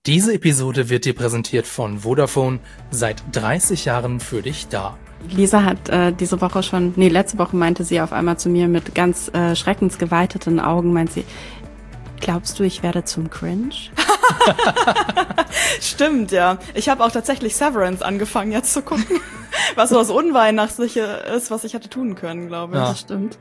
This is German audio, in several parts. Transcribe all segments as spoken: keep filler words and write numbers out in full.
Diese Episode wird dir präsentiert von Vodafone, seit dreißig Jahren für dich da. Lisa hat äh, diese Woche schon, nee, letzte Woche meinte sie auf einmal zu mir mit ganz äh, schreckensgeweiteten Augen, meint sie, glaubst du, ich werde zum Cringe? Stimmt, ja. Ich habe auch tatsächlich Severance angefangen jetzt zu gucken, was so das Unweihnachtliche ist, was ich hätte tun können, glaube ich. Ja, das stimmt.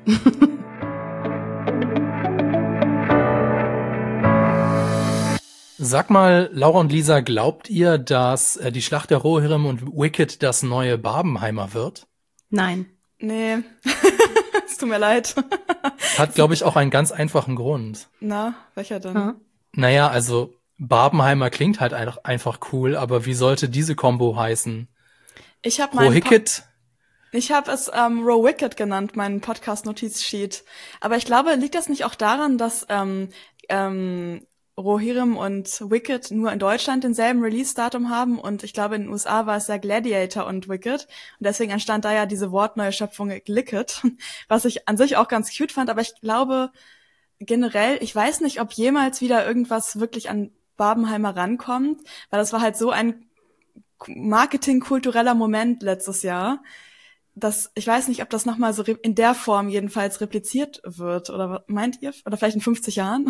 Sag mal, Laura und Lisa, glaubt ihr, dass äh, die Schlacht der Rohirrim und Wicked das neue Barbenheimer wird? Nein. Nee, es tut mir leid. Hat, glaube ich, auch einen ganz einfachen Grund. Na, welcher denn? Ja. Naja, also Barbenheimer klingt halt einfach, einfach cool, aber wie sollte diese Combo heißen? Ich habe meinen Rohicked? Po- Ich habe es ähm, Row Wicked genannt, meinen Podcast-Notizsheet. Aber ich glaube, liegt das nicht auch daran, dass ähm, ähm, Rohirrim und Wicked nur in Deutschland denselben Release-Datum haben und ich glaube, in den U S A war es ja Gladiator und Wicked und deswegen entstand da ja diese Wortneuschöpfung Glicket, was ich an sich auch ganz cute fand, aber ich glaube generell, ich weiß nicht, ob jemals wieder irgendwas wirklich an Barbenheimer rankommt, weil das war halt so ein marketingkultureller Moment letztes Jahr, dass ich weiß nicht, ob das nochmal so in der Form jedenfalls repliziert wird oder was meint ihr? Oder vielleicht in fünfzig Jahren?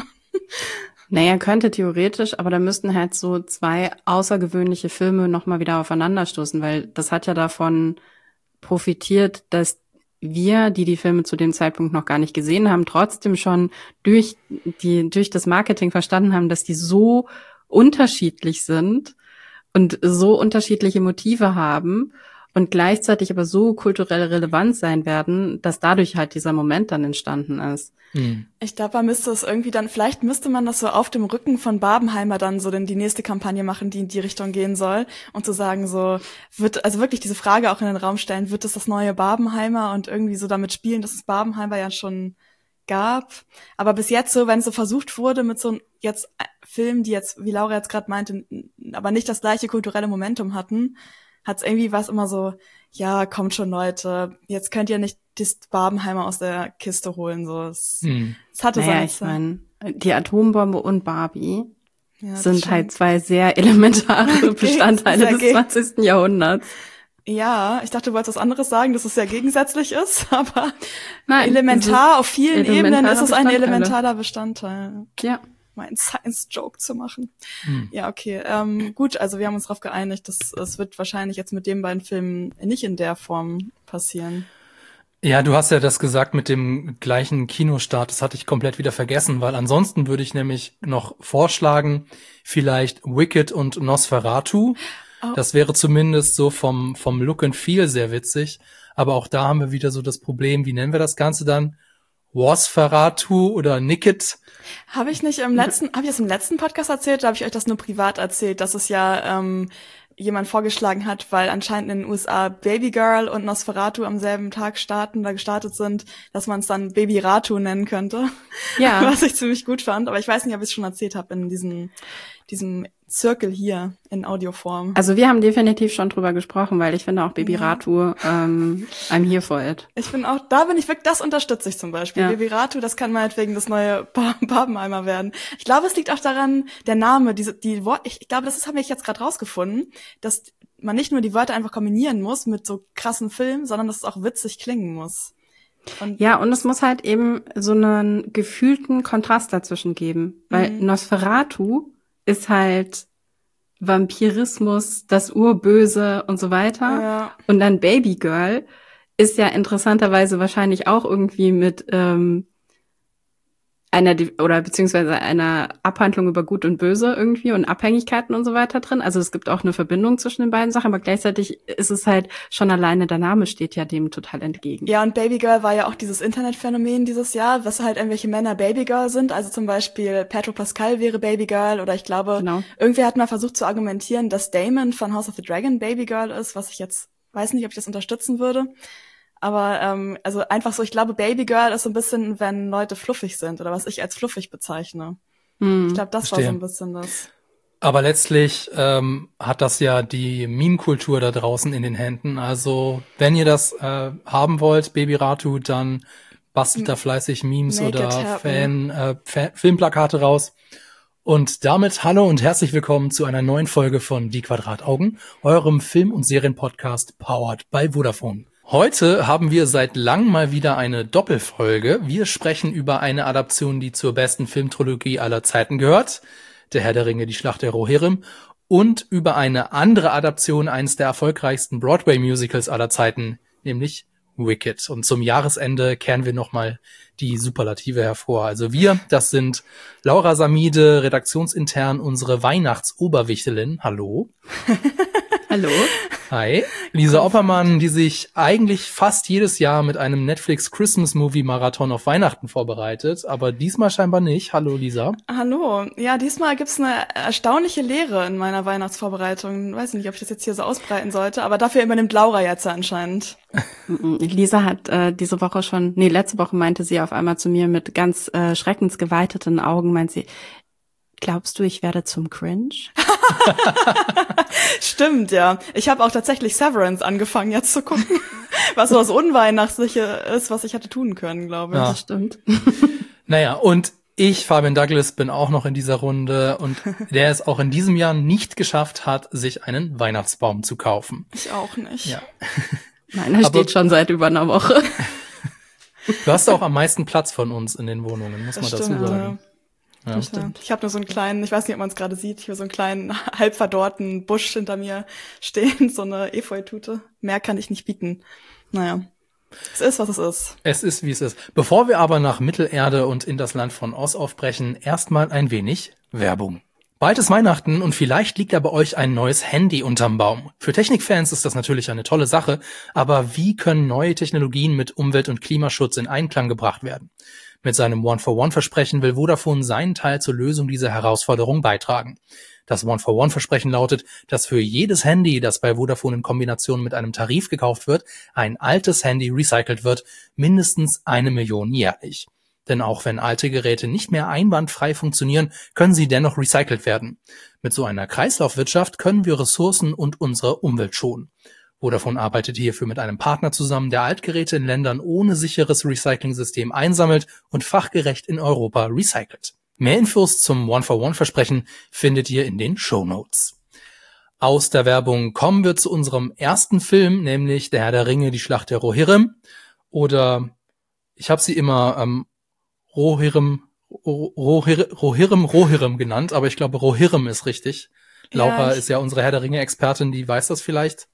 Naja, könnte theoretisch, aber da müssten halt so zwei außergewöhnliche Filme nochmal wieder aufeinanderstoßen, weil das hat ja davon profitiert, dass wir, die die Filme zu dem Zeitpunkt noch gar nicht gesehen haben, trotzdem schon durch die durch das Marketing verstanden haben, dass die so unterschiedlich sind und so unterschiedliche Motive haben und gleichzeitig aber so kulturell relevant sein werden, dass dadurch halt dieser Moment dann entstanden ist. Hm. Ich glaube, man müsste es irgendwie dann, vielleicht müsste man das so auf dem Rücken von Barbenheimer dann so denn die nächste Kampagne machen, die in die Richtung gehen soll und zu sagen so, wird, also wirklich diese Frage auch in den Raum stellen, wird es das neue Barbenheimer und irgendwie so damit spielen, dass es Barbenheimer ja schon gab. Aber bis jetzt so, wenn es so versucht wurde mit so jetzt Filmen, die jetzt, wie Laura jetzt gerade meinte, aber nicht das gleiche kulturelle Momentum hatten, hat's irgendwie was immer so, ja, kommt schon Leute, jetzt könnt ihr nicht das Barbenheimer aus der Kiste holen, so. Es, Hm. es hatte Naja, seine ich Zeit. meine, die Atombombe und Barbie Ja, das sind stimmt. halt zwei sehr elementare Bestandteile Sehr des geg- zwanzigsten Jahrhunderts. Ja, ich dachte, du wolltest was anderes sagen, dass es sehr gegensätzlich ist, aber Nein, elementar auf vielen Ebenen elementarer ist es ein Bestandteile. elementarer Bestandteil. Ja. Um einen Science-Joke zu machen. Hm. Ja, okay. Ähm, gut, also wir haben uns darauf geeinigt, dass es wird wahrscheinlich jetzt mit den beiden Filmen nicht in der Form passieren. Ja, du hast ja das gesagt mit dem gleichen Kinostart, das hatte ich komplett wieder vergessen, weil ansonsten würde ich nämlich noch vorschlagen, vielleicht Wicked und Nosferatu. Oh. Das wäre zumindest so vom vom Look and Feel sehr witzig, aber auch da haben wir wieder so das Problem, wie nennen wir das Ganze dann? Wasferatu oder Nicket? Habe ich nicht im letzten, habe ich das im letzten Podcast erzählt, oder habe ich euch das nur privat erzählt, dass es ja ähm, jemand vorgeschlagen hat, weil anscheinend in den U S A Baby Girl und Nosferatu am selben Tag starten oder gestartet sind, dass man es dann Baby Ratu nennen könnte. Ja. Was ich ziemlich gut fand, aber ich weiß nicht, ob ich es schon erzählt habe in diesem diesem Zirkel hier in Audioform. Also wir haben definitiv schon drüber gesprochen, weil ich finde auch Baby Ja. Ratu, ähm, I'm here for it. Ich bin auch, da bin ich wirklich, das unterstütze ich zum Beispiel. Ja. Baby Ratu, das kann meinetwegen das neue Bar- Barbenheimer werden. Ich glaube, es liegt auch daran, der Name, diese, die Wort, ich, ich glaube, das ist, habe ich jetzt gerade rausgefunden, dass man nicht nur die Wörter einfach kombinieren muss mit so krassen Filmen, sondern dass es auch witzig klingen muss. Und Ja, und es muss halt eben so einen gefühlten Kontrast dazwischen geben, weil Mhm. Nosferatu ist halt Vampirismus, das Urböse und so weiter. Ja. Und dann Baby Girl ist ja interessanterweise wahrscheinlich auch irgendwie mit ähm, einer Di- oder beziehungsweise einer Abhandlung über Gut und Böse irgendwie und Abhängigkeiten und so weiter drin. Also es gibt auch eine Verbindung zwischen den beiden Sachen, aber gleichzeitig ist es halt schon alleine, der Name steht ja dem total entgegen. Ja, und Baby Girl war ja auch dieses Internetphänomen dieses Jahr, was halt irgendwelche Männer Baby Girl sind. Also zum Beispiel Pedro Pascal wäre Baby Girl oder ich glaube, Genau. irgendwer hat mal versucht zu argumentieren, dass Damon von House of the Dragon Baby Girl ist, was ich jetzt weiß nicht, ob ich das unterstützen würde. Aber ähm, also einfach so, ich glaube, Baby Girl ist so ein bisschen, wenn Leute fluffig sind oder was ich als fluffig bezeichne. Hm. Ich glaube, das war Verstehe. so ein bisschen das. Aber letztlich ähm, hat das ja die Meme-Kultur da draußen in den Händen. Also wenn ihr das äh, haben wollt, Baby Ratu, dann bastelt da fleißig Memes Make oder it happen. Fan, äh, Fan, Filmplakate raus. Und damit hallo und herzlich willkommen zu einer neuen Folge von Die Quadrataugen, eurem Film- und Serienpodcast powered by Vodafone. Heute haben wir seit langem mal wieder eine Doppelfolge. Wir sprechen über eine Adaption, die zur besten Filmtrilogie aller Zeiten gehört, Der Herr der Ringe, die Schlacht der Rohirrim, und über eine andere Adaption eines der erfolgreichsten Broadway-Musicals aller Zeiten, nämlich Wicked. Und zum Jahresende kehren wir nochmal die Superlative hervor. Also wir, das sind Laura Samide, redaktionsintern unsere Weihnachtsoberwichtelin. Hallo. Hallo. Hi. Lisa Oppermann, die sich eigentlich fast jedes Jahr mit einem Netflix Christmas Movie Marathon auf Weihnachten vorbereitet, aber diesmal scheinbar nicht. Hallo Lisa. Hallo. Ja, diesmal gibt's eine erstaunliche Lehre in meiner Weihnachtsvorbereitung. Weiß nicht, ob ich das jetzt hier so ausbreiten sollte, aber dafür übernimmt Laura jetzt anscheinend. Lisa hat äh, diese Woche schon, nee, letzte Woche meinte sie auf einmal zu mir mit ganz äh, schreckensgeweiteten Augen, meint sie, glaubst du, ich werde zum Cringe? Stimmt, ja. Ich habe auch tatsächlich Severance angefangen jetzt zu gucken, was so das Unweihnachtliche ist, was ich hätte tun können, glaube ich. Ja. Das stimmt. Naja, und ich, Fabian Douglas, bin auch noch in dieser Runde und der es auch in diesem Jahr nicht geschafft hat, sich einen Weihnachtsbaum zu kaufen. Ich auch nicht. Ja. Meiner steht schon seit über einer Woche. Du hast auch am meisten Platz von uns in den Wohnungen, muss man Das dazu stimmt, sagen. ja. Ja. Stimmt. Ich habe nur so einen kleinen, ich weiß nicht, ob man es gerade sieht, hier so einen kleinen, halb verdorrten Busch hinter mir stehen, so eine Efeutute. Mehr kann ich nicht bieten. Naja, es ist, was es ist. Es ist, wie es ist. Bevor wir aber nach Mittelerde und in das Land von Oz aufbrechen, erstmal ein wenig Werbung. Bald ist Weihnachten und vielleicht liegt da bei euch ein neues Handy unterm Baum. Für Technikfans ist das natürlich eine tolle Sache, aber wie können neue Technologien mit Umwelt- und Klimaschutz in Einklang gebracht werden? Mit seinem One-for-One-Versprechen will Vodafone seinen Teil zur Lösung dieser Herausforderung beitragen. Das One-for-One-Versprechen lautet, dass für jedes Handy, das bei Vodafone in Kombination mit einem Tarif gekauft wird, ein altes Handy recycelt wird, mindestens eine Million jährlich. Denn auch wenn alte Geräte nicht mehr einwandfrei funktionieren, können sie dennoch recycelt werden. Mit so einer Kreislaufwirtschaft können wir Ressourcen und unsere Umwelt schonen. Vodafone arbeitet hierfür mit einem Partner zusammen, der Altgeräte in Ländern ohne sicheres Recycling-System einsammelt und fachgerecht in Europa recycelt. Mehr Infos zum One-for-One-Versprechen findet ihr in den Shownotes. Aus der Werbung kommen wir zu unserem ersten Film, nämlich Der Herr der Ringe, die Schlacht der Rohirrim. Oder ich habe sie immer ähm, Rohirrim, Rohirrim, Rohirrim, Rohirrim genannt, aber ich glaube Rohirrim ist richtig. Laura Ja, ich- ist ja unsere Herr der Ringe-Expertin, die weiß das vielleicht.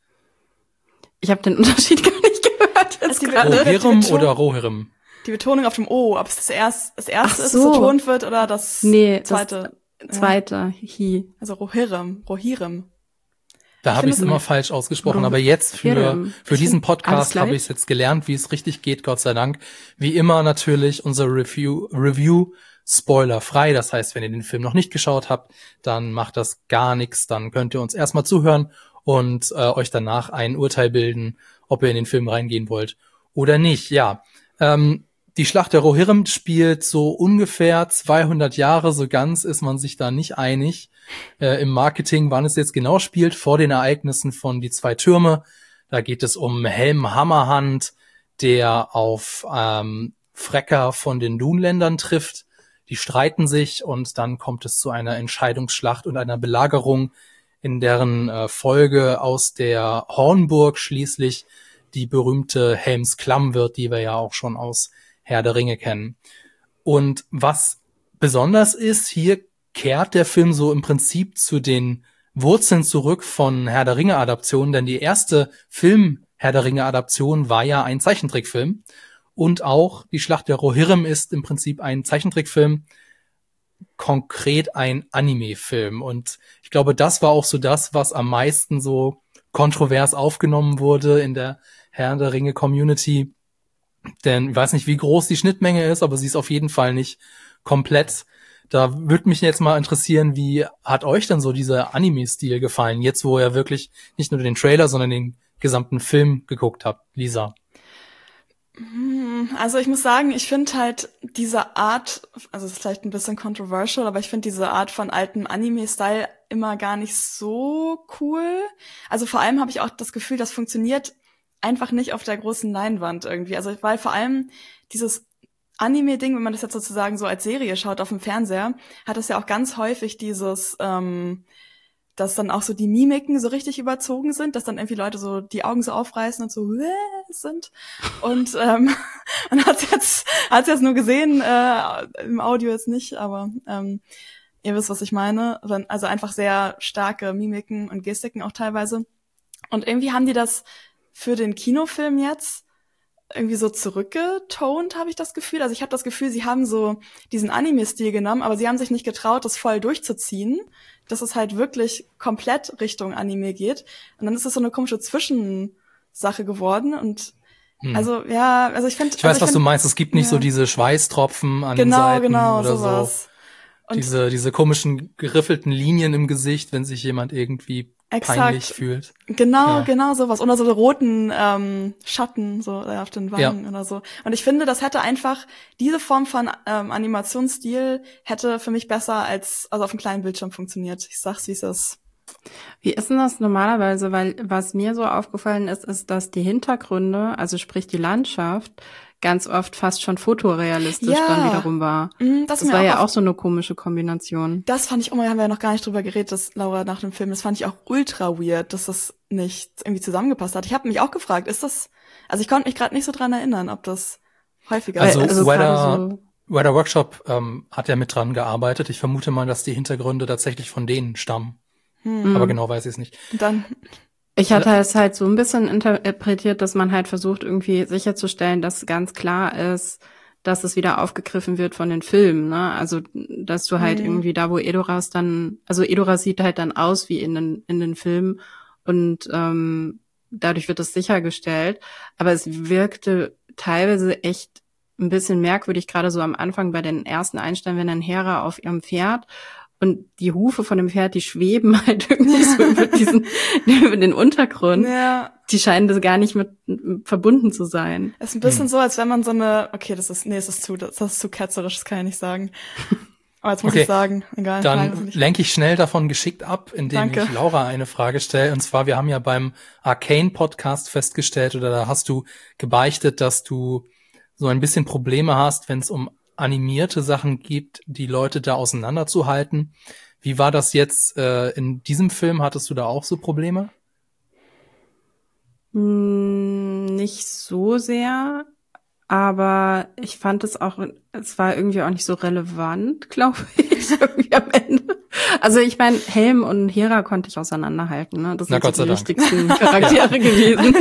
Ich habe den Unterschied gar nicht gehört jetzt Also die gerade. Rohirrim- Rohirrim Beton- oder Rohirrim? Die Betonung auf dem O, ob es das, erst, das erste Ach ist, so. das betont wird, oder das Nee, das zweite. Zweite, Hi. Also Rohirrim, Rohirrim. Da Ich habe ich finde es immer es- falsch ausgesprochen, Ro- aber jetzt für, Rohirrim. für Ich diesen find, alles Podcast gleich. habe ich es jetzt gelernt, wie es richtig geht, Gott sei Dank. Wie immer natürlich unser Review, Review spoilerfrei. Das heißt, wenn ihr den Film noch nicht geschaut habt, dann macht das gar nichts. Dann könnt ihr uns erstmal zuhören und äh, euch danach ein Urteil bilden, ob ihr in den Film reingehen wollt oder nicht. Ja, ähm, die Schlacht der Rohirrim spielt so ungefähr zweihundert Jahre, so ganz ist man sich da nicht einig. Äh, im Marketing, wann es jetzt genau spielt, vor den Ereignissen von Die zwei Türme. Da geht es um Helm Hammerhand, der auf ähm, Frecker von den Dunländern trifft. Die streiten sich und dann kommt es zu einer Entscheidungsschlacht und einer Belagerung, in deren äh, Folge aus der Hornburg schließlich die berühmte Helmsklamm wird, die wir ja auch schon aus Herr der Ringe kennen. Und was besonders ist, hier kehrt der Film so im Prinzip zu den Wurzeln zurück von Herr der Ringe-Adaptionen, denn die erste Film Herr der Ringe-Adaption war ja ein Zeichentrickfilm und auch die Schlacht der Rohirrim ist im Prinzip ein Zeichentrickfilm, konkret ein Anime-Film. Und ich glaube, das war auch so das, was am meisten so kontrovers aufgenommen wurde in der Herr der Ringe-Community. Denn ich weiß nicht, wie groß die Schnittmenge ist, aber sie ist auf jeden Fall nicht komplett. Da würde mich jetzt mal interessieren, wie hat euch denn so dieser Anime-Stil gefallen? Jetzt, wo ihr wirklich nicht nur den Trailer, sondern den gesamten Film geguckt habt, Lisa. Also ich muss sagen, ich finde halt diese Art, also es ist vielleicht ein bisschen controversial, aber ich finde diese Art von altem Anime-Style immer gar nicht so cool. Also vor allem habe ich auch das Gefühl, das funktioniert einfach nicht auf der großen Leinwand irgendwie. Also weil vor allem dieses Anime-Ding, wenn man das jetzt sozusagen so als Serie schaut auf dem Fernseher, hat das ja auch ganz häufig dieses, ähm, dass dann auch so die Mimiken so richtig überzogen sind, dass dann irgendwie Leute so die Augen so aufreißen und so sind. Und ähm, man hat jetzt hat's jetzt nur gesehen, äh, im Audio jetzt nicht, aber ähm, ihr wisst, was ich meine. Also einfach sehr starke Mimiken und Gestiken auch teilweise. Und irgendwie haben die das für den Kinofilm jetzt irgendwie so zurückgetont, habe ich das Gefühl. Also ich habe das Gefühl, sie haben so diesen Anime-Stil genommen, aber sie haben sich nicht getraut, das voll durchzuziehen, dass es halt wirklich komplett Richtung Anime geht. Und dann ist es so eine komische Zwischensache geworden. Und hm. also ja, also ich finde... Ich weiß, also ich was find, du meinst. Es gibt nicht ja. so diese Schweißtropfen an genau, den Seiten genau, oder sowas. so. Und diese diese komischen geriffelten Linien im Gesicht, wenn sich jemand irgendwie exakt. peinlich fühlt. Genau, ja. genau sowas. Oder so roten ähm, Schatten so auf den Wangen ja. oder so. Und ich finde, das hätte einfach, diese Form von ähm, Animationsstil hätte für mich besser als also auf einem kleinen Bildschirm funktioniert. Ich sag's, wie es ist. Wie ist denn das normalerweise? Weil was mir so aufgefallen ist, ist, dass die Hintergründe, also sprich die Landschaft, ganz oft fast schon fotorealistisch ja. dann wiederum war. Mm, das das war ja auch so eine komische Kombination. Das fand ich, oh, haben wir ja noch gar nicht drüber geredet, dass Laura nach dem Film, das fand ich auch ultra weird, dass das nicht irgendwie zusammengepasst hat. Ich habe mich auch gefragt, ist das, also ich konnte mich gerade nicht so dran erinnern, ob das häufiger also, ist. Also Weather, so Weather Workshop ähm, hat ja mit dran gearbeitet. Ich vermute mal, dass die Hintergründe tatsächlich von denen stammen. Hm. Aber genau weiß ich es nicht. Dann Ich hatte es halt so ein bisschen interpretiert, dass man halt versucht, irgendwie sicherzustellen, dass ganz klar ist, dass es wieder aufgegriffen wird von den Filmen, ne? Also, dass du halt mhm. irgendwie da, wo Edoras dann, also Edoras sieht halt dann aus wie in den, in den Filmen und ähm, dadurch wird es sichergestellt. Aber es wirkte teilweise echt ein bisschen merkwürdig, gerade so am Anfang bei den ersten Einstellungen, wenn dann Hera auf ihrem Pferd und die Hufe von dem Pferd, die schweben halt irgendwie so über diesen, über den Untergrund. Ja. Die scheinen das gar nicht mit verbunden zu sein. Es ist ein bisschen hm. so, als wenn man so eine, okay, das ist, nee, das ist zu, das ist zu ketzerisch, das kann ich nicht sagen. Aber jetzt muss okay. ich sagen, egal. Dann lenke ich schnell davon geschickt ab, indem Danke. ich Laura eine Frage stelle. Und zwar, wir haben ja beim Arcane-Podcast festgestellt, oder da hast du gebeichtet, dass du so ein bisschen Probleme hast, wenn es um animierte Sachen gibt, die Leute da auseinanderzuhalten. Wie war das jetzt äh, in diesem Film? Hattest du da auch so Probleme? Hm, nicht so sehr, aber ich fand es auch, es war irgendwie auch nicht so relevant, glaube ich, irgendwie am Ende. Also ich meine, Helm und Hera konnte ich auseinanderhalten, ne? Das Na, sind Gott so die sei Dank. wichtigsten Charaktere gewesen.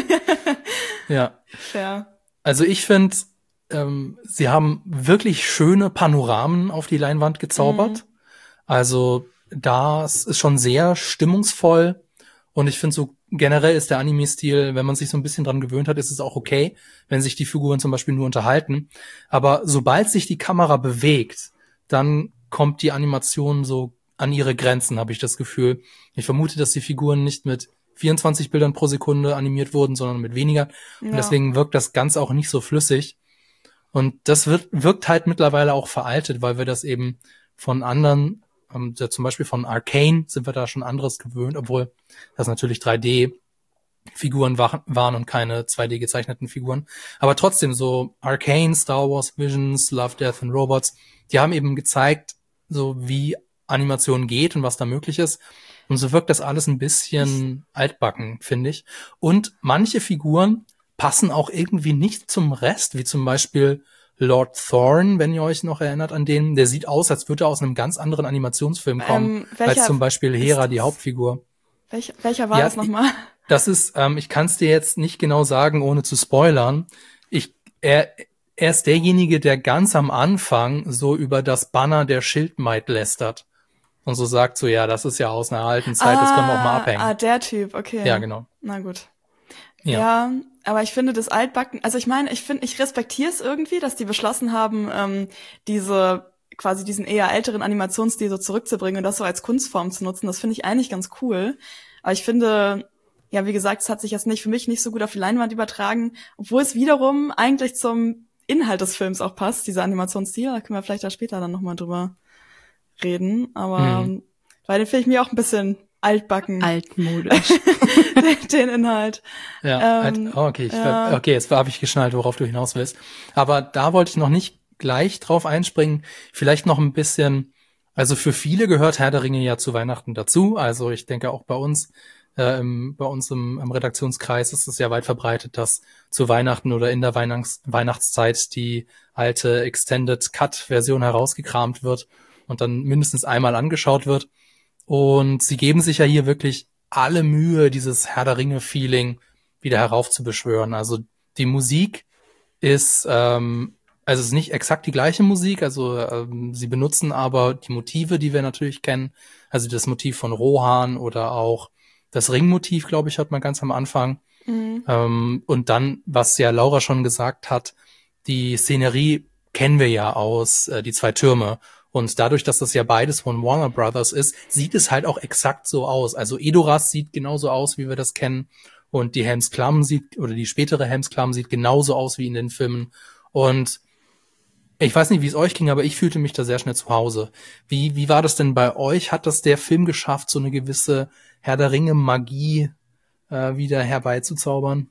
Ja. Ja. Also ich finde, ähm, sie haben wirklich schöne Panoramen auf die Leinwand gezaubert. Mhm. Also das ist schon sehr stimmungsvoll. Und ich finde so generell ist der Anime-Stil, wenn man sich so ein bisschen dran gewöhnt hat, ist es auch okay, wenn sich die Figuren zum Beispiel nur unterhalten. Aber sobald sich die Kamera bewegt, dann kommt die Animation so an ihre Grenzen, habe ich das Gefühl. Ich vermute, dass die Figuren nicht mit vierundzwanzig Bildern pro Sekunde animiert wurden, sondern mit weniger. Ja. Und deswegen wirkt das Ganze auch nicht so flüssig. Und das wird, wirkt halt mittlerweile auch veraltet, weil wir das eben von anderen, ähm, ja, zum Beispiel von Arcane sind wir da schon anderes gewöhnt, obwohl das natürlich drei D-Figuren war, waren und keine zwei D gezeichneten Figuren. Aber trotzdem so Arcane, Star Wars Visions, Love, Death and Robots, die haben eben gezeigt, so wie Animation geht und was da möglich ist. Und so wirkt das alles ein bisschen altbacken, finde ich. Und manche Figuren passen auch irgendwie nicht zum Rest, wie zum Beispiel Lord Thorne, wenn ihr euch noch erinnert an den. Der sieht aus, als würde er aus einem ganz anderen Animationsfilm kommen, ähm, als zum Beispiel Hera, die Hauptfigur. Welch, welcher war ja, das nochmal? Das ist, ähm, ich kann es dir jetzt nicht genau sagen, ohne zu spoilern. Ich, er, er ist derjenige, der ganz am Anfang so über das Banner der Schildmaid lästert. Und so sagt so, ja, das ist ja aus einer alten Zeit, ah, das können wir auch mal abhängen. Ah, der Typ, okay. Ja, genau. Na gut. Ja. ja, aber ich finde das Altbacken, also ich meine, ich finde, ich respektiere es irgendwie, dass die beschlossen haben, ähm, diese, quasi diesen eher älteren Animationsstil so zurückzubringen und das so als Kunstform zu nutzen. Das finde ich eigentlich ganz cool. Aber ich finde, ja, wie gesagt, es hat sich jetzt nicht, für mich nicht so gut auf die Leinwand übertragen, obwohl es wiederum eigentlich zum Inhalt des Films auch passt, dieser Animationsstil. Da können wir vielleicht da später dann nochmal drüber reden. Aber, mhm. weil den finde ich mir auch ein bisschen altbacken. Altmodisch. den, den Inhalt. Ja, ähm, oh, okay, ich, ja. okay, jetzt habe ich geschnallt, worauf du hinaus willst. Aber da wollte ich noch nicht gleich drauf einspringen. Vielleicht noch ein bisschen, also für viele gehört Herr der Ringe ja zu Weihnachten dazu. Also ich denke auch bei uns, äh, im, bei uns im, im Redaktionskreis ist es ja weit verbreitet, dass zu Weihnachten oder in der Weihnachts- Weihnachtszeit die alte Extended Cut-Version herausgekramt wird und dann mindestens einmal angeschaut wird. Und sie geben sich ja hier wirklich alle Mühe, dieses Herr der Ringe-Feeling wieder heraufzubeschwören. Also die Musik ist, ähm, also es ist nicht exakt die gleiche Musik, also ähm, sie benutzen aber die Motive, die wir natürlich kennen, also das Motiv von Rohan oder auch das Ringmotiv, glaube ich, hat man ganz am Anfang. Mhm. Ähm, und dann, was ja Laura schon gesagt hat, die Szenerie kennen wir ja aus äh, die zwei Türme. Und dadurch, dass das ja beides von Warner Brothers ist, sieht es halt auch exakt so aus. Also Edoras sieht genauso aus, wie wir das kennen. Und die Helms Klamm sieht, oder die spätere Helms Klamm sieht genauso aus wie in den Filmen. Und ich weiß nicht, wie es euch ging, aber ich fühlte mich da sehr schnell zu Hause. Wie, wie war das denn bei euch? Hat das der Film geschafft, so eine gewisse Herr der Ringe Magie äh, wieder herbeizuzaubern?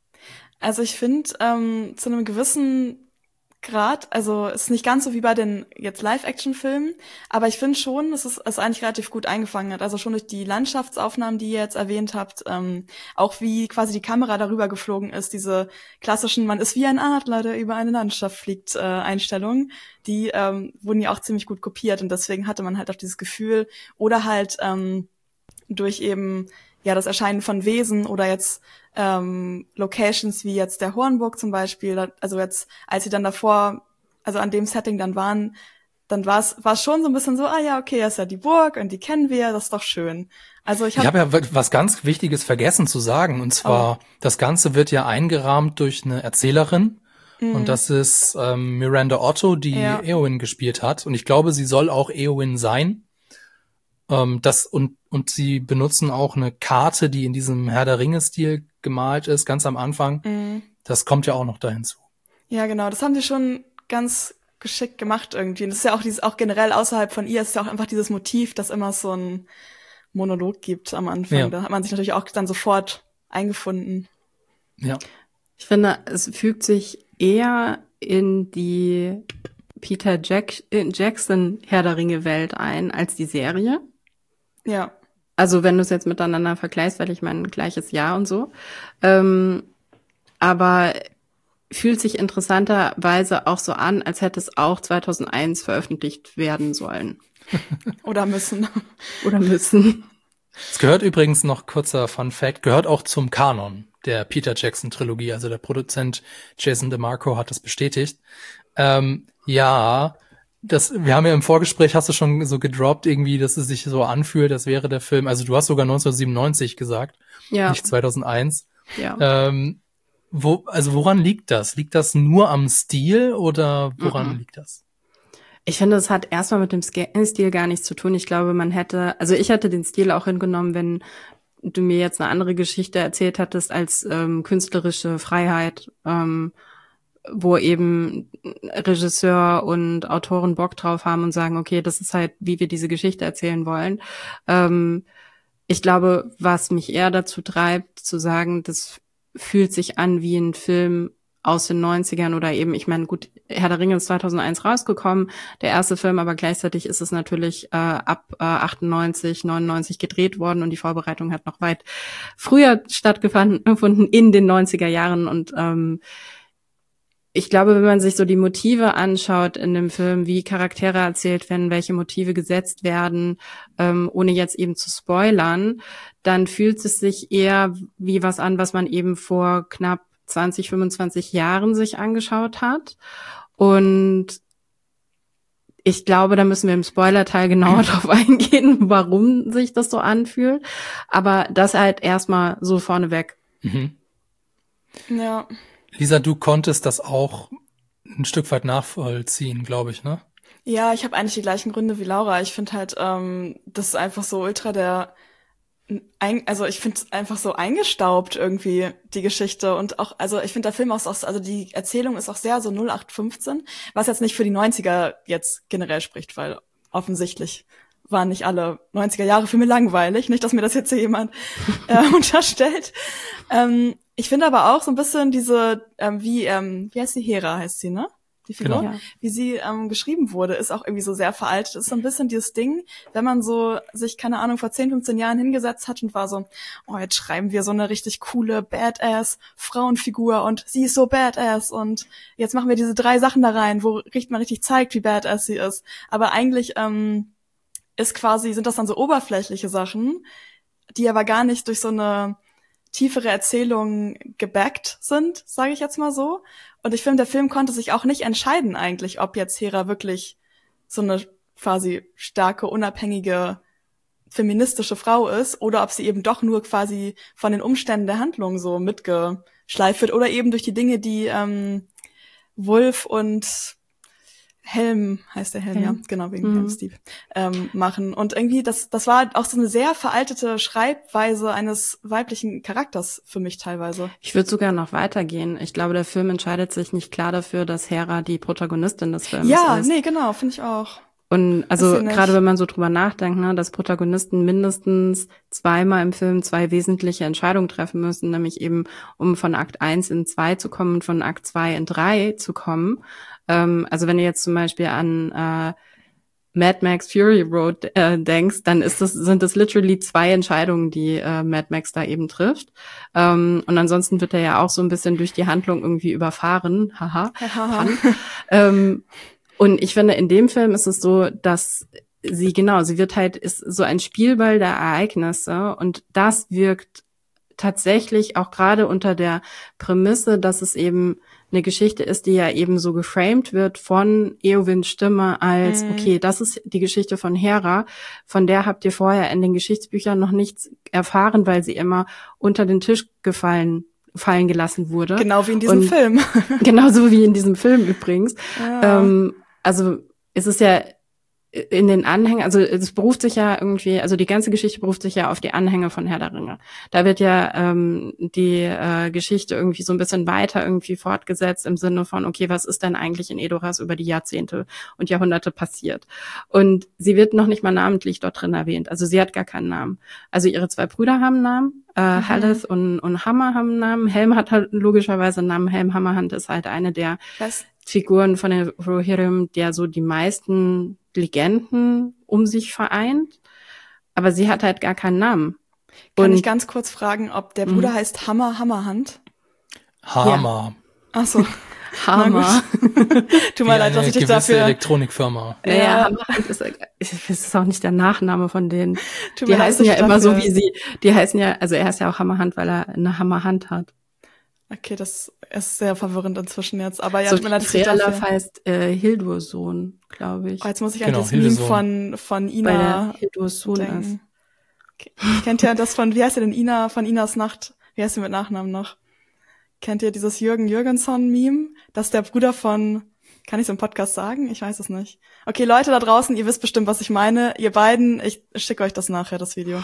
Also ich finde, ähm, zu einem gewissen Grad, also es ist nicht ganz so wie bei den jetzt Live-Action-Filmen, aber ich finde schon, dass es es eigentlich relativ gut eingefangen hat. Also schon durch die Landschaftsaufnahmen, die ihr jetzt erwähnt habt, ähm, auch wie quasi die Kamera darüber geflogen ist, diese klassischen, man ist wie ein Adler, der über eine Landschaft fliegt, äh, Einstellungen, die ähm, wurden ja auch ziemlich gut kopiert und deswegen hatte man halt auch dieses Gefühl oder halt ähm, durch eben ja das Erscheinen von Wesen oder jetzt ähm, Locations wie jetzt der Hornburg zum Beispiel, also jetzt, als sie dann davor, also an dem Setting dann waren, dann war es war es schon so ein bisschen so, ah ja, okay, das ist ja die Burg und die kennen wir, das ist doch schön. Also ich habe ich hab ja was ganz Wichtiges vergessen zu sagen, und zwar, oh. das Ganze wird ja eingerahmt durch eine Erzählerin, mhm. und das ist ähm, Miranda Otto, die ja. Éowyn gespielt hat, und ich glaube, sie soll auch Éowyn sein. Ähm, das und und sie benutzen auch eine Karte, die in diesem Herr der Ringe-Stil gemalt ist, ganz am Anfang. Mhm. Das kommt ja auch noch da hinzu. Ja, genau. Das haben sie schon ganz geschickt gemacht irgendwie. Und das ist ja auch dieses, auch generell außerhalb von ihr, ist ja auch einfach dieses Motiv, dass immer so ein Monolog gibt am Anfang. Ja. Da hat man sich natürlich auch dann sofort eingefunden. Ja. Ich finde, es fügt sich eher in die Peter Jack- Jackson Herr der Ringe-Welt ein als die Serie. Ja. Also wenn du es jetzt miteinander vergleichst, weil ich meine, gleiches Jahr und so. Ähm, aber fühlt sich interessanterweise auch so an, als hätte es auch zweitausendeins veröffentlicht werden sollen. Oder müssen. Oder müssen. Es gehört übrigens noch, kurzer Fun Fact, gehört auch zum Kanon der Peter Jackson Trilogie. Also der Produzent Jason DeMarco hat das bestätigt. Ähm, ja, das, wir haben ja im Vorgespräch, hast du schon so gedroppt irgendwie, dass es sich so anfühlt, als wäre der Film, also du hast sogar neunzehnhundertsiebenundneunzig gesagt, ja. nicht zweitausendeins. Ja. Ähm, wo, also woran liegt das? Liegt das nur am Stil oder woran mhm. liegt das? Ich finde, es hat erstmal mit dem Stil gar nichts zu tun. Ich glaube, man hätte, also ich hätte den Stil auch hingenommen, wenn du mir jetzt eine andere Geschichte erzählt hattest als ähm, künstlerische Freiheit, ähm, wo eben Regisseur und Autoren Bock drauf haben und sagen, okay, das ist halt, wie wir diese Geschichte erzählen wollen. Ähm, ich glaube, was mich eher dazu treibt, zu sagen, das fühlt sich an wie ein Film aus den neunzigern oder eben, ich meine, gut, Herr der Ringe ist zweitausendeins rausgekommen, der erste Film, aber gleichzeitig ist es natürlich äh, ab äh, achtundneunzig, neunundneunzig gedreht worden und die Vorbereitung hat noch weit früher stattgefunden, in den neunziger Jahren und ähm, ich glaube, wenn man sich so die Motive anschaut in dem Film, wie Charaktere erzählt werden, welche Motive gesetzt werden, ähm, ohne jetzt eben zu spoilern, dann fühlt es sich eher wie was an, was man eben vor knapp zwanzig, fünfundzwanzig Jahren sich angeschaut hat. Und ich glaube, da müssen wir im Spoiler-Teil genauer drauf eingehen, warum sich das so anfühlt. Aber das halt erstmal so vorneweg. Mhm. Ja. Lisa, du konntest das auch ein Stück weit nachvollziehen, glaube ich, ne? Ja, ich habe eigentlich die gleichen Gründe wie Laura. Ich finde halt, ähm, das ist einfach so ultra der, ein, also ich finde es einfach so eingestaubt irgendwie, die Geschichte. Und auch, also ich finde der Film auch, also die Erzählung ist auch sehr so null acht fünfzehn, was jetzt nicht für die neunziger jetzt generell spricht, weil offensichtlich waren nicht alle neunziger Jahre Filme langweilig. Nicht, dass mir das jetzt hier jemand äh, unterstellt. Ähm, ich finde aber auch so ein bisschen diese, ähm, wie, ähm, wie heißt sie? Hera heißt sie, ne? die Figur, genau. wie sie ähm, geschrieben wurde, ist auch irgendwie so sehr veraltet. Ist so ein bisschen dieses Ding, wenn man so sich, keine Ahnung, vor zehn, fünfzehn Jahren hingesetzt hat und war so, oh, jetzt schreiben wir so eine richtig coole Badass-Frauenfigur und sie ist so badass und jetzt machen wir diese drei Sachen da rein, wo man richtig zeigt, wie badass sie ist. Aber eigentlich ähm, ist quasi, sind das dann so oberflächliche Sachen, die aber gar nicht durch so eine tiefere Erzählung gebackt sind, sage ich jetzt mal so. Und ich finde, der Film konnte sich auch nicht entscheiden eigentlich, ob jetzt Hera wirklich so eine quasi starke, unabhängige, feministische Frau ist oder ob sie eben doch nur quasi von den Umständen der Handlung so mitgeschleift wird oder eben durch die Dinge, die ähm, Wolf und Helm, heißt der Helm, Helm. ja, genau, wegen mhm. Helm Steve, ähm, machen. Und irgendwie, das das war auch so eine sehr veraltete Schreibweise eines weiblichen Charakters für mich teilweise. Ich würde sogar noch weitergehen. Ich glaube, der Film entscheidet sich nicht klar dafür, dass Hera die Protagonistin des Films ja, ist. Ja, nee, genau, finde ich auch. Und also gerade wenn man so drüber nachdenkt, ne, dass Protagonisten mindestens zweimal im Film zwei wesentliche Entscheidungen treffen müssen, nämlich eben um von Akt eins in zwei zu kommen und von Akt zwei in drei zu kommen. Ähm, also wenn du jetzt zum Beispiel an äh, Mad Max Fury Road äh, denkst, dann ist das, sind das literally zwei Entscheidungen, die äh, Mad Max da eben trifft. Ähm, und ansonsten wird er ja auch so ein bisschen durch die Handlung irgendwie überfahren. Haha. ähm, Und ich finde, in dem Film ist es so, dass sie, genau, sie wird halt, ist so ein Spielball der Ereignisse und das wirkt tatsächlich auch gerade unter der Prämisse, dass es eben eine Geschichte ist, die ja eben so geframed wird von Eowyns Stimme als, mhm. okay, das ist die Geschichte von Hera, von der habt ihr vorher in den Geschichtsbüchern noch nichts erfahren, weil sie immer unter den Tisch gefallen fallen gelassen wurde. Genau wie in diesem und Film. Genauso wie in diesem Film übrigens. Ja. Ähm, Also es ist ja in den Anhängen, also es beruft sich ja irgendwie, also die ganze Geschichte beruft sich ja auf die Anhänge von Herr der Ringe. Da wird ja ähm, die äh, Geschichte irgendwie so ein bisschen weiter irgendwie fortgesetzt im Sinne von, okay, was ist denn eigentlich in Edoras über die Jahrzehnte und Jahrhunderte passiert? Und sie wird noch nicht mal namentlich dort drin erwähnt. Also sie hat gar keinen Namen. Also ihre zwei Brüder haben einen Namen, äh, mhm. Haleth und, und Hammer haben einen Namen. Helm hat halt logischerweise einen Namen. Helm Hammerhand ist halt eine der was? Figuren von den Rohirrim, der so die meisten Legenden um sich vereint, aber sie hat halt gar keinen Namen. Kann Und ich ganz kurz fragen, ob der Bruder mhm. heißt Hammer Hammerhand? Hammer. Ja. Ach so. Hammer. Tut mir leid, dass ich dich dafür... Elektronikfirma. Ja, ja, Hammerhand ist, es ist auch nicht der Nachname von denen. Tut die mir heißen leid, ja immer dafür... so wie sie, die heißen ja, also er heißt ja auch Hammerhand, weil er eine Hammerhand hat. Okay, das ist sehr verwirrend inzwischen jetzt. Aber ja, so tut mir leid, dass ich dafür... heißt äh, Hildurs Sohn, glaube ich. Oh, jetzt muss ich genau, an das Meme von, von Ina weil der Hildurs Sohn denken. ist. Okay. Kennt ihr das von, wie heißt ihr denn, Ina, von Inas Nacht? Wie heißt sie mit Nachnamen noch? Kennt ihr dieses Jürgen Jürgensson-Meme? Das ist der Bruder von, kann ich so im Podcast sagen? Ich weiß es nicht. Okay, Leute da draußen, ihr wisst bestimmt, was ich meine. Ihr beiden, ich schicke euch das nachher, das Video.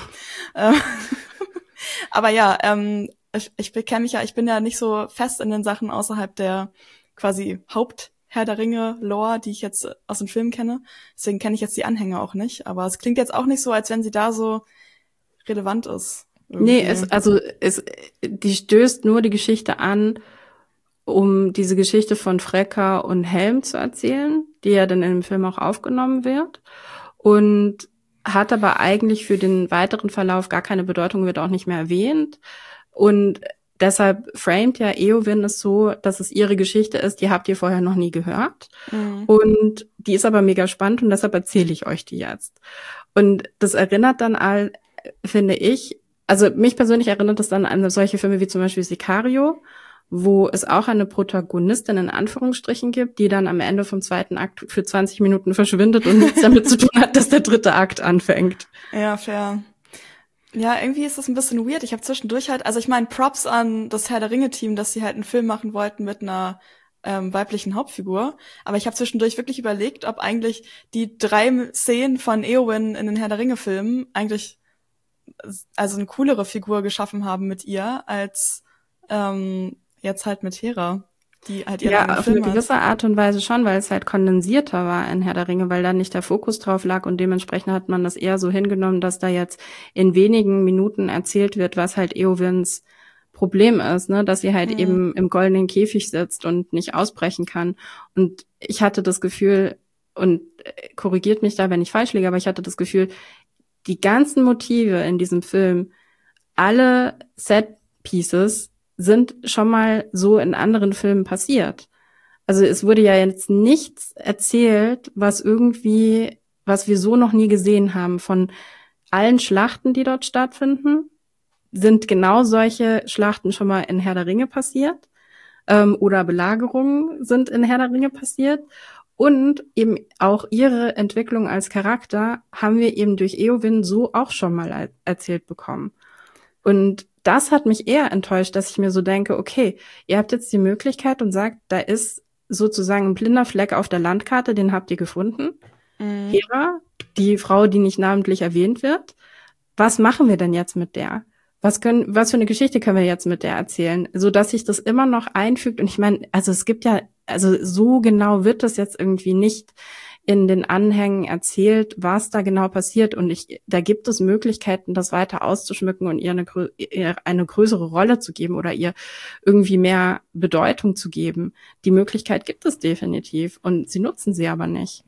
Aber ja, ähm, ich, ich bekenne mich ja, ich bin ja nicht so fest in den Sachen außerhalb der quasi Haupt-Herr der Ringe-Lore, die ich jetzt aus den Filmen kenne. Deswegen kenne ich jetzt die Anhänger auch nicht. Aber es klingt jetzt auch nicht so, als wenn sie da so relevant ist. Irgendwie. Nee, es, also es, die stößt nur die Geschichte an, um diese Geschichte von Freka und Helm zu erzählen, die ja dann im Film auch aufgenommen wird. Und hat aber eigentlich für den weiteren Verlauf gar keine Bedeutung, wird auch nicht mehr erwähnt. Und deshalb framet ja Eowyn es so, dass es ihre Geschichte ist, die habt ihr vorher noch nie gehört. Mhm. Und die ist aber mega spannend und deshalb erzähle ich euch die jetzt. Und das erinnert dann all, finde ich, also mich persönlich erinnert es dann an solche Filme wie zum Beispiel Sicario, wo es auch eine Protagonistin in Anführungsstrichen gibt, die dann am Ende vom zweiten Akt für zwanzig Minuten verschwindet und nichts damit zu tun hat, dass der dritte Akt anfängt. Ja, fair. Ja, irgendwie ist das ein bisschen weird. Ich habe zwischendurch halt, also ich meine, Props an das Herr der Ringe-Team, dass sie halt einen Film machen wollten mit einer ähm, weiblichen Hauptfigur. Aber ich habe zwischendurch wirklich überlegt, ob eigentlich die drei Szenen von Eowyn in den Herr der Ringe-Filmen eigentlich also eine coolere Figur geschaffen haben mit ihr, als ähm, jetzt halt mit Hera, die halt ihren Ja, auf Film eine gewisse hat. Art und Weise schon, weil es halt kondensierter war in Herr der Ringe, weil da nicht der Fokus drauf lag und dementsprechend hat man das eher so hingenommen, dass da jetzt in wenigen Minuten erzählt wird, was halt Eowyns Problem ist, ne, dass sie halt mhm. eben im goldenen Käfig sitzt und nicht ausbrechen kann. Und ich hatte das Gefühl, und korrigiert mich da, wenn ich falsch liege, aber ich hatte das Gefühl, die ganzen Motive in diesem Film, alle Set-Pieces sind schon mal so in anderen Filmen passiert. Also es wurde ja jetzt nichts erzählt, was irgendwie, was wir so noch nie gesehen haben. Von allen Schlachten, die dort stattfinden, sind genau solche Schlachten schon mal in Herr der Ringe passiert. Ähm, oder Belagerungen sind in Herr der Ringe passiert. Und eben auch ihre Entwicklung als Charakter haben wir eben durch Eowyn so auch schon mal er- erzählt bekommen. Und das hat mich eher enttäuscht, dass ich mir so denke, okay, ihr habt jetzt die Möglichkeit und sagt, da ist sozusagen ein blinder Fleck auf der Landkarte, den habt ihr gefunden. Mhm. Hera, die Frau, die nicht namentlich erwähnt wird. Was machen wir denn jetzt mit der? Was können, was für eine Geschichte können wir jetzt mit der erzählen, so dass sich das immer noch einfügt? Und ich meine, also es gibt ja, also so genau wird das jetzt irgendwie nicht in den Anhängen erzählt, was da genau passiert. Und ich, da gibt es Möglichkeiten, das weiter auszuschmücken und ihr eine, ihr eine größere Rolle zu geben oder ihr irgendwie mehr Bedeutung zu geben. Die Möglichkeit gibt es definitiv und sie nutzen sie aber nicht.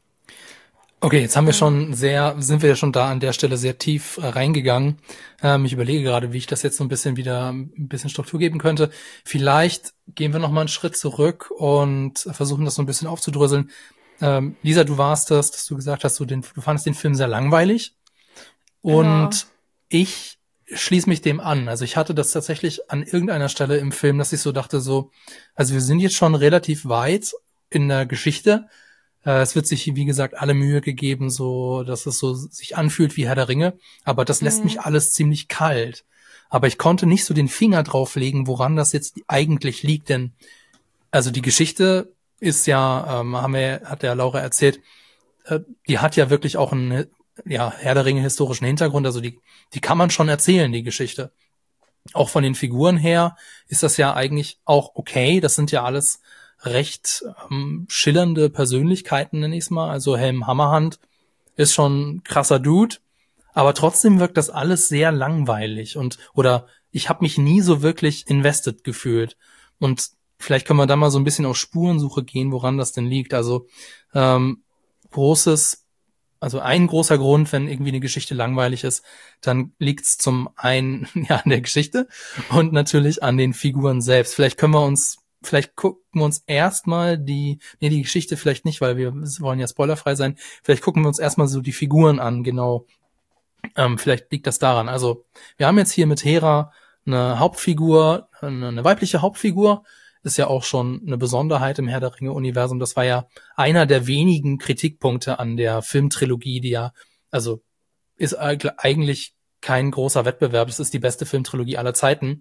Okay, jetzt haben wir schon sehr, sind wir ja schon da an der Stelle sehr tief äh, reingegangen. Ähm, ich überlege gerade, wie ich das jetzt so ein bisschen wieder, ein bisschen Struktur geben könnte. Vielleicht gehen wir noch mal einen Schritt zurück und versuchen das so ein bisschen aufzudröseln. Ähm, Lisa, du warst das, dass du gesagt hast, du, den, du fandest den Film sehr langweilig. Und ja. Ich schließe mich dem an. Also ich hatte das tatsächlich an irgendeiner Stelle im Film, dass ich so dachte, so, also wir sind jetzt schon relativ weit in der Geschichte. Es wird sich, wie gesagt, alle Mühe gegeben, so, dass es so sich anfühlt wie Herr der Ringe. Aber das lässt mhm. mich alles ziemlich kalt. Aber ich konnte nicht so den Finger drauflegen, woran das jetzt eigentlich liegt. Denn, also die Geschichte ist ja, ähm, haben wir, hat der Laura erzählt, äh, die hat ja wirklich auch einen, ja, Herr der Ringe historischen Hintergrund. Also die, die kann man schon erzählen, die Geschichte. Auch von den Figuren her ist das ja eigentlich auch okay. Das sind ja alles recht ähm, schillernde Persönlichkeiten, nenne ich es mal. Also Helm Hammerhand ist schon ein krasser Dude, aber trotzdem wirkt das alles sehr langweilig und oder ich habe mich nie so wirklich invested gefühlt. Und vielleicht können wir da mal so ein bisschen auf Spurensuche gehen, woran das denn liegt. Also ähm, großes, also ein großer Grund, wenn irgendwie eine Geschichte langweilig ist, dann liegt es zum einen ja an der Geschichte und natürlich an den Figuren selbst. Vielleicht können wir uns Vielleicht gucken wir uns erstmal die, nee, die Geschichte vielleicht nicht, weil wir wollen ja spoilerfrei sein. Vielleicht gucken wir uns erstmal so die Figuren an, genau. Ähm, vielleicht liegt das daran. Also, wir haben jetzt hier mit Hera eine Hauptfigur, eine, eine weibliche Hauptfigur. Ist ja auch schon eine Besonderheit im Herr der Ringe-Universum. Das war ja einer der wenigen Kritikpunkte an der Filmtrilogie, die ja, also, ist eigentlich kein großer Wettbewerb. Es ist die beste Filmtrilogie aller Zeiten.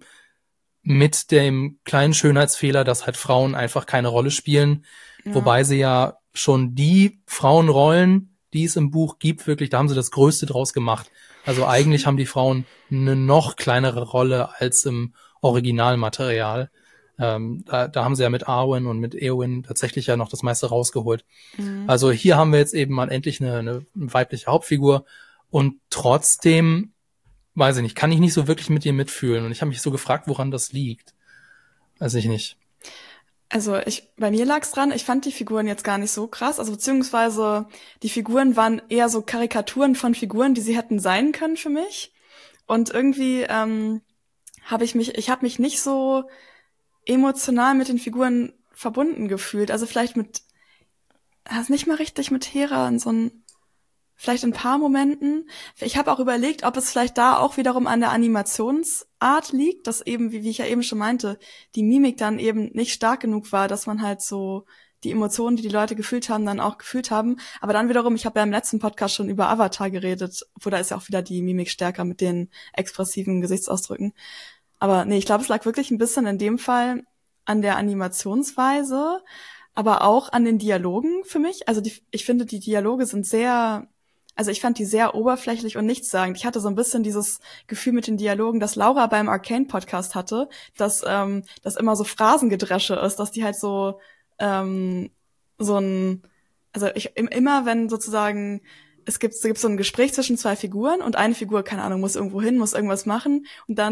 Mit dem kleinen Schönheitsfehler, dass halt Frauen einfach keine Rolle spielen, ja. Wobei sie ja schon die Frauenrollen, die es im Buch gibt, wirklich, da haben sie das Größte draus gemacht. Also eigentlich haben die Frauen eine noch kleinere Rolle als im Originalmaterial. Ähm, da, da haben sie ja mit Arwen und mit Eowyn tatsächlich ja noch das meiste rausgeholt. Mhm. Also hier haben wir jetzt eben mal endlich eine, eine weibliche Hauptfigur und trotzdem weiß ich nicht, kann ich nicht so wirklich mit ihr mitfühlen. Und ich habe mich so gefragt, woran das liegt. Weiß ich nicht. Also ich, bei mir lag's dran, ich fand die Figuren jetzt gar nicht so krass. Also beziehungsweise die Figuren waren eher so Karikaturen von Figuren, die sie hätten sein können für mich. Und irgendwie ähm, habe ich mich, ich habe mich nicht so emotional mit den Figuren verbunden gefühlt. Also vielleicht mit, also nicht mal richtig mit Hera in so ein vielleicht in ein paar Momenten. Ich habe auch überlegt, ob es vielleicht da auch wiederum an der Animationsart liegt, dass eben, wie, wie ich ja eben schon meinte, die Mimik dann eben nicht stark genug war, dass man halt so die Emotionen, die die Leute gefühlt haben, dann auch gefühlt haben. Aber dann wiederum, ich habe ja im letzten Podcast schon über Avatar geredet, wo da ist ja auch wieder die Mimik stärker mit den expressiven Gesichtsausdrücken. Aber nee, ich glaube, es lag wirklich ein bisschen in dem Fall an der Animationsweise, aber auch an den Dialogen für mich. Also die, ich finde, die Dialoge sind sehr... Also ich fand die sehr oberflächlich und nichtssagend. Ich hatte so ein bisschen dieses Gefühl mit den Dialogen, das Laura beim Arcane-Podcast hatte, dass ähm, das immer so Phrasengedresche ist, dass die halt so ähm, so ein, also ich immer, wenn sozusagen es gibt, es gibt so ein Gespräch zwischen zwei Figuren und eine Figur, keine Ahnung, muss irgendwo hin, muss irgendwas machen und dann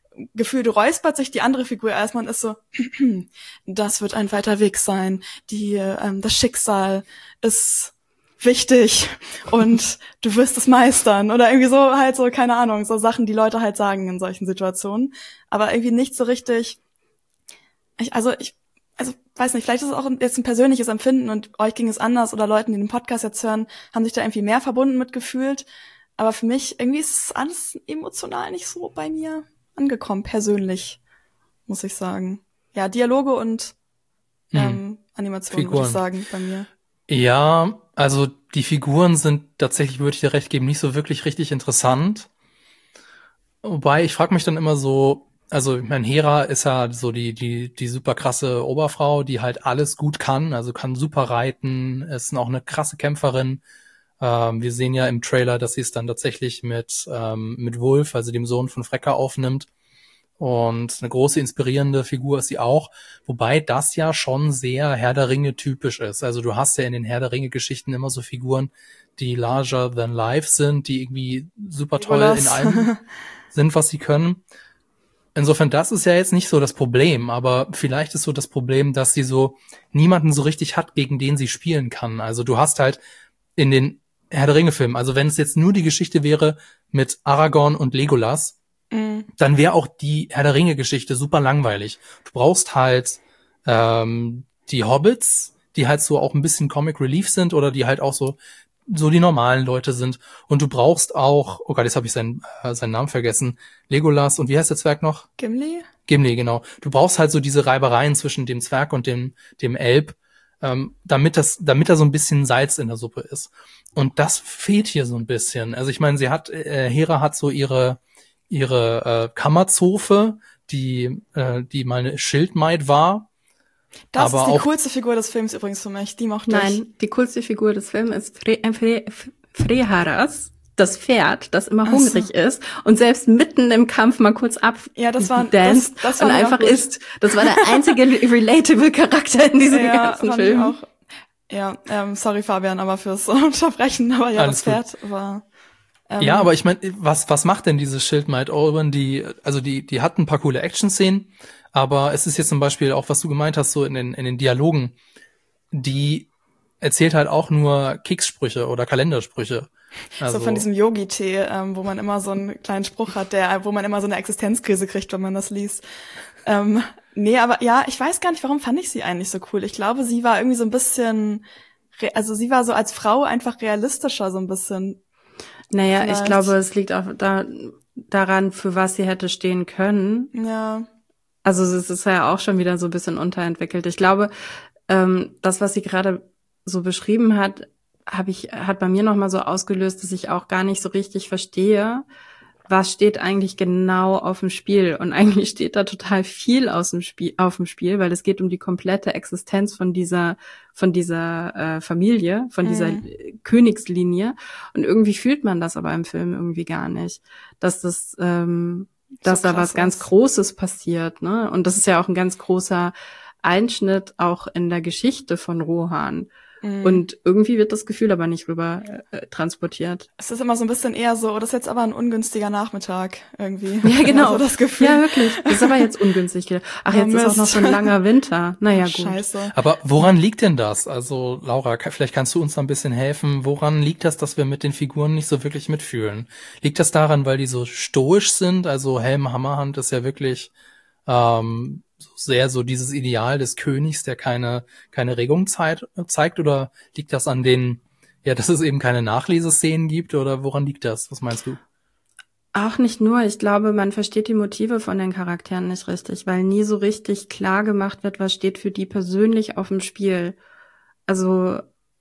gefühlt räuspert sich die andere Figur erstmal und ist so, das wird ein weiter Weg sein, die, ähm, das Schicksal ist wichtig und du wirst es meistern oder irgendwie so halt so, keine Ahnung, so Sachen, die Leute halt sagen in solchen Situationen, aber irgendwie nicht so richtig, ich, also ich, also weiß nicht, vielleicht ist es auch jetzt ein persönliches Empfinden und euch ging es anders oder Leuten, die den Podcast jetzt hören, haben sich da irgendwie mehr verbunden mit gefühlt, aber für mich irgendwie ist alles emotional nicht so bei mir angekommen, persönlich, muss ich sagen. Ja, Dialoge und ähm, hm. Animationen, würde ich sagen, bei mir. Ja, also die Figuren sind tatsächlich, würde ich dir recht geben, nicht so wirklich richtig interessant. Wobei, ich frage mich dann immer so, also ich meine, Hera ist ja so die die die super krasse Oberfrau, die halt alles gut kann, also kann super reiten, ist auch eine krasse Kämpferin. Ähm, wir sehen ja im Trailer, dass sie es dann tatsächlich mit ähm, mit Wolf, also dem Sohn von Freka, aufnimmt. Und eine große inspirierende Figur ist sie auch, wobei das ja schon sehr Herr der Ringe typisch ist. Also du hast ja in den Herr der Ringe Geschichten immer so Figuren, die larger than life sind, die irgendwie super toll in allem sind, was sie können. Insofern, das ist ja jetzt nicht so das Problem, aber vielleicht ist so das Problem, dass sie so niemanden so richtig hat, gegen den sie spielen kann. Also du hast halt in den Herr der Ringe Filmen, also wenn es jetzt nur die Geschichte wäre mit Aragorn und Legolas, mhm. dann wäre auch die Herr der Ringe Geschichte super langweilig. Du brauchst halt ähm, die Hobbits, die halt so auch ein bisschen Comic Relief sind oder die halt auch so so die normalen Leute sind. Und du brauchst auch, oh Gott, jetzt habe ich seinen, äh, seinen Namen vergessen, Legolas und wie heißt der Zwerg noch? Gimli? Gimli, genau. Du brauchst halt so diese Reibereien zwischen dem Zwerg und dem dem Elb, ähm, damit das, damit da so ein bisschen Salz in der Suppe ist. Und das fehlt hier so ein bisschen. Also ich meine, sie hat, äh, Hera hat so ihre ihre äh, Kammerzofe, die äh, die mal eine Schildmaid war. Das aber ist die auch, coolste Figur des Films übrigens für mich. Die mochte Nein, ich. die coolste Figur des Films ist Fre Fre Freharas, das Pferd, das immer hungrig so. ist und selbst mitten im Kampf mal kurz ab ja, das war, das, das war und einfach ist. Das war der einzige relatable Charakter in diesem ja, ganzen Film. Auch, ja, ähm, sorry Fabian, aber fürs Unterbrechen, aber ja, Alles das Pferd gut. war... Ähm, ja, aber ich meine, was was macht denn diese Schildmaid Oberyn? Die, also die die hat ein paar coole Action-Szenen, aber es ist jetzt zum Beispiel auch, was du gemeint hast, so in den in den Dialogen, die erzählt halt auch nur Kekssprüche oder Kalendersprüche. Also, so von diesem Yogi-Tee, ähm, wo man immer so einen kleinen Spruch hat, der, wo man immer so eine Existenzkrise kriegt, wenn man das liest. Ähm, nee, aber ja, ich weiß gar nicht, warum fand ich sie eigentlich so cool. Ich glaube, sie war irgendwie so ein bisschen, also sie war so als Frau einfach realistischer so ein bisschen. Naja, Vielleicht. ich glaube, es liegt auch da, daran, für was sie hätte stehen können. Ja. Also es ist ja auch schon wieder so ein bisschen unterentwickelt. Ich glaube, ähm, das, was sie gerade so beschrieben hat, habe ich hat bei mir noch mal so ausgelöst, dass ich auch gar nicht so richtig verstehe, was steht eigentlich genau auf dem Spiel. Und eigentlich steht da total viel aus dem Spiel, auf dem Spiel, weil es geht um die komplette Existenz von dieser, von dieser äh, Familie, von dieser mhm. Königslinie. Und irgendwie fühlt man das aber im Film irgendwie gar nicht, dass das, ähm, dass so da was ganz Großes passiert, ne? Und das ist ja auch ein ganz großer Einschnitt auch in der Geschichte von Rohan. Mhm. Und irgendwie wird das Gefühl aber nicht rüber äh, transportiert. Es ist immer so ein bisschen eher so, oh, das ist jetzt aber ein ungünstiger Nachmittag irgendwie. Ja, genau. So das Gefühl. Ja, wirklich. Das ist aber jetzt ungünstig. Ach, jetzt oh, ist auch noch so ein langer Winter. Naja, gut. Scheiße. Aber woran liegt denn das? Also, Laura, vielleicht kannst du uns da ein bisschen helfen. Woran liegt das, dass wir mit den Figuren nicht so wirklich mitfühlen? Liegt das daran, weil die so stoisch sind? Also Helm Hammerhand ist ja wirklich ähm, sehr so dieses Ideal des Königs, der keine keine Regung zeigt, zeigt, oder liegt das an den, ja, dass es eben keine Nachleseszenen gibt, oder woran liegt das? Was meinst du? Auch nicht nur. Ich glaube, man versteht die Motive von den Charakteren nicht richtig, weil nie so richtig klar gemacht wird, was steht für die persönlich auf dem Spiel. Also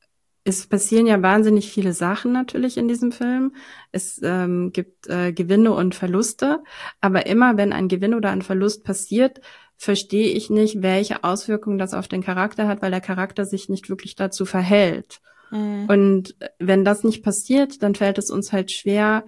es passieren ja wahnsinnig viele Sachen natürlich in diesem Film. Es ähm, gibt äh, Gewinne und Verluste, aber immer wenn ein Gewinn oder ein Verlust passiert, verstehe ich nicht, welche Auswirkungen das auf den Charakter hat, weil der Charakter sich nicht wirklich dazu verhält. Mhm. Und wenn das nicht passiert, dann fällt es uns halt schwer,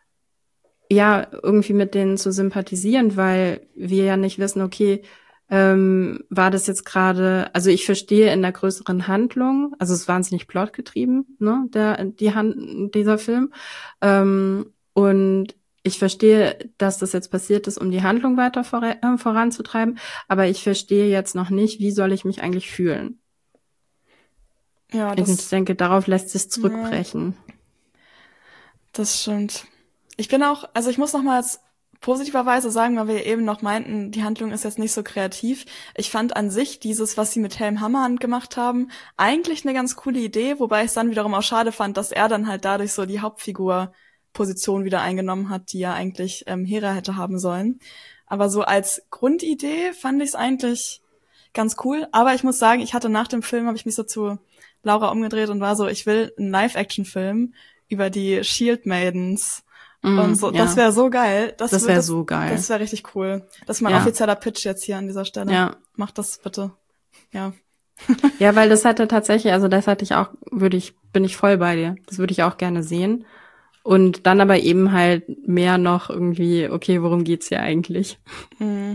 ja, irgendwie mit denen zu sympathisieren, weil wir ja nicht wissen, okay, ähm, war das jetzt gerade, also ich verstehe in der größeren Handlung, also es ist wahnsinnig plotgetrieben, ne, der, die Hand, dieser Film, ähm, und ich verstehe, dass das jetzt passiert ist, um die Handlung weiter vor, äh, voranzutreiben, aber ich verstehe jetzt noch nicht, wie soll ich mich eigentlich fühlen? Ja, das, und ich denke, darauf lässt sich zurückbrechen. Ja, das stimmt. Ich bin auch, also ich muss nochmals positiverweise sagen, weil wir eben noch meinten, die Handlung ist jetzt nicht so kreativ. Ich fand an sich dieses, was sie mit Helm Hammerhand gemacht haben, eigentlich eine ganz coole Idee, wobei ich es dann wiederum auch schade fand, dass er dann halt dadurch so die Hauptfigur-Position wieder eingenommen hat, die ja eigentlich ähm, Hera hätte haben sollen. Aber so als Grundidee fand ich es eigentlich ganz cool. Aber ich muss sagen, ich hatte nach dem Film, habe ich mich so zu Laura umgedreht und war so, ich will einen Live-Action-Film über die Shield Maidens. Mm, und so, ja. Das wäre so geil. Das, das wäre so geil. Das wäre richtig cool. Das ist mein ja. offizieller Pitch jetzt hier an dieser Stelle. Ja. Macht das bitte. Ja. Ja, weil das hatte tatsächlich, also das hatte ich auch, würde ich, bin ich voll bei dir. Das würde ich auch gerne sehen. Und dann aber eben halt mehr noch irgendwie, okay, worum geht's hier eigentlich? Mhm.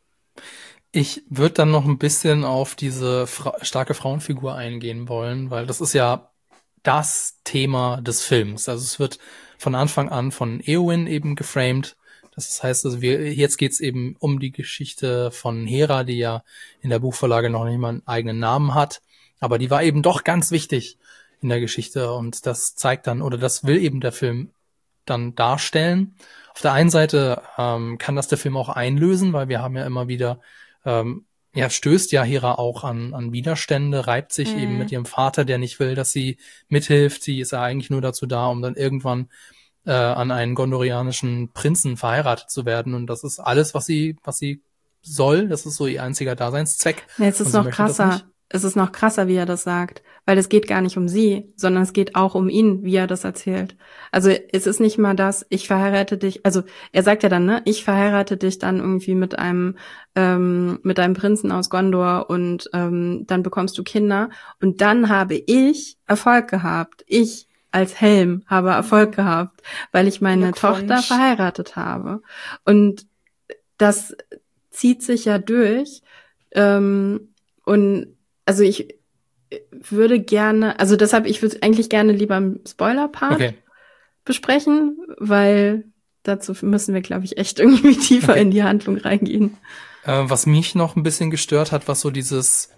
Ich würde dann noch ein bisschen auf diese fra- starke Frauenfigur eingehen wollen, weil das ist ja das Thema des Films. Also es wird von Anfang an von Eowyn eben geframed. Das heißt, also wir, jetzt geht's eben um die Geschichte von Hera, die ja in der Buchvorlage noch nicht mal einen eigenen Namen hat. Aber die war eben doch ganz wichtig in der Geschichte und das zeigt dann, oder das will eben der Film dann darstellen. Auf der einen Seite ähm, kann das der Film auch einlösen, weil wir haben ja immer wieder Ähm, ja, stößt ja Hera auch an, an Widerstände, reibt sich Mhm. eben mit ihrem Vater, der nicht will, dass sie mithilft. Sie ist ja eigentlich nur dazu da, um dann irgendwann äh, an einen gondorianischen Prinzen verheiratet zu werden. Und das ist alles, was sie, was sie soll. Das ist so ihr einziger Daseinszweck. Ja, jetzt ist Und sie noch möchte das krasser. nicht. Es ist noch krasser, wie er das sagt. Weil es geht gar nicht um sie, sondern es geht auch um ihn, wie er das erzählt. Also es ist nicht mal das, ich verheirate dich, also er sagt ja dann, ne, ich verheirate dich dann irgendwie mit einem ähm, mit einem Prinzen aus Gondor und ähm, dann bekommst du Kinder und dann habe ich Erfolg gehabt. Ich als Helm habe Erfolg gehabt, weil ich meine Glückwunsch. Tochter verheiratet habe. Und das zieht sich ja durch. Ähm, und also ich würde gerne, also deshalb, ich würde eigentlich gerne lieber im Spoiler-Part Okay. besprechen, weil dazu müssen wir, glaube ich, echt irgendwie tiefer Okay. in die Handlung reingehen. Äh, was mich noch ein bisschen gestört hat, was so dieses,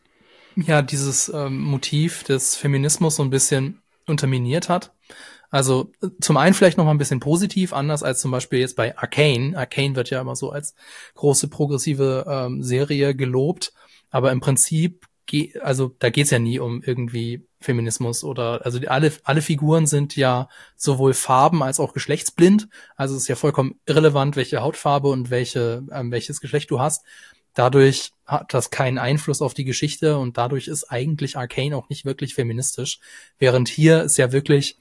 ja, dieses ähm, Motiv des Feminismus so ein bisschen unterminiert hat. Also äh, zum einen vielleicht noch mal ein bisschen positiv, anders als zum Beispiel jetzt bei Arcane. Arcane wird ja immer so als große progressive ähm, Serie gelobt, aber im Prinzip, ge- also da geht's ja nie um irgendwie Feminismus oder, also die, alle alle Figuren sind ja sowohl farben- als auch geschlechtsblind. Also es ist ja vollkommen irrelevant, welche Hautfarbe und welche ähm, welches Geschlecht du hast. Dadurch hat das keinen Einfluss auf die Geschichte und dadurch ist eigentlich Arcane auch nicht wirklich feministisch. Während hier ist ja wirklich,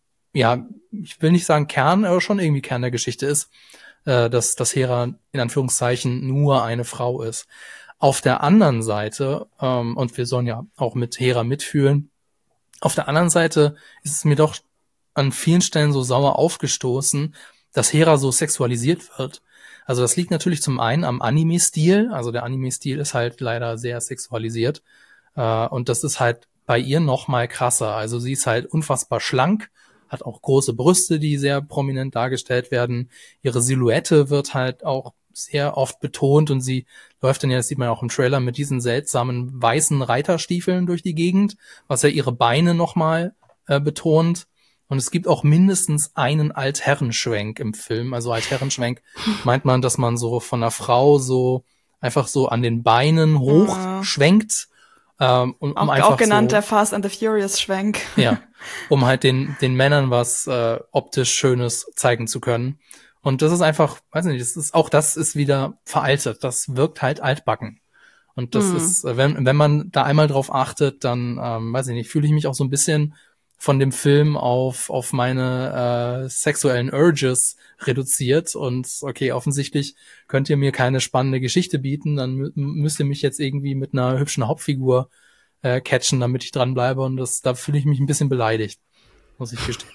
ja, ich will nicht sagen Kern, aber schon irgendwie Kern der Geschichte ist, äh, dass, dass Hera in Anführungszeichen nur eine Frau ist. Auf der anderen Seite, ähm, und wir sollen ja auch mit Hera mitfühlen, auf der anderen Seite ist es mir doch an vielen Stellen so sauer aufgestoßen, dass Hera so sexualisiert wird. Also das liegt natürlich zum einen am Anime-Stil, also der Anime-Stil ist halt leider sehr sexualisiert, äh, und das ist halt bei ihr noch mal krasser. Also sie ist halt unfassbar schlank, hat auch große Brüste, die sehr prominent dargestellt werden. Ihre Silhouette wird halt auch sehr oft betont und sie läuft dann ja, das sieht man auch im Trailer, mit diesen seltsamen weißen Reiterstiefeln durch die Gegend, was ja ihre Beine nochmal äh, betont. Und es gibt auch mindestens einen Altherrenschwenk im Film. Also Altherrenschwenk meint man, dass man so von einer Frau so einfach so an den Beinen hoch Ja. schwenkt. Ähm, um, um Auch, einfach auch genannt so, der Fast and the Furious Schwenk. ja, um halt den den Männern was äh, optisch Schönes zeigen zu können. Und das ist einfach, weiß nicht, das ist auch das ist wieder veraltet. Das wirkt halt altbacken. Und das Hm. ist, äh, wenn wenn man da einmal drauf achtet, dann ähm, weiß ich nicht, fühle ich mich auch so ein bisschen von dem Film auf auf meine äh, sexuellen Urges reduziert. Und okay, offensichtlich könnt ihr mir keine spannende Geschichte bieten, dann mü müsst ihr mich jetzt irgendwie mit einer hübschen Hauptfigur äh, catchen, damit ich dranbleibe. Und das, da fühle ich mich ein bisschen beleidigt, muss ich gestehen.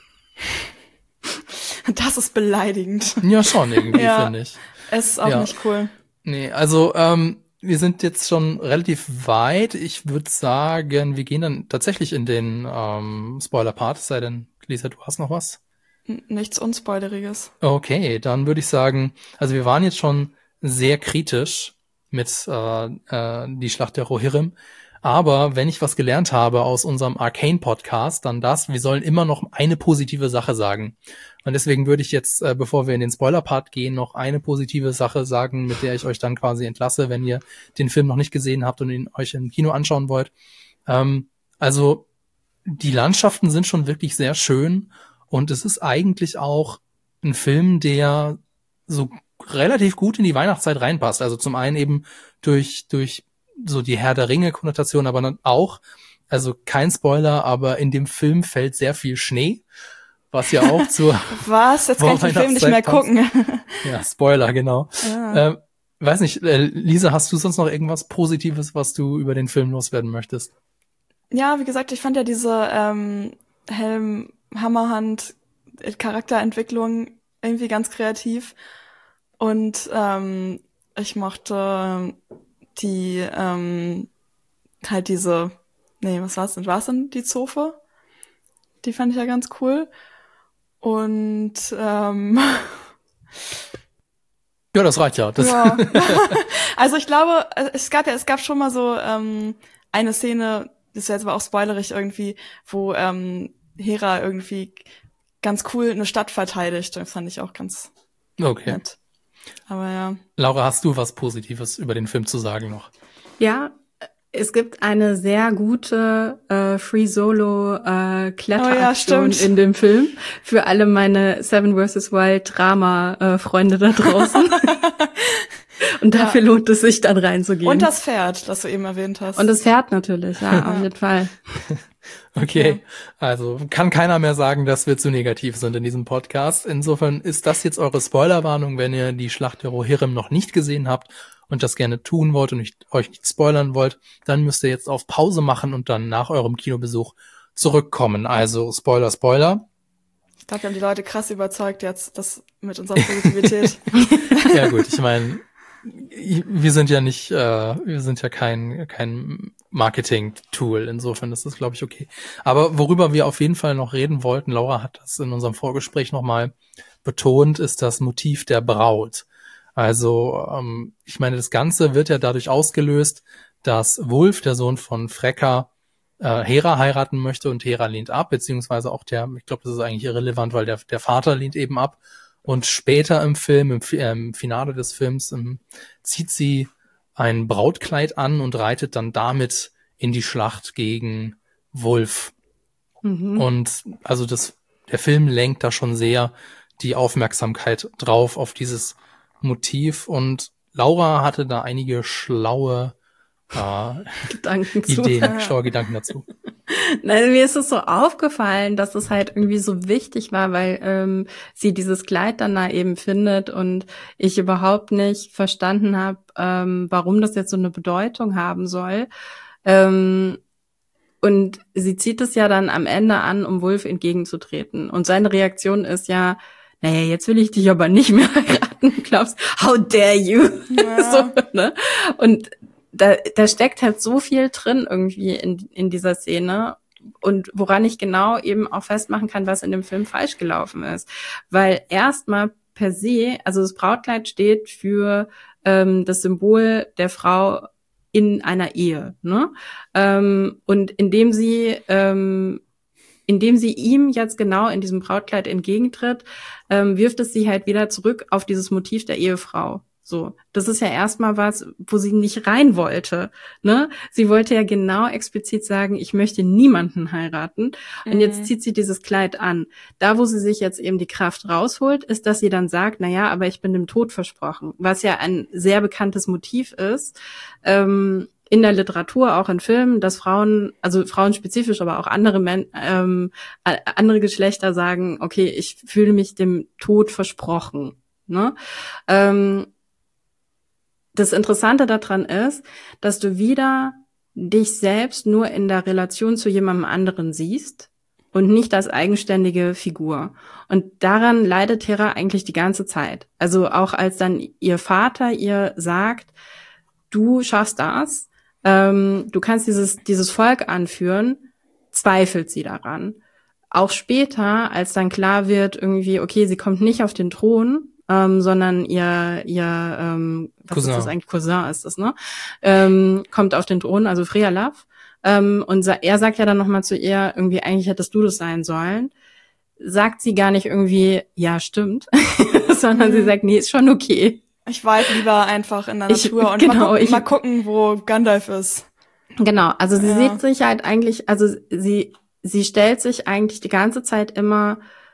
Das ist beleidigend. Ja, schon irgendwie, Ja. finde ich. Es ist auch Ja. nicht cool. Nee, also ähm, wir sind jetzt schon relativ weit. Ich würde sagen, wir gehen dann tatsächlich in den ähm, Spoiler-Part, es sei denn, Lisa, du hast noch was? N- nichts Unspoileriges. Okay, dann würde ich sagen, also wir waren jetzt schon sehr kritisch mit äh, äh, die Schlacht der Rohirrim, aber wenn ich was gelernt habe aus unserem Arcane-Podcast, dann das, wir sollen immer noch eine positive Sache sagen. Und deswegen würde ich jetzt, äh, bevor wir in den Spoiler-Part gehen, noch eine positive Sache sagen, mit der ich euch dann quasi entlasse, wenn ihr den Film noch nicht gesehen habt und ihn euch im Kino anschauen wollt. Ähm, also die Landschaften sind schon wirklich sehr schön und es ist eigentlich auch ein Film, der so relativ gut in die Weihnachtszeit reinpasst. Also zum einen eben durch durch so die Herr der Ringe-Konnotation, aber dann auch, also kein Spoiler, aber in dem Film fällt sehr viel Schnee, was ja auch zur Was? Jetzt kann ich den Film nicht mehr gucken. Ja, Spoiler, genau. Ja. Ähm, weiß nicht, äh, Lisa, hast du sonst noch irgendwas Positives, was du über den Film loswerden möchtest? Ja, wie gesagt, ich fand ja diese ähm, Helm Hammerhand Charakterentwicklung irgendwie ganz kreativ und ähm, ich mochte die ähm, halt diese nee, was war's denn? War's denn die Zofe? Die fand ich ja ganz cool und ähm, Ja, das reicht ja. Das ja. Also ich glaube, es gab ja, es gab schon mal so ähm, eine Szene, das ist jetzt aber auch spoilerig irgendwie, wo ähm, Hera irgendwie ganz cool eine Stadt verteidigt. Das fand ich auch ganz Okay. nett. Aber ja. Laura, hast du was Positives über den Film zu sagen noch? Ja, es gibt eine sehr gute äh, Free Solo äh, Kletteraktion Oh ja, stimmt. in dem Film für alle meine Seven versus. Wild Drama äh, Freunde da draußen. Und dafür Ja. lohnt es sich dann reinzugehen. Und das Pferd, das du eben erwähnt hast. Und das Pferd natürlich, ja, auf jeden Fall. Okay, also kann keiner mehr sagen, dass wir zu negativ sind in diesem Podcast. Insofern ist das jetzt eure Spoilerwarnung, wenn ihr die Schlacht der Rohirrim noch nicht gesehen habt und das gerne tun wollt und nicht, euch nicht spoilern wollt, dann müsst ihr jetzt auf Pause machen und dann nach eurem Kinobesuch zurückkommen. Also Spoiler, Spoiler. Ich glaube, wir haben die Leute krass überzeugt jetzt, das mit unserer Positivität. Ja gut, ich meine, wir sind ja nicht, äh, wir sind ja kein kein Marketing-Tool, insofern ist das, glaube ich, okay. Aber worüber wir auf jeden Fall noch reden wollten, Laura hat das in unserem Vorgespräch nochmal betont, ist das Motiv der Braut. Also, ähm, ich meine, das Ganze wird ja dadurch ausgelöst, dass Wulf, der Sohn von Freka, äh, Hera heiraten möchte und Hera lehnt ab, beziehungsweise auch der, ich glaube, das ist eigentlich irrelevant, weil der, der Vater lehnt eben ab. Und später im Film, im, äh, im Finale des Films, ähm, zieht sie ein Brautkleid an und reitet dann damit in die Schlacht gegen Wulf. Mhm. Und also das, der Film lenkt da schon sehr die Aufmerksamkeit drauf auf dieses Motiv. Und Laura hatte da einige schlaue äh, Gedanken zu. Ideen, schlaue Gedanken dazu. Nein, mir ist es so aufgefallen, dass es halt irgendwie so wichtig war, weil ähm, sie dieses Kleid dann da eben findet und ich überhaupt nicht verstanden habe, ähm, warum das jetzt so eine Bedeutung haben soll. Ähm, und sie zieht es ja dann am Ende an, um Wulf entgegenzutreten. Und seine Reaktion ist ja, naja, jetzt will ich dich aber nicht mehr heiraten. Glaubst, how dare you? Ja. So, ne? Und da, da steckt halt so viel drin irgendwie in, in dieser Szene und woran ich genau eben auch festmachen kann, was in dem Film falsch gelaufen ist. Weil erstmal per se, also das Brautkleid steht für ähm, das Symbol der Frau in einer Ehe, ne? Ähm, und indem sie ähm, indem sie ihm jetzt genau in diesem Brautkleid entgegentritt, ähm, wirft es sie halt wieder zurück auf dieses Motiv der Ehefrau. So, das ist ja erstmal was, wo sie nicht rein wollte, ne? Sie wollte ja genau explizit sagen, ich möchte niemanden heiraten. Und Mhm. jetzt zieht sie dieses Kleid an. Da, wo sie sich jetzt eben die Kraft rausholt, ist, dass sie dann sagt, na ja, aber ich bin dem Tod versprochen. Was ja ein sehr bekanntes Motiv ist, ähm, in der Literatur, auch in Filmen, dass Frauen, also Frauen spezifisch, aber auch andere Men ähm, andere Geschlechter sagen, okay, ich fühle mich dem Tod versprochen, ne? Ähm, Das Interessante daran ist, dass du wieder dich selbst nur in der Relation zu jemandem anderen siehst und nicht als eigenständige Figur. Und daran leidet Hera eigentlich die ganze Zeit. Also auch als dann ihr Vater ihr sagt, du schaffst das, ähm, du kannst dieses dieses Volk anführen, zweifelt sie daran. auch später, als dann klar wird, irgendwie, okay, sie kommt nicht auf den Thron, ähm, sondern ihr, ihr, ähm, was Cousin. ist das eigentlich? Cousin ist das, ne? Ähm, kommt auf den Thron, also Freya-Love. Ähm, und sa- er sagt ja dann nochmal zu ihr, irgendwie, eigentlich hättest du das sein sollen. Sagt sie gar nicht irgendwie, ja, stimmt, sondern Mhm. sie sagt, nee, ist schon okay. Ich war halt lieber einfach in der Ich- Natur und genau, mal, gucken, ich- mal gucken, wo Gandalf ist. Genau, also sie Ja. sieht sich halt eigentlich, also sie, sie stellt sich eigentlich die ganze Zeit immer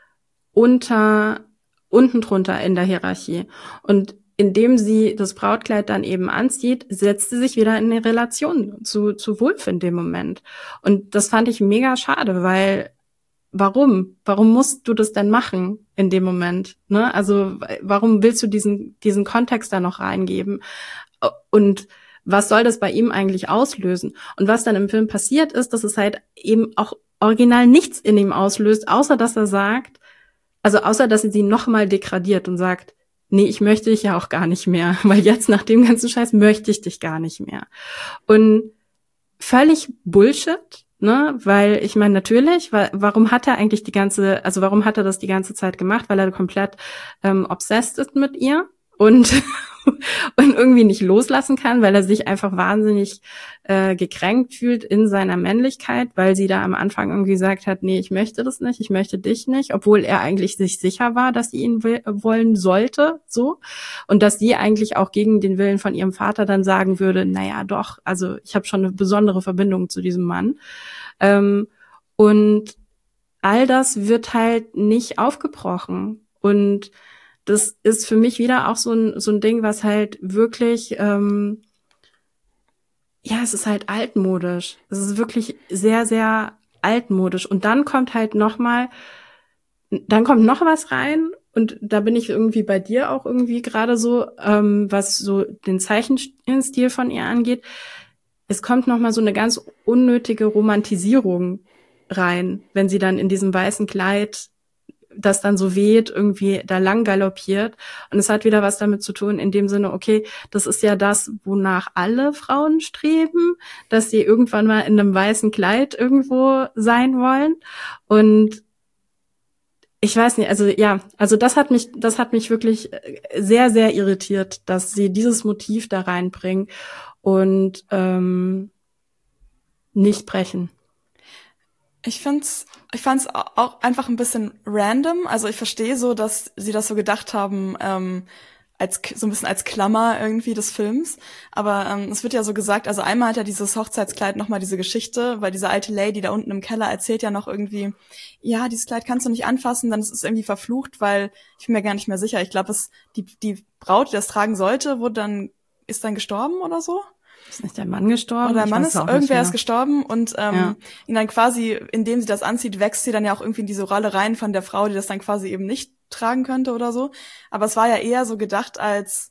unter, unten drunter in der Hierarchie. Und indem sie das Brautkleid dann eben anzieht, setzt sie sich wieder in eine Relation zu, zu Wulf in dem Moment. Und das fand ich mega schade, weil warum? Warum musst du das denn machen in dem Moment? Ne? Also warum willst du diesen, diesen Kontext da noch reingeben? Und was soll das bei ihm eigentlich auslösen? Und was dann im Film passiert ist, dass es halt eben auch original nichts in ihm auslöst, außer dass er sagt, also außer dass sie sie nochmal degradiert und sagt, nee, ich möchte dich ja auch gar nicht mehr, weil jetzt nach dem ganzen Scheiß möchte ich dich gar nicht mehr. Und völlig Bullshit, ne, weil ich meine natürlich, weil, warum hat er eigentlich die ganze, also warum hat er das die ganze Zeit gemacht? Weil er komplett ähm, obsessed ist mit ihr und und irgendwie nicht loslassen kann, weil er sich einfach wahnsinnig äh, gekränkt fühlt in seiner Männlichkeit, weil sie da am Anfang irgendwie gesagt hat, nee, ich möchte das nicht, ich möchte dich nicht, obwohl er eigentlich sich sicher war, dass sie ihn will, wollen sollte, so. Und dass sie eigentlich auch gegen den Willen von ihrem Vater dann sagen würde, naja, doch, also ich habe schon eine besondere Verbindung zu diesem Mann. Ähm, und all das wird halt nicht aufgebrochen. Und das ist für mich wieder auch so ein so ein Ding, was halt wirklich, ähm, ja, es ist halt altmodisch. Es ist wirklich sehr, sehr altmodisch. Und dann kommt halt noch mal, dann kommt noch was rein. Und da bin ich irgendwie bei dir auch irgendwie gerade so, ähm, was so den Zeichenstil von ihr angeht. Es kommt noch mal so eine ganz unnötige Romantisierung rein, wenn sie dann in diesem weißen Kleid, das dann so weht, irgendwie da lang galoppiert. Und es hat wieder was damit zu tun, in dem Sinne, okay, das ist ja das, wonach alle Frauen streben, dass sie irgendwann mal in einem weißen Kleid irgendwo sein wollen. Und ich weiß nicht, also ja, also das hat mich, das hat mich wirklich sehr, sehr irritiert, dass sie dieses Motiv da reinbringen und ähm, nicht brechen. Ich find's, ich fand's auch einfach ein bisschen random. Also ich verstehe so, dass sie das so gedacht haben, ähm, als so ein bisschen als Klammer irgendwie des Films. Aber ähm, es wird ja so gesagt, also einmal hat ja dieses Hochzeitskleid nochmal diese Geschichte, weil diese alte Lady da unten im Keller erzählt ja noch irgendwie, ja, dieses Kleid kannst du nicht anfassen, dann ist es irgendwie verflucht, weil ich bin mir gar nicht mehr sicher. Ich glaube, es die die Braut, die das tragen sollte, wurde dann ist dann gestorben oder so. Ist nicht der Mann gestorben? Oder der Ich Mann weiß ist, auch nicht irgendwer mehr. ist gestorben und ähm, Ja. ihn dann quasi, indem sie das anzieht, wächst sie dann ja auch irgendwie in diese Rolle rein von der Frau, die das dann quasi eben nicht tragen könnte oder so. Aber es war ja eher so gedacht als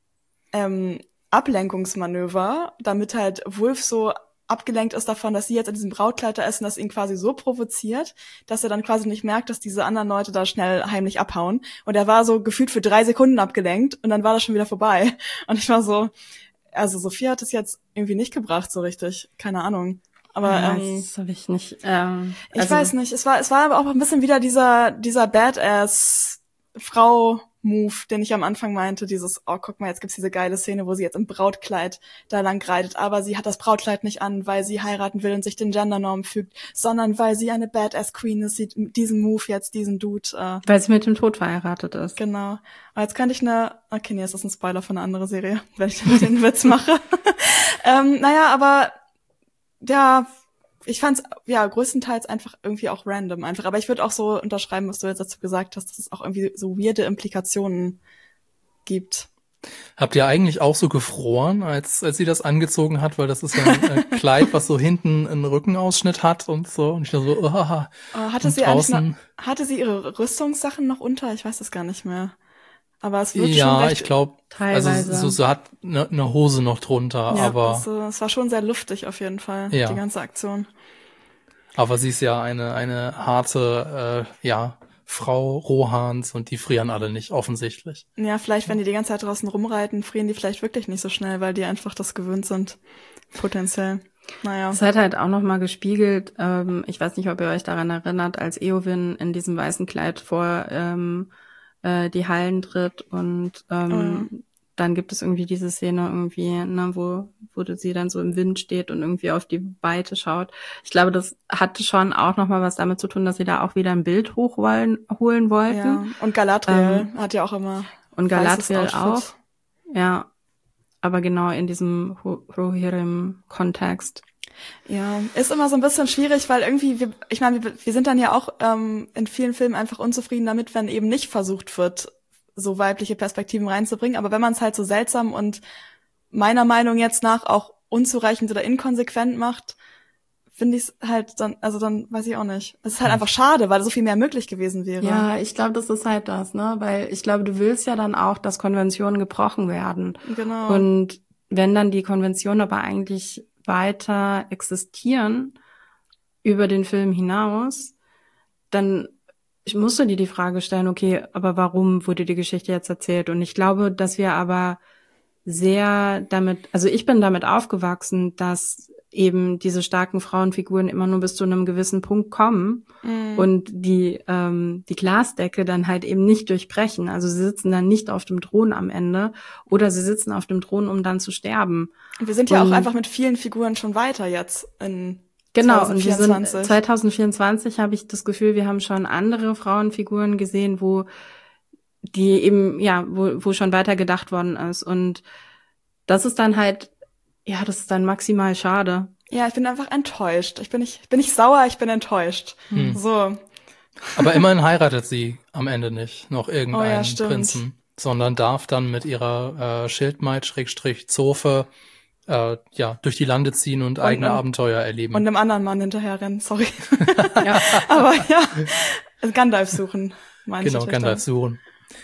ähm, Ablenkungsmanöver, damit halt Wulf so abgelenkt ist davon, dass sie jetzt in diesem Brautkleid da ist und das ihn quasi so provoziert, dass er dann quasi nicht merkt, dass diese anderen Leute da schnell heimlich abhauen. Und er war so gefühlt für drei Sekunden abgelenkt und dann war das schon wieder vorbei. Und ich war so, also Sophia hat es jetzt irgendwie nicht gebracht so richtig, keine Ahnung. Aber Ja, ähm, das habe ich nicht. Ähm, ich also, weiß nicht, es war es war aber auch ein bisschen wieder dieser dieser Badass Frau Move, den ich am Anfang meinte, dieses oh, guck mal, jetzt gibt's diese geile Szene, wo sie jetzt im Brautkleid da lang reitet, aber sie hat das Brautkleid nicht an, weil sie heiraten will und sich den Gendernormen fügt, sondern weil sie eine Badass Queen ist, sie diesen Move jetzt, diesen Dude äh, weil sie mit dem Tod verheiratet ist. genau. Aber jetzt könnte ich eine, okay, nee, das ist ein Spoiler für eine andere Serie, wenn ich den, den Witz mache. ähm, naja, aber ja, ich fand's ja größtenteils einfach irgendwie auch random einfach. Aber ich würde auch so unterschreiben, was du jetzt dazu gesagt hast, dass es auch irgendwie so weirde Implikationen gibt. Habt ihr eigentlich auch so gefroren, als als sie das angezogen hat, weil das ist ja ein äh, Kleid, was so hinten einen Rückenausschnitt hat und so. Und ich dachte so, oh, Uh, hatte und sie eigentlich draußen- noch, hatte sie ihre Rüstungssachen noch unter? Ich weiß das gar nicht mehr. Aber es wird schon ja, recht, ich glaube, also Teilweise. so, so hat eine ne Hose noch drunter, ja, aber also, es war schon sehr luftig auf jeden Fall, Ja. die ganze Aktion. aber sie ist ja eine eine harte äh, ja Frau Rohans und die frieren alle nicht offensichtlich. Ja, vielleicht, wenn die die ganze Zeit draußen rumreiten, frieren die vielleicht wirklich nicht so schnell, weil die einfach das gewöhnt sind. Potenziell. Naja. Es hat halt auch nochmal gespiegelt, ähm, ich weiß nicht, ob ihr euch daran erinnert, als Eowyn in diesem weißen Kleid vor ähm, äh, die Hallen tritt und ähm, oh ja. Dann gibt es irgendwie diese Szene irgendwie, ne, wo, wo sie dann so im Wind steht und irgendwie auf die Weite schaut. Ich glaube, das hatte schon auch nochmal was damit zu tun, dass sie da auch wieder ein Bild hochholen holen wollten. Ja. Und Galadriel ähm, hat ja auch immer und Galadriel auch. Ja, aber genau in diesem Rohirrim-Kontext. Ja, ist immer so ein bisschen schwierig, weil irgendwie, wir, ich meine, wir, wir sind dann ja auch ähm, in vielen Filmen einfach unzufrieden damit, wenn eben nicht versucht wird, so weibliche Perspektiven reinzubringen. Aber wenn man es halt so seltsam und meiner Meinung jetzt nach auch unzureichend oder inkonsequent macht, finde ich es halt dann, also dann weiß ich auch nicht. Es ist halt einfach schade, weil so viel mehr möglich gewesen wäre. Ja, ich glaube, das ist halt das, ne? Weil ich glaube, du willst ja dann auch, dass Konventionen gebrochen werden. Genau. Und wenn dann die Konventionen aber eigentlich weiter existieren über den Film hinaus, dann ich musste dir die Frage stellen, okay, aber warum wurde die Geschichte jetzt erzählt? Und ich glaube, dass wir aber sehr damit, also ich bin damit aufgewachsen, dass eben diese starken Frauenfiguren immer nur bis zu einem gewissen Punkt kommen mm. und die ähm, die Glasdecke dann halt eben nicht durchbrechen. Also sie sitzen dann nicht auf dem Thron am Ende oder sie sitzen auf dem Thron, um dann zu sterben. Und wir sind ja und, auch einfach mit vielen Figuren schon weiter jetzt in Genau, zwanzig vierundzwanzig. Und wir sind zwanzig vierundzwanzig habe ich das Gefühl, wir haben schon andere Frauenfiguren gesehen, wo die eben, ja, wo, wo schon weiter gedacht worden ist. Und das ist dann halt, ja, das ist dann maximal schade. Ja, ich bin einfach enttäuscht. Ich bin nicht, ich bin nicht sauer, ich bin enttäuscht. Hm. So. Aber immerhin heiratet sie am Ende nicht noch irgendeinen oh ja, Prinzen, sondern darf dann mit ihrer äh, Schildmaid, Schrägstrich, Zofe, Äh, ja, durch die Lande ziehen und, und eigene um, Abenteuer erleben. Und einem anderen Mann hinterher rennen, sorry. ja. Aber ja, Gandalf suchen, meine Genau, Gandalf suchen.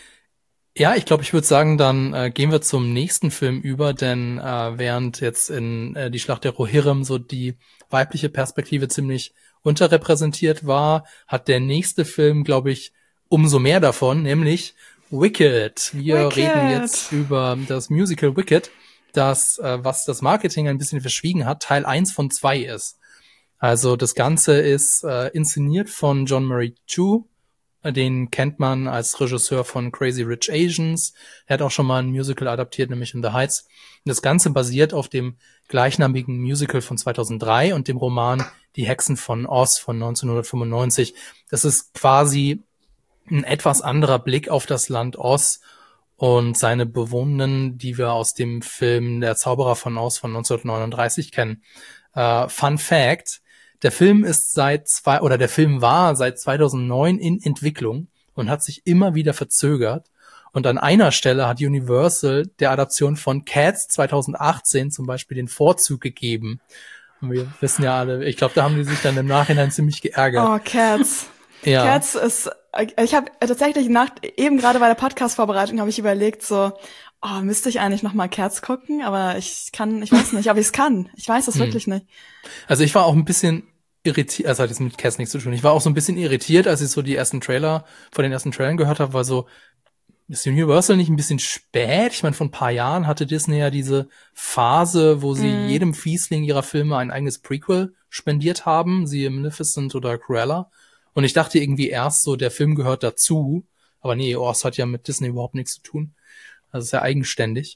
Ja, ich glaube, ich würde sagen, dann äh, gehen wir zum nächsten Film über, denn äh, während jetzt in äh, die Schlacht der Rohirrim so die weibliche Perspektive ziemlich unterrepräsentiert war, hat der nächste Film, glaube ich, umso mehr davon, nämlich Wicked. Wir Wicked. reden jetzt über das Musical Wicked, das, äh, was das Marketing ein bisschen verschwiegen hat, Teil eins von zwei ist. Also das Ganze ist äh, inszeniert von John Murray Chu. Den kennt man als Regisseur von Crazy Rich Asians. Er hat auch schon mal ein Musical adaptiert, nämlich In the Heights. Und das Ganze basiert auf dem gleichnamigen Musical von zweitausenddrei und dem Roman Die Hexen von Oz von neunzehnhundertfünfundneunzig. Das ist quasi ein etwas anderer Blick auf das Land Oz und seine Bewohnenden, die wir aus dem Film Der Zauberer von Oz von neunzehnhundertneununddreißig kennen. Uh, Fun Fact, der Film ist seit zwei, oder der Film war seit zweitausendneun in Entwicklung und hat sich immer wieder verzögert. Und an einer Stelle hat Universal der Adaption von Cats zweitausendachtzehn zum Beispiel den Vorzug gegeben. Und wir wissen ja alle, ich glaube, da haben die sich dann im Nachhinein ziemlich geärgert. Oh, Cats. Ja. Cats ist, ich habe tatsächlich nach, eben gerade bei der Podcast-Vorbereitung habe ich überlegt so, oh, müsste ich eigentlich noch mal Cats gucken, aber ich kann, ich weiß nicht, ob ich es kann. Ich weiß es hm. wirklich nicht. Also ich war auch ein bisschen irritiert, also hat jetzt mit Cats nichts zu tun. Ich war auch so ein bisschen irritiert, als ich so die ersten Trailer, von den ersten Trailern gehört habe, weil so, ist Universal nicht ein bisschen spät? Ich meine, vor ein paar Jahren hatte Disney ja diese Phase, wo sie mm. jedem Fiesling ihrer Filme ein eigenes Prequel spendiert haben, siehe Maleficent oder Cruella. Und ich dachte irgendwie erst so, der Film gehört dazu. Aber nee, Oz hat ja mit Disney überhaupt nichts zu tun. Also ist ja eigenständig.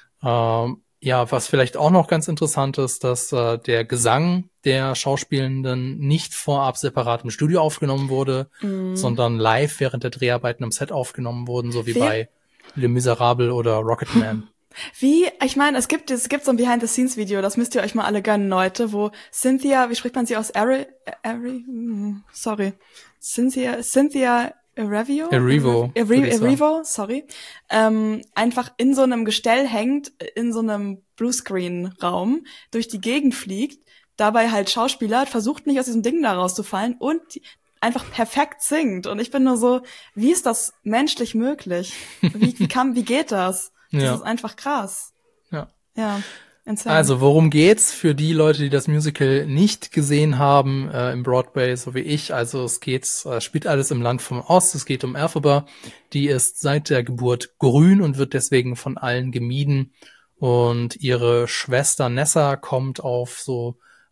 Ähm, ja, was vielleicht auch noch ganz interessant ist, dass äh, der Gesang der Schauspielenden nicht vorab separat im Studio aufgenommen wurde, mm. sondern live während der Dreharbeiten am Set aufgenommen wurden, so wie Wer? bei Les Miserables oder Rocketman. Wie, ich meine, es gibt es gibt so ein Behind-the-Scenes-Video, das müsst ihr euch mal alle gönnen, Leute, wo Cynthia, wie spricht man sie aus? Ari, Ari, sorry, Cynthia, Cynthia Erivo, Erivo, Erivo, sorry, ähm, einfach in so einem Gestell hängt, in so einem Bluescreen-Raum, durch die Gegend fliegt, dabei halt Schauspieler hat, versucht nicht aus diesem Ding da rauszufallen und einfach perfekt singt. Und ich bin nur so, wie ist das menschlich möglich? Wie, wie kann, wie geht das? Das ja. ist einfach krass. Ja. Ja. Insane. Also, worum geht's für die Leute, die das Musical nicht gesehen haben, äh, im Broadway, so wie ich? Also, es geht, äh, spielt alles im Land von Oz. Es geht um Elphaba. Die ist seit der Geburt grün und wird deswegen von allen gemieden. Und ihre Schwester Nessa kommt auf so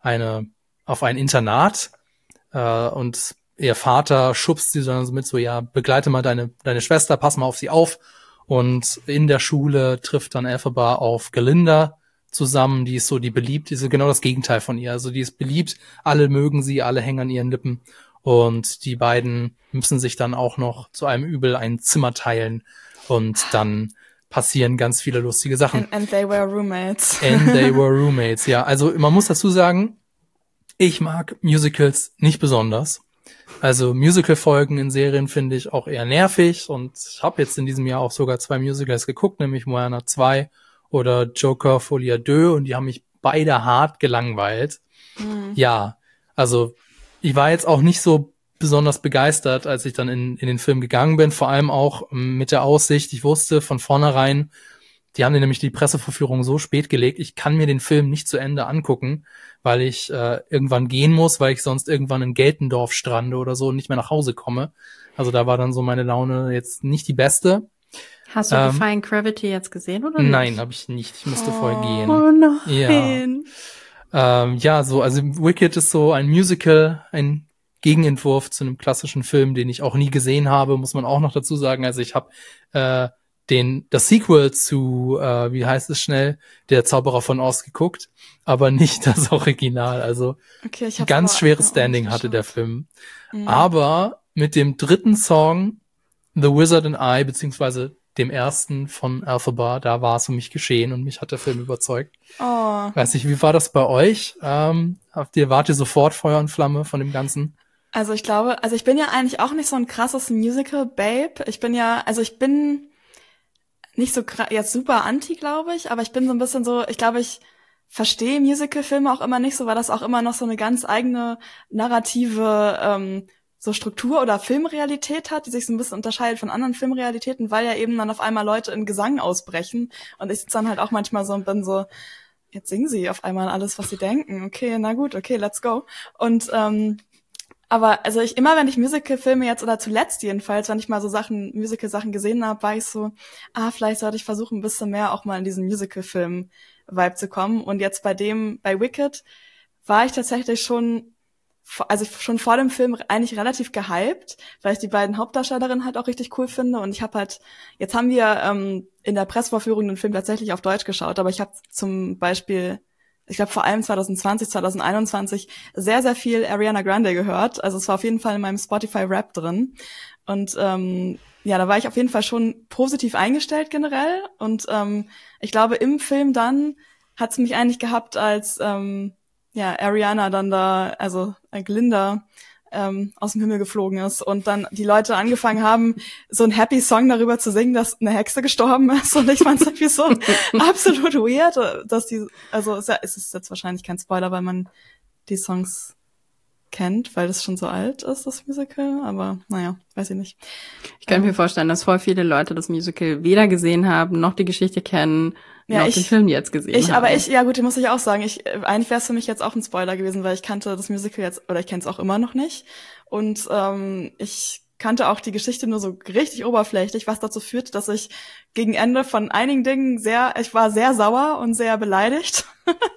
eine auf ein Internat äh, und ihr Vater schubst sie dann so mit so, ja, begleite mal deine deine Schwester, pass mal auf sie auf. Und in der Schule trifft dann Elphaba auf Galinda zusammen, die ist so die beliebt, die ist so genau das Gegenteil von ihr. Also die ist beliebt, alle mögen sie, alle hängen an ihren Lippen. Und die beiden müssen sich dann auch noch zu einem Übel ein Zimmer teilen. Und dann passieren ganz viele lustige Sachen. And, and they were roommates. And they were roommates, ja. Also man muss dazu sagen, ich mag Musicals nicht besonders. Also Musical-Folgen in Serien finde ich auch eher nervig. Und ich habe jetzt in diesem Jahr auch sogar zwei Musicals geguckt, nämlich Moana zwei oder Joker Folie deux. Und die haben mich beide hart gelangweilt. Mhm. Ja, also ich war jetzt auch nicht so besonders begeistert, als ich dann in, in den Film gegangen bin, vor allem auch mit der Aussicht, ich wusste von vornherein, die haben nämlich die Presseverführung so spät gelegt, ich kann mir den Film nicht zu Ende angucken, weil ich äh, irgendwann gehen muss, weil ich sonst irgendwann in Geltendorf strande oder so und nicht mehr nach Hause komme. Also da war dann so meine Laune jetzt nicht die beste. Hast du ähm, Defying Gravity jetzt gesehen oder nicht? Nein, habe ich nicht. Ich musste oh, vorher gehen. Oh nein. Ja. Ähm, ja, so, also Wicked ist so ein Musical, ein Gegenentwurf zu einem klassischen Film, den ich auch nie gesehen habe, muss man auch noch dazu sagen. Also ich habe äh, den das Sequel zu, äh, wie heißt es schnell, Der Zauberer von Oz geguckt, aber nicht das Original. Also okay, ich ganz schweres Standing hatte der Film. Mhm. Aber mit dem dritten Song, The Wizard and I, beziehungsweise dem ersten von Elphaba, da war es um mich geschehen und mich hat der Film überzeugt. Oh. Weiß nicht, wie war das bei euch? Ähm, habt ihr, wart ihr sofort Feuer und Flamme von dem Ganzen? Also ich glaube, also ich bin ja eigentlich auch nicht so ein krasses Musical-Babe. Ich bin ja, also ich bin nicht so kr- jetzt super anti, glaube ich, aber ich bin so ein bisschen so, ich glaube, ich verstehe Musical-Filme auch immer nicht so, weil das auch immer noch so eine ganz eigene narrative ähm, so Struktur oder Filmrealität hat, die sich so ein bisschen unterscheidet von anderen Filmrealitäten, weil ja eben dann auf einmal Leute in Gesang ausbrechen und ich sitze dann halt auch manchmal so und bin so, jetzt singen sie auf einmal alles, was sie denken. Okay, na gut, okay, let's go. Und ähm, aber also ich immer, wenn ich Musical-Filme jetzt oder zuletzt jedenfalls, wenn ich mal so Sachen, Musical-Sachen gesehen habe, war ich so, ah, vielleicht sollte ich versuchen, ein bisschen mehr auch mal in diesen Musical-Film-Vibe zu kommen. Und jetzt bei dem, bei Wicked, war ich tatsächlich schon also schon vor dem Film eigentlich relativ gehypt, weil ich die beiden Hauptdarstellerinnen halt auch richtig cool finde und ich habe halt, jetzt haben wir ähm, in der Pressevorführung den Film tatsächlich auf Deutsch geschaut, aber ich habe zum Beispiel, ich glaube vor allem zwanzig zwanzig, zwanzig einundzwanzig sehr, sehr viel Ariana Grande gehört, also es war auf jeden Fall in meinem Spotify-Rap drin und ähm, ja, da war ich auf jeden Fall schon positiv eingestellt generell und ähm, ich glaube im Film dann hat's mich eigentlich gehabt als ähm, ja, Ariana dann da, also äh, Glinda, ähm, aus dem Himmel geflogen ist und dann die Leute angefangen haben, so ein Happy Song darüber zu singen, dass eine Hexe gestorben ist und ich fand es irgendwie so absolut weird, dass die, also es ist jetzt wahrscheinlich kein Spoiler, weil man die Songs kennt, weil das schon so alt ist, das Musical, aber naja, weiß ich nicht. Ich kann ähm, mir vorstellen, dass voll viele Leute das Musical weder gesehen haben, noch die Geschichte kennen, ja, noch ich, den Film jetzt gesehen ich, haben. Aber ich, ja gut, den muss ich auch sagen, ich, eigentlich wäre es für mich jetzt auch ein Spoiler gewesen, weil ich kannte das Musical jetzt, oder ich kenne es auch immer noch nicht und ähm, ich kannte auch die Geschichte nur so richtig oberflächlich, was dazu führt, dass ich gegen Ende von einigen Dingen sehr, ich war sehr sauer und sehr beleidigt.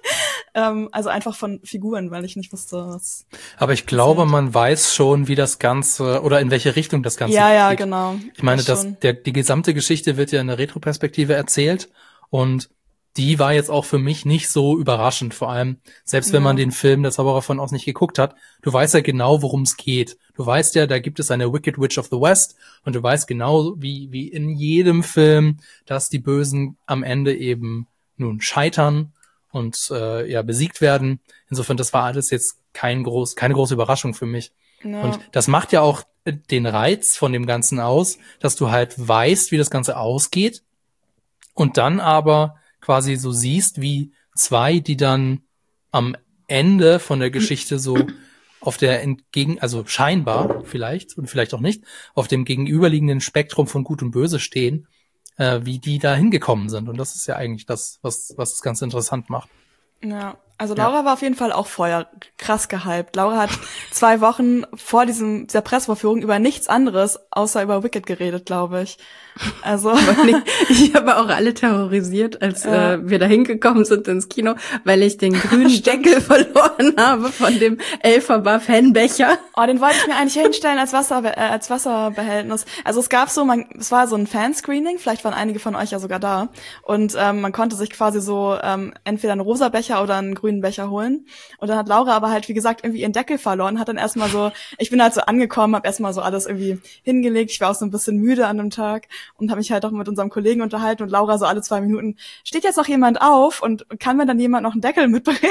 ähm, also einfach von Figuren, weil ich nicht wusste, was. Aber ich glaube, passiert. Man weiß schon, wie das Ganze oder in welche Richtung das Ganze ja, geht. Ja, ja, genau. Ich meine, das, der, die gesamte Geschichte wird ja in der Retroperspektive erzählt und die war jetzt auch für mich nicht so überraschend, vor allem, selbst wenn ja. man den Film Der Zauberer von Oz nicht geguckt hat, du weißt ja genau, worum es geht. Du weißt ja, da gibt es eine Wicked Witch of the West und du weißt genau, wie wie in jedem Film, dass die Bösen am Ende eben nun scheitern und äh, ja besiegt werden. Insofern, das war alles jetzt kein groß, keine große Überraschung für mich. Ja. Und das macht ja auch den Reiz von dem Ganzen aus, dass du halt weißt, wie das Ganze ausgeht und dann aber quasi so siehst, wie zwei, die dann am Ende von der Geschichte so auf der entgegen, also scheinbar vielleicht und vielleicht auch nicht, auf dem gegenüberliegenden Spektrum von Gut und Böse stehen, äh, wie die da hingekommen sind. Und das ist ja eigentlich das, was was das Ganze interessant macht. Ja, Also Laura ja. war auf jeden Fall auch vorher krass gehypt. Laura hat zwei Wochen vor diesem dieser Pressevorführung über nichts anderes außer über Wicked geredet, glaube ich. Also ich habe auch alle terrorisiert, als ja. äh, wir da hingekommen sind ins Kino, weil ich den grünen Deckel verloren habe von dem Elphaba Fanbecher. Oh, den wollte ich mir eigentlich hinstellen als Wasser äh, als Wasserbehältnis. Also es gab so, man, es war so ein Fanscreening, vielleicht waren einige von euch ja sogar da, und ähm, man konnte sich quasi so ähm, entweder einen rosa Becher oder einen grünen Becher holen. Und dann hat Laura aber halt, wie gesagt, irgendwie ihren Deckel verloren, hat dann erstmal so, ich bin halt so angekommen, habe erstmal so alles irgendwie hingelegt. Ich war auch so ein bisschen müde an dem Tag und habe mich halt auch mit unserem Kollegen unterhalten, und Laura so alle zwei Minuten, steht jetzt noch jemand auf und kann mir dann jemand noch einen Deckel mitbringen?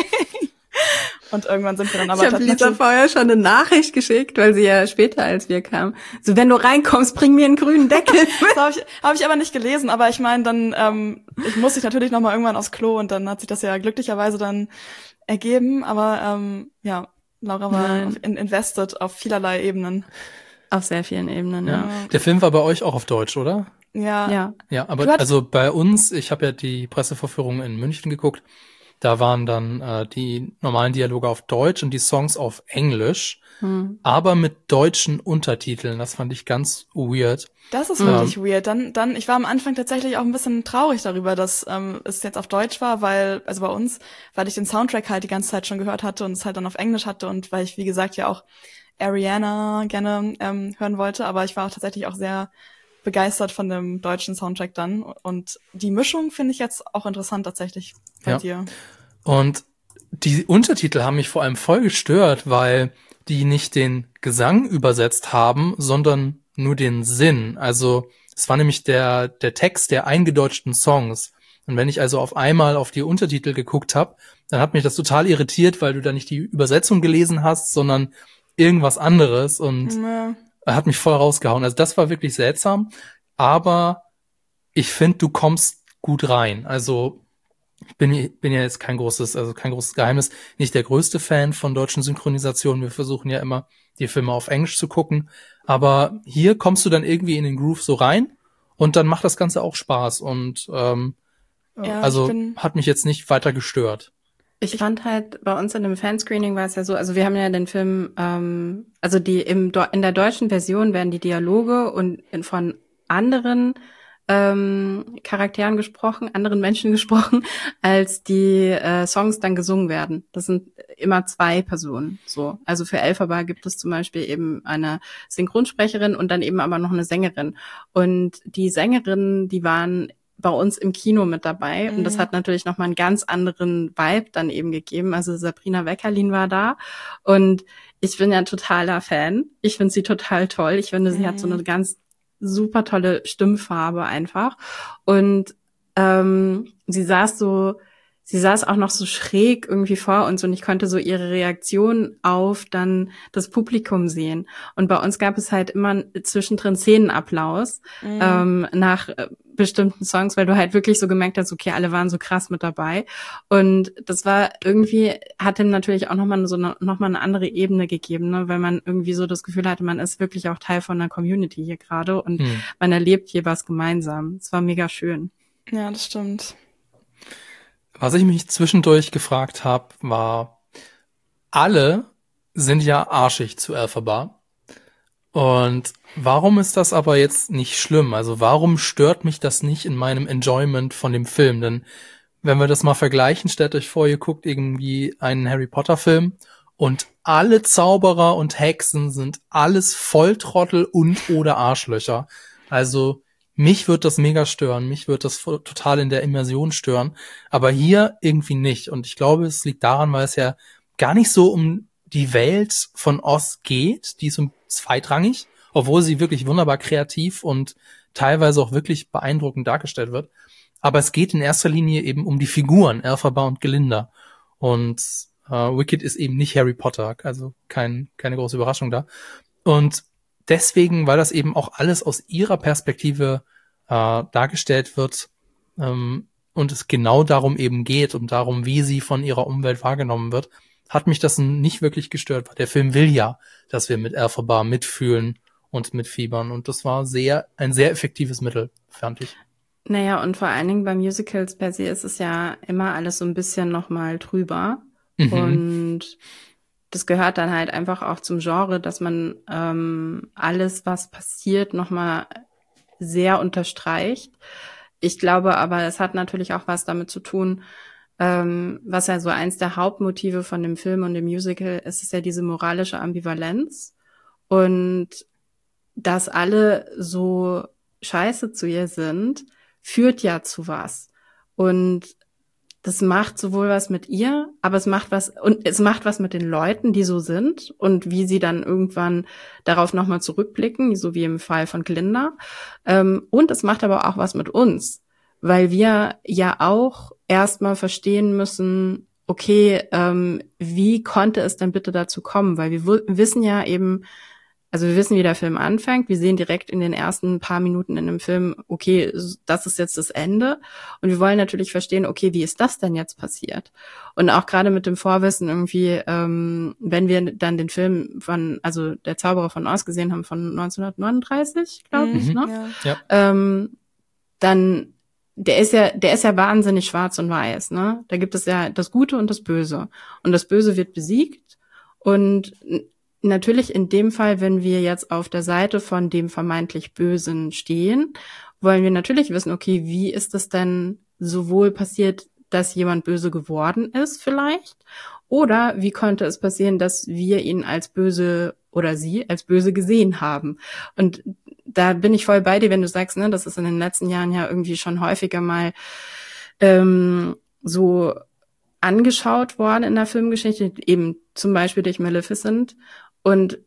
Und irgendwann sind wir dann aber... Ich habe Lisa vorher schon eine Nachricht geschickt, weil sie ja später als wir kamen. So, wenn du reinkommst, bring mir einen grünen Deckel. Das habe ich, hab ich aber nicht gelesen, aber ich meine, dann ähm, ich musste ich natürlich noch mal irgendwann aufs Klo, und dann hat sich das ja glücklicherweise dann ergeben. Aber ähm, ja, Laura war auf, in, invested auf vielerlei Ebenen. Auf sehr vielen Ebenen, ja. ja. Der Film war bei euch auch auf Deutsch, oder? Ja. Ja, ja, aber also bei uns, ich habe ja die Pressevorführung in München geguckt, da waren dann äh, die normalen Dialoge auf Deutsch und die Songs auf Englisch, hm. aber mit deutschen Untertiteln. Das fand ich ganz weird. Das ist wirklich ähm, weird. Dann, dann, ich war am Anfang tatsächlich auch ein bisschen traurig darüber, dass ähm, es jetzt auf Deutsch war, weil, also bei uns, weil ich den Soundtrack halt die ganze Zeit schon gehört hatte und es halt dann auf Englisch hatte, und weil ich, wie gesagt, ja auch Ariana gerne ähm, hören wollte, aber ich war auch tatsächlich auch sehr begeistert von dem deutschen Soundtrack dann, und die Mischung finde ich jetzt auch interessant tatsächlich bei ja. dir. Und die Untertitel haben mich vor allem voll gestört, weil die nicht den Gesang übersetzt haben, sondern nur den Sinn. Also es war nämlich der der Text der eingedeutschten Songs. Und wenn ich also auf einmal auf die Untertitel geguckt habe, dann hat mich das total irritiert, weil du da nicht die Übersetzung gelesen hast, sondern irgendwas anderes, und ja. hat mich voll rausgehauen. Also das war wirklich seltsam, aber ich finde, du kommst gut rein. Also ich bin, bin ja jetzt kein großes, also kein großes Geheimnis, nicht der größte Fan von deutschen Synchronisationen. Wir versuchen ja immer, die Filme auf Englisch zu gucken, aber hier kommst du dann irgendwie in den Groove so rein, und dann macht das Ganze auch Spaß, und ähm, ja, also hat mich jetzt nicht weiter gestört. Ich fand halt, bei uns in dem Fanscreening war es ja so, also wir haben ja den Film, ähm, also die im in der deutschen Version werden die Dialoge und von anderen ähm, Charakteren gesprochen, anderen Menschen gesprochen, als die äh, Songs dann gesungen werden. Das sind immer zwei Personen. So, also für Elphaba gibt es zum Beispiel eben eine Synchronsprecherin und dann eben aber noch eine Sängerin. Und die Sängerinnen, die waren bei uns im Kino mit dabei. Mhm. Und das hat natürlich nochmal einen ganz anderen Vibe dann eben gegeben. Also Sabrina Weckerlin war da. Und ich bin ja totaler Fan. Ich finde sie total toll. Ich finde, sie mhm. hat so eine ganz super tolle Stimmfarbe einfach. Und ähm, sie saß so, sie saß auch noch so schräg irgendwie vor uns, und ich konnte so ihre Reaktion auf dann das Publikum sehen. Und bei uns gab es halt immer zwischendrin Szenenapplaus mhm. ähm, nach äh, bestimmten Songs, weil du halt wirklich so gemerkt hast, okay, alle waren so krass mit dabei. Und das war irgendwie, hat ihm natürlich auch nochmal so eine, noch mal eine andere Ebene gegeben, ne? Weil man irgendwie so das Gefühl hatte, man ist wirklich auch Teil von einer Community hier gerade, und mhm. man erlebt hier was gemeinsam. Es war mega schön. Ja, das stimmt. Was ich mich zwischendurch gefragt habe, war, alle sind ja arschig zu Elphaba. Und warum ist das aber jetzt nicht schlimm? Also warum stört mich das nicht in meinem Enjoyment von dem Film? Denn wenn wir das mal vergleichen, stellt euch vor, ihr guckt irgendwie einen Harry Potter Film und alle Zauberer und Hexen sind alles Volltrottel und oder Arschlöcher. Also mich wird das mega stören, mich wird das total in der Immersion stören, aber hier irgendwie nicht. Und ich glaube, es liegt daran, weil es ja gar nicht so um die Welt von Oz geht, die ist so zweitrangig, obwohl sie wirklich wunderbar kreativ und teilweise auch wirklich beeindruckend dargestellt wird. Aber es geht in erster Linie eben um die Figuren, Elphaba und Glinda. Und äh, Wicked ist eben nicht Harry Potter, also kein, keine große Überraschung da. Und deswegen, weil das eben auch alles aus ihrer Perspektive äh, dargestellt wird ähm, und es genau darum eben geht und darum, wie sie von ihrer Umwelt wahrgenommen wird, hat mich das nicht wirklich gestört, weil der Film will ja, dass wir mit Elphaba mitfühlen und mitfiebern. Und das war sehr ein sehr effektives Mittel, fand ich. Naja, und vor allen Dingen bei Musicals per se ist es ja immer alles so ein bisschen nochmal drüber. Mhm. Und das gehört dann halt einfach auch zum Genre, dass man ähm, alles, was passiert, nochmal sehr unterstreicht. Ich glaube aber, es hat natürlich auch was damit zu tun, ähm, was ja so eins der Hauptmotive von dem Film und dem Musical ist, ist ja diese moralische Ambivalenz. Und dass alle so scheiße zu ihr sind, führt ja zu was. Und das macht sowohl was mit ihr, aber es macht was, und es macht was mit den Leuten, die so sind und wie sie dann irgendwann darauf nochmal zurückblicken, so wie im Fall von Glinda. Ähm, und es macht aber auch was mit uns, weil wir ja auch erstmal verstehen müssen, okay, ähm, wie konnte es denn bitte dazu kommen? Weil wir w- wissen ja eben, also wir wissen, wie der Film anfängt. Wir sehen direkt in den ersten paar Minuten in dem Film, okay, das ist jetzt das Ende. Und wir wollen natürlich verstehen, okay, wie ist das denn jetzt passiert? Und auch gerade mit dem Vorwissen irgendwie, ähm, wenn wir dann den Film von, also der Zauberer von Oz gesehen haben von neunzehnhundertneununddreißig, glaube ich, Mhm, ne? ja. Ja. Ähm, dann, der ist ja, der ist ja wahnsinnig schwarz und weiß, ne? Da gibt es ja das Gute und das Böse. Und das Böse wird besiegt. Und natürlich in dem Fall, wenn wir jetzt auf der Seite von dem vermeintlich Bösen stehen, wollen wir natürlich wissen, okay, wie ist es denn sowohl passiert, dass jemand böse geworden ist vielleicht? Oder wie konnte es passieren, dass wir ihn als böse oder sie als böse gesehen haben? Und da bin ich voll bei dir, wenn du sagst, ne, das ist in den letzten Jahren ja irgendwie schon häufiger mal ähm, so angeschaut worden in der Filmgeschichte, eben zum Beispiel durch Maleficent. Und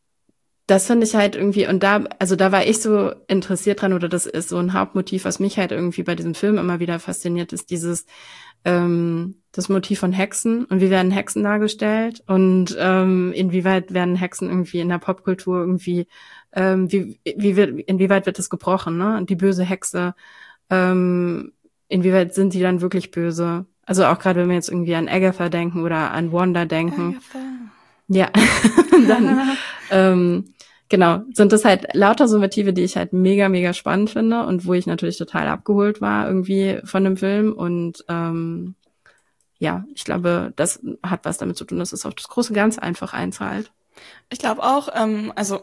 das finde ich halt irgendwie, und da, also da war ich so interessiert dran, oder das ist so ein Hauptmotiv, was mich halt irgendwie bei diesem Film immer wieder fasziniert, ist dieses, ähm, das Motiv von Hexen und wie werden Hexen dargestellt und ähm, inwieweit werden Hexen irgendwie in der Popkultur irgendwie, ähm, wie, wie wird, inwieweit wird das gebrochen, ne? Und die böse Hexe, ähm, inwieweit sind die dann wirklich böse? Also auch gerade, wenn wir jetzt irgendwie an Agatha denken oder an Wanda denken. Agatha. Ja, dann, ähm, genau, sind das halt lauter so Motive, die ich halt mega, mega spannend finde und wo ich natürlich total abgeholt war irgendwie von dem Film. Und ähm, ja, ich glaube, das hat was damit zu tun, dass es auf das große Ganze einfach einzahlt. Ich glaube auch, ähm, also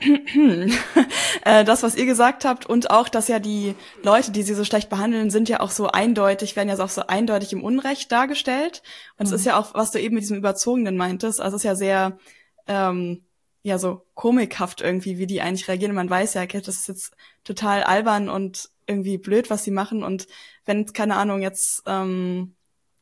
äh, das, was ihr gesagt habt und auch, dass ja die Leute, die sie so schlecht behandeln, sind ja auch so eindeutig, werden ja auch so eindeutig im Unrecht dargestellt. Und es Mhm. ist ja auch, was du eben mit diesem Überzogenen meintest, also es ist ja sehr, ähm, ja so komikhaft irgendwie, wie die eigentlich reagieren. Und man weiß ja, okay, das ist jetzt total albern und irgendwie blöd, was sie machen. Und wenn, keine Ahnung, jetzt ähm,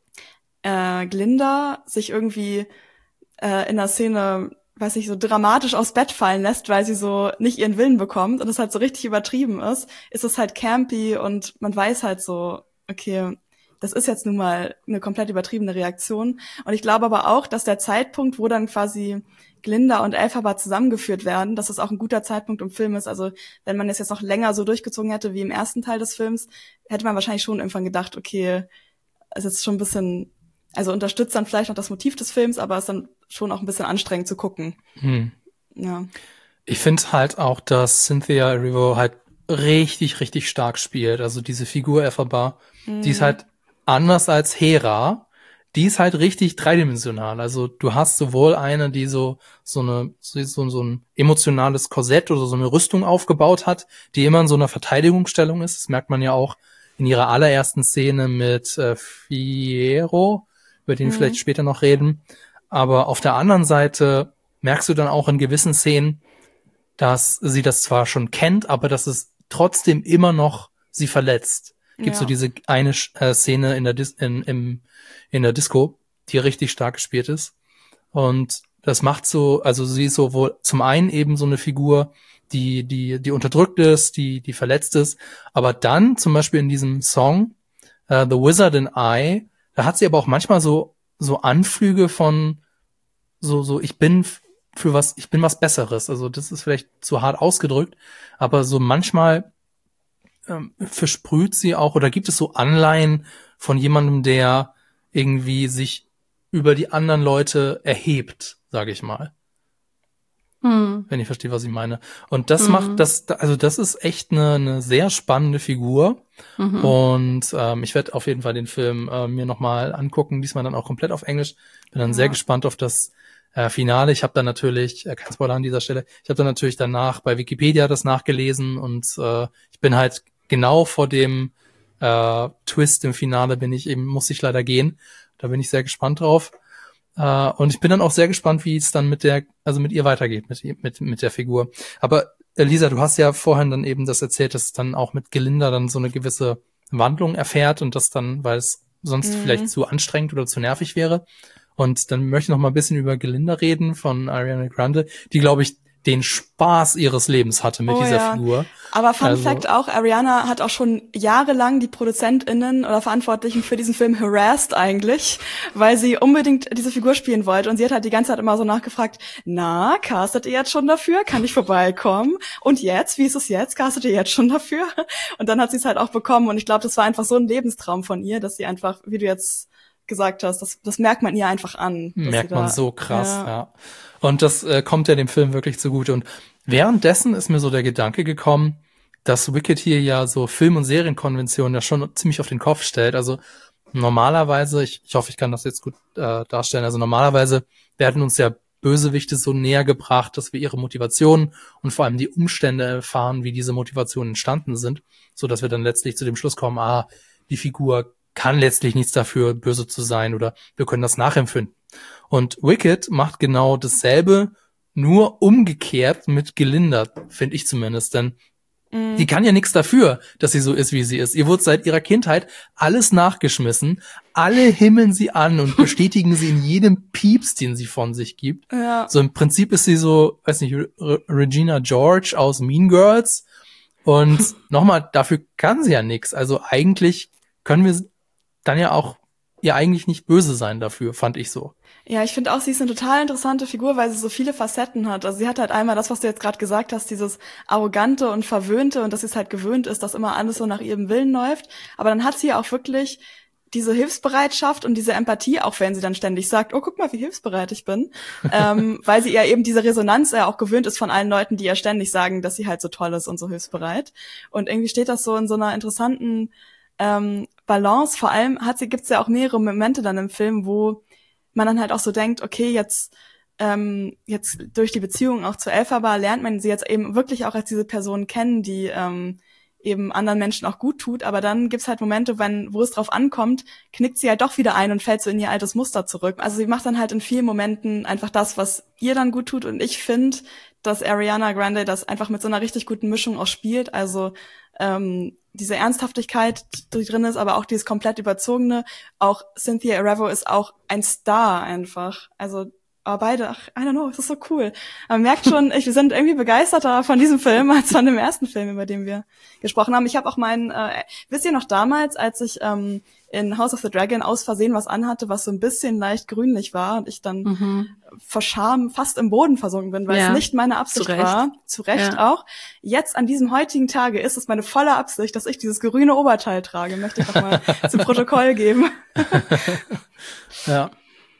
äh, Glinda sich irgendwie äh, in der Szene, weiß ich, so dramatisch aufs Bett fallen lässt, weil sie so nicht ihren Willen bekommt und es halt so richtig übertrieben ist, ist es halt campy und man weiß halt so, okay, das ist jetzt nun mal eine komplett übertriebene Reaktion. Und ich glaube aber auch, dass der Zeitpunkt, wo dann quasi Glinda und Elphaba zusammengeführt werden, dass das auch ein guter Zeitpunkt im Film ist. Also wenn man es jetzt noch länger so durchgezogen hätte wie im ersten Teil des Films, hätte man wahrscheinlich schon irgendwann gedacht, okay, es ist schon ein bisschen, also unterstützt dann vielleicht noch das Motiv des Films, aber es ist dann schon auch ein bisschen anstrengend zu gucken. Hm. Ja. Ich finde halt auch, dass Cynthia Erivo halt richtig, richtig stark spielt. Also diese Figur Elphaba, mhm. die ist halt anders als Hera. Die ist halt richtig dreidimensional. Also du hast sowohl eine, die so so eine so, so ein emotionales Korsett oder so eine Rüstung aufgebaut hat, die immer in so einer Verteidigungsstellung ist. Das merkt man ja auch in ihrer allerersten Szene mit äh, Fiyero, über den mhm. vielleicht später noch reden. Aber auf der anderen Seite merkst du dann auch in gewissen Szenen, dass sie das zwar schon kennt, aber dass es trotzdem immer noch sie verletzt. Gibt ja. so diese eine äh, Szene in der Dis- in, im, in der Disco, die richtig stark gespielt ist. Und das macht so, also sie ist so wohl zum einen eben so eine Figur, die, die, die unterdrückt ist, die, die verletzt ist. Aber dann zum Beispiel in diesem Song, uh, The Wizard and I, da hat sie aber auch manchmal so, so Anflüge von so, so, ich bin für was, ich bin was Besseres. Also das ist vielleicht zu hart ausgedrückt, aber so manchmal ähm, versprüht sie auch, oder gibt es so Anleihen von jemandem, der irgendwie sich über die anderen Leute erhebt, sage ich mal. Hm. Wenn ich verstehe, was ich meine. Und das Mhm. macht das, also das ist echt eine, eine sehr spannende Figur. Mhm. Und ähm, ich werde auf jeden Fall den Film äh, mir nochmal angucken, diesmal dann auch komplett auf Englisch. Bin dann Ja. sehr gespannt auf das äh, Finale. Ich habe dann natürlich, äh, kein Spoiler an dieser Stelle, ich habe dann natürlich danach bei Wikipedia das nachgelesen und äh, ich bin halt genau vor dem äh, Twist im Finale bin ich eben, muss ich leider gehen. Da bin ich sehr gespannt drauf. Uh, und ich bin dann auch sehr gespannt, wie es dann mit der, also mit ihr weitergeht, mit, mit, mit der Figur. Aber Lisa, du hast ja vorhin dann eben das erzählt, dass es dann auch mit Glinda dann so eine gewisse Wandlung erfährt und das dann, weil es sonst Mhm. vielleicht zu anstrengend oder zu nervig wäre. Und dann möchte ich noch mal ein bisschen über Glinda reden von Ariana Grande, die, glaube ich, den Spaß ihres Lebens hatte mit Oh dieser ja. Figur. Aber Fun Also- Fact auch, Ariana hat auch schon jahrelang die ProduzentInnen oder Verantwortlichen für diesen Film harassed eigentlich, weil sie unbedingt diese Figur spielen wollte. Und sie hat halt die ganze Zeit immer so nachgefragt, na, castet ihr jetzt schon dafür? Kann ich vorbeikommen? Und jetzt? Wie ist es jetzt? Castet ihr jetzt schon dafür? Und dann hat sie es halt auch bekommen. Und ich glaube, das war einfach so ein Lebenstraum von ihr, dass sie einfach, wie du jetzt gesagt hast, das, das merkt man ihr einfach an. dass Merkt sie man da- so krass, ja. ja. Und das äh, kommt ja dem Film wirklich zugute. Und währenddessen ist mir so der Gedanke gekommen, dass Wicked hier ja so Film- und Serienkonventionen ja schon ziemlich auf den Kopf stellt. Also normalerweise, ich, ich hoffe, ich kann das jetzt gut äh, darstellen, also normalerweise werden uns ja Bösewichte so näher gebracht, dass wir ihre Motivationen und vor allem die Umstände erfahren, wie diese Motivationen entstanden sind, so dass wir dann letztlich zu dem Schluss kommen, ah, die Figur kann letztlich nichts dafür, böse zu sein oder wir können das nachempfinden. Und Wicked macht genau dasselbe, nur umgekehrt mit Glinda, finde ich zumindest, denn Mhm. die kann ja nichts dafür, dass sie so ist, wie sie ist. Ihr wurde seit ihrer Kindheit alles nachgeschmissen, alle himmeln sie an und bestätigen sie in jedem Pieps, den sie von sich gibt. Ja. So im Prinzip ist sie so, weiß nicht, Re- Regina George aus Mean Girls. Und nochmal, dafür kann sie ja nichts. Also eigentlich können wir dann ja auch ihr eigentlich nicht böse sein dafür, fand ich so. Ja, ich finde auch, sie ist eine total interessante Figur, weil sie so viele Facetten hat. Also sie hat halt einmal das, was du jetzt gerade gesagt hast, dieses Arrogante und Verwöhnte und dass sie es halt gewöhnt ist, dass immer alles so nach ihrem Willen läuft. Aber dann hat sie ja auch wirklich diese Hilfsbereitschaft und diese Empathie, auch wenn sie dann ständig sagt, oh, guck mal, wie hilfsbereit ich bin. ähm, weil sie ja eben diese Resonanz ja auch gewöhnt ist von allen Leuten, die ja ständig sagen, dass sie halt so toll ist und so hilfsbereit. Und irgendwie steht das so in so einer interessanten ähm, Balance. Vor allem hat sie, gibt's ja auch mehrere Momente dann im Film, wo man dann halt auch so denkt, okay, jetzt ähm, jetzt durch die Beziehung auch zu Elphaba lernt man sie jetzt eben wirklich auch als diese Person kennen, die ähm, eben anderen Menschen auch gut tut, aber dann gibt's halt Momente, wenn, wo es drauf ankommt, knickt sie halt doch wieder ein und fällt so in ihr altes Muster zurück. Also sie macht dann halt in vielen Momenten einfach das, was ihr dann gut tut, und ich finde, dass Ariana Grande das einfach mit so einer richtig guten Mischung auch spielt, also ähm, diese Ernsthaftigkeit, die drin ist, aber auch dieses komplett Überzogene. Auch Cynthia Erivo ist auch ein Star einfach. Also aber beide, ach, I don't know, es ist so cool. Man merkt schon, ich, wir sind irgendwie begeisterter von diesem Film als von dem ersten Film, über den wir gesprochen haben. Ich habe auch meinen, äh, wisst ihr noch damals, als ich ähm, in House of the Dragon aus Versehen was anhatte, was so ein bisschen leicht grünlich war und ich dann Mhm. vor Scham fast im Boden versunken bin, weil Ja, es nicht meine Absicht zu Recht. war. Zu Recht Ja. auch. Jetzt an diesem heutigen Tage ist es meine volle Absicht, dass ich dieses grüne Oberteil trage. Möchte ich doch mal zum Protokoll geben. Ja.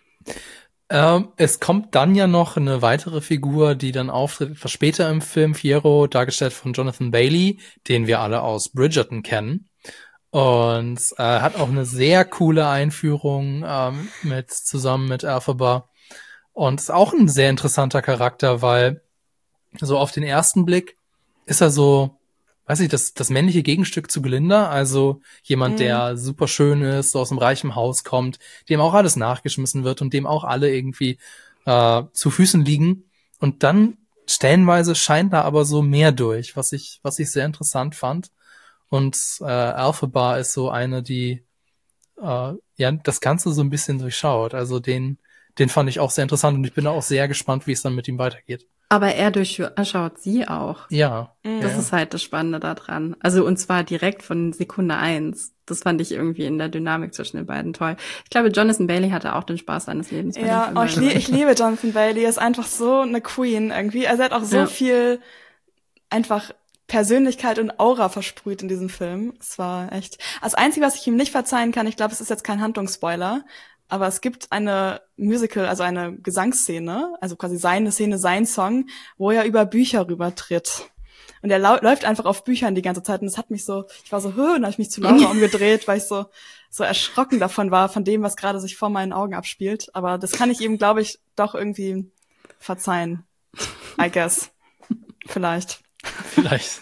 Ähm, es kommt dann ja noch eine weitere Figur, die dann auftritt, etwas später im Film, Fiyero, dargestellt von Jonathan Bailey, den wir alle aus Bridgerton kennen. Und äh, hat auch eine sehr coole Einführung ähm, mit zusammen mit Elphaba. Und ist auch ein sehr interessanter Charakter, weil so auf den ersten Blick ist er so, weiß ich, das, das männliche Gegenstück zu Glinda, also jemand, Mhm. der super schön ist, so aus einem reichen Haus kommt, dem auch alles nachgeschmissen wird und dem auch alle irgendwie äh, zu Füßen liegen. Und dann stellenweise scheint da aber so mehr durch, was ich, was ich sehr interessant fand. Und äh, Elphaba ist so eine, die äh, ja das Ganze so ein bisschen durchschaut. Also den, den fand ich auch sehr interessant und ich bin auch sehr gespannt, wie es dann mit ihm weitergeht. Aber er durchschaut sie auch. Ja. Mhm. Das ja. ist halt das Spannende daran. Also und zwar direkt von Sekunde eins. Das fand ich irgendwie in der Dynamik zwischen den beiden toll. Ich glaube, Jonathan Bailey hatte auch den Spaß seines Lebens. bei dem Ja, Film, oh, ich, also. lie ich liebe Jonathan Bailey. Er ist einfach so eine Queen irgendwie. Also er hat auch so Ja. viel einfach Persönlichkeit und Aura versprüht in diesem Film. Es war echt. Das Einzige, was ich ihm nicht verzeihen kann, ich glaube, es ist jetzt kein Handlungsspoiler, aber es gibt eine Musical, also eine Gesangsszene, also quasi seine Szene, sein Song, wo er über Bücher rübertritt. Und er lau- läuft einfach auf Büchern die ganze Zeit und das hat mich so, ich war so, hö, und dann habe ich mich zu Laura umgedreht, weil ich so so erschrocken davon war, von dem, was gerade sich vor meinen Augen abspielt. Aber das kann ich ihm, glaube ich, doch irgendwie verzeihen. I guess. Vielleicht. Vielleicht.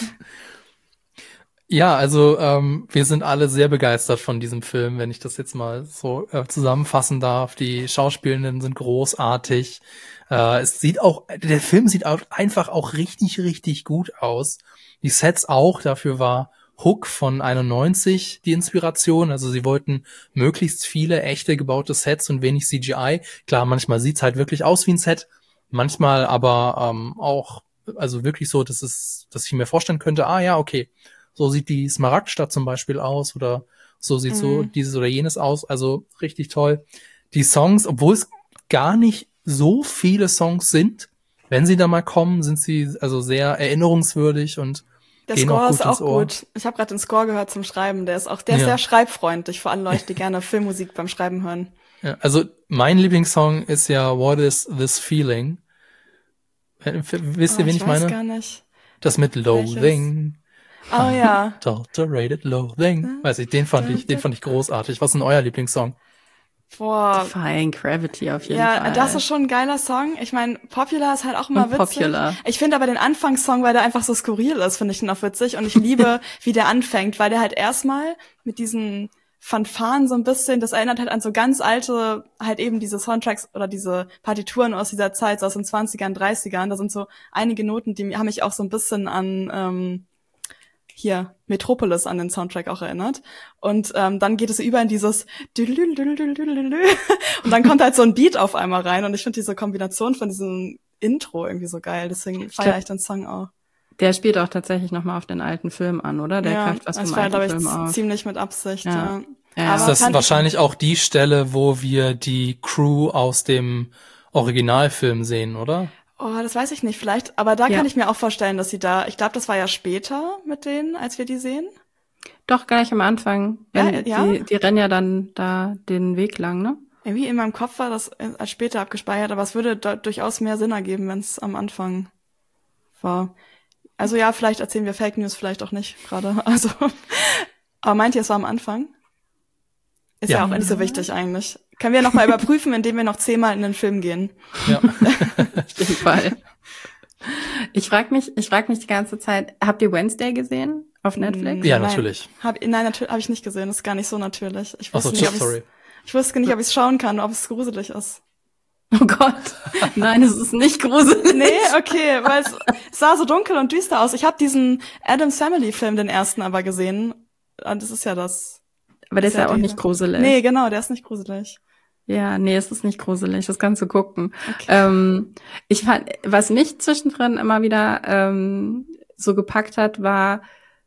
Ja, also ähm, wir sind alle sehr begeistert von diesem Film, wenn ich das jetzt mal so äh, zusammenfassen darf. Die Schauspielenden sind großartig. Äh, es sieht auch, der Film sieht auch einfach auch richtig, richtig gut aus. Die Sets auch, dafür war Hook von einundneunzig die Inspiration. Also sie wollten möglichst viele echte gebaute Sets und wenig C G I. Klar, manchmal sieht's halt wirklich aus wie ein Set, manchmal aber ähm, auch, also wirklich so, dass es, dass ich mir vorstellen könnte, ah ja, okay, so sieht die Smaragdstadt zum Beispiel aus oder so sieht mhm. so dieses oder jenes aus. Also richtig toll. Die Songs, obwohl es gar nicht so viele Songs sind, wenn sie da mal kommen, sind sie also sehr erinnerungswürdig und der gehen Score auch gut ist auch ins Ohr. gut. Ich habe gerade den Score gehört zum Schreiben. Der ist auch, der ist Ja. sehr schreibfreundlich, vor allem Leute, die gerne Filmmusik beim Schreiben hören. Ja, also mein Lieblingssong ist ja What is this feeling? Wisst ihr, Oh, wen ich ich weiß meine? gar nicht. Das mit Loathing. Oh ja. Adulterated Loathing. Weiß ich, den fand ich, den fand ich großartig. Was ist denn euer Lieblingssong? Boah. Defying Gravity auf jeden Ja, Fall. das ist schon ein geiler Song. Ich meine, Popular ist halt auch immer Und witzig. Popular. Ich finde aber den Anfangssong, weil der einfach so skurril ist, finde ich den auch witzig. Und ich liebe, wie der anfängt, weil der halt erstmal mit diesen Fanfaren so ein bisschen, das erinnert halt an so ganz alte, halt eben diese Soundtracks oder diese Partituren aus dieser Zeit, so aus den zwanzigern, dreißigern. Da sind so einige Noten, die haben mich auch so ein bisschen an ähm, hier Metropolis an den Soundtrack auch erinnert. Und ähm, dann geht es über in dieses und dann kommt halt so ein Beat auf einmal rein. Und ich finde diese Kombination von diesem Intro irgendwie so geil. Deswegen feiere ich den Song auch. Der spielt auch tatsächlich nochmal auf den alten Film an, oder? Der ja, greift was das vom war, alten glaube ich, Film auf. ziemlich mit Absicht. Ja. Ja. Ja. Ist das wahrscheinlich auch die Stelle, wo wir die Crew aus dem Originalfilm sehen, oder? Oh, das weiß ich nicht, vielleicht. Aber da Ja. kann ich mir auch vorstellen, dass sie da, ich glaube, das war ja später mit denen, als wir die sehen. Doch, gleich am Anfang. Wenn, Ja, ja. Die, die rennen ja dann da den Weg lang, ne? Irgendwie in meinem Kopf war das als später abgespeichert, aber es würde da durchaus mehr Sinn ergeben, wenn es am Anfang war. Also ja, vielleicht erzählen wir Fake News, vielleicht auch nicht gerade. Also, aber meint ihr, es war am Anfang? Ist ja, Ja. auch nicht so wichtig eigentlich. Können wir noch mal überprüfen, indem wir noch zehnmal in den Film gehen. Ja. Auf jeden Fall. Ich frage mich, ich frage mich die ganze Zeit, habt ihr Wednesday gesehen auf Netflix? Ja, Nein. natürlich. Hab, nein, natürlich habe ich nicht gesehen. Das ist gar nicht so natürlich. Ich Ach so, wusste nicht, ob sorry. ich's, ich wusste nicht, ob ich es schauen kann, ob es gruselig ist. Oh Gott. Nein, es ist nicht gruselig. Nee, okay, weil es, es sah so dunkel und düster aus. Ich habe diesen Addams Family Film, den ersten, aber gesehen. Und das ist ja das. Aber der ist ja auch die- nicht gruselig. Nee, genau, der ist nicht gruselig. Ja, nee, es ist nicht gruselig, das kannst du gucken. Ähm, ich fand, was mich zwischendrin immer wieder ähm, so gepackt hat, war,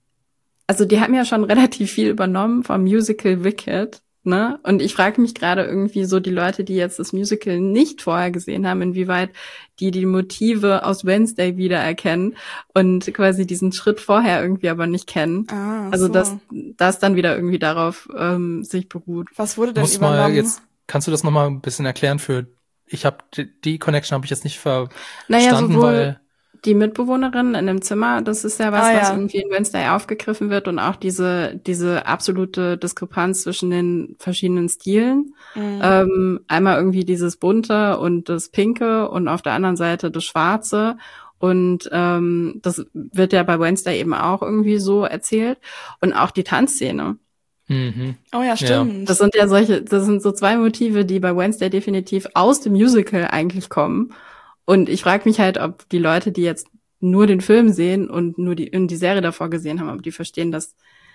also die haben ja schon relativ viel übernommen vom Musical Wicked, ne? Und ich frage mich gerade irgendwie so die Leute, die jetzt das Musical nicht vorher gesehen haben, inwieweit die die Motive aus Wednesday wiedererkennen und quasi diesen Schritt vorher irgendwie aber nicht kennen. Ah, Also so. dass das dann wieder irgendwie darauf ähm, sich beruht. Was wurde denn Muss übernommen? mal jetzt, kannst du das nochmal ein bisschen erklären für, ich habe die, die Connection habe ich jetzt nicht ver Naja, verstanden, sowohl weil die Mitbewohnerin in dem Zimmer, das ist ja was, Ah, was ja. irgendwie in Wednesday aufgegriffen wird und auch diese diese absolute Diskrepanz zwischen den verschiedenen Stilen. Mhm. Ähm, einmal irgendwie dieses Bunte und das Pinke und auf der anderen Seite das Schwarze. Und ähm, das wird ja bei Wednesday eben auch irgendwie so erzählt. Und auch die Tanzszene. mhm. Oh ja, stimmt. Das sind ja solche, das sind so zwei Motive, die bei Wednesday definitiv aus dem Musical eigentlich kommen. Und ich frage mich halt, ob die Leute, die jetzt nur den Film sehen und nur die, die Serie davor gesehen haben, ob die verstehen, dass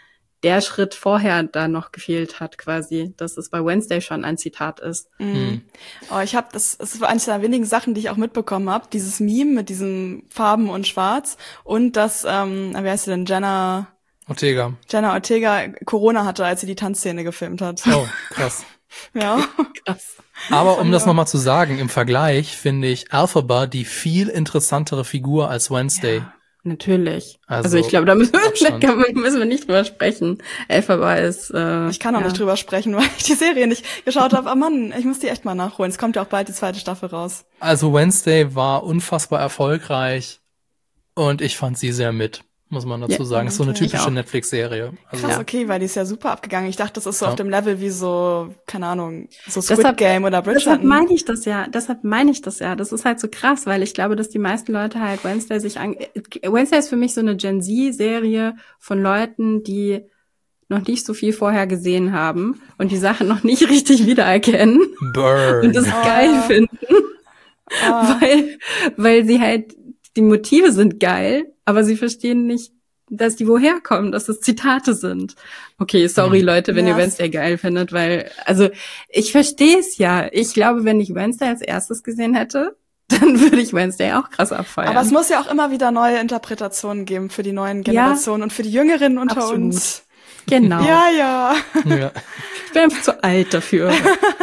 der Schritt vorher da noch gefehlt hat, quasi, dass es bei Wednesday schon ein Zitat ist. Mhm. Oh, ich habe das, das war eines der wenigen Sachen, die ich auch mitbekommen habe. Dieses Meme mit diesen Farben und Schwarz und dass, ähm, wie heißt sie denn, Jenna, Ortega. Jenna Ortega Corona hatte, als sie die Tanzszene gefilmt hat. Oh, krass. Ja. Krass. Aber um das nochmal zu sagen, im Vergleich finde ich Elphaba die viel interessantere Figur als Wednesday. Ja. Natürlich. Also, Also, ich glaube, da müssen wir, Abstand. da kann man- müssen wir nicht drüber sprechen. Elphaba ist äh, Ich kann auch ja. nicht drüber sprechen, weil ich die Serie nicht geschaut habe. Aber Mann, ich muss die echt mal nachholen. Es kommt ja auch bald die zweite Staffel raus. Also Wednesday war unfassbar erfolgreich und ich fand sie sehr mit, muss man dazu Ja, sagen. Ist so eine okay. Ich typische auch. Netflix-Serie. Also, Krass, okay, weil die ist ja super abgegangen. Ich dachte, das ist so Ja. auf dem Level wie so, keine Ahnung, so Squid Deshalb- Game oder Deshalb Bridgerton. meine ich das ja, deshalb meine ich das ja. Das ist halt so krass, weil ich glaube, dass die meisten Leute halt Wednesday sich an... Wednesday ist für mich so eine Gen Z-Serie von Leuten, die noch nicht so viel vorher gesehen haben und die Sachen noch nicht richtig wiedererkennen Burn. und das Oh. geil finden, Ah, weil, weil sie halt, die Motive sind geil, aber sie verstehen nicht, dass die woher kommen, dass das Zitate sind. Okay, sorry Mhm. Leute, wenn Ja, ihr Wednesday geil findet, weil, also ich verstehe es ja. Ich glaube, wenn ich Wednesday als erstes gesehen hätte, dann würde ich Wednesday auch krass abfeiern. aber es muss ja auch immer wieder neue Interpretationen geben für die neuen Generationen und für die Jüngeren unter Absolut. uns. Genau. Ja, ja. Ja. Ich bin einfach zu alt dafür.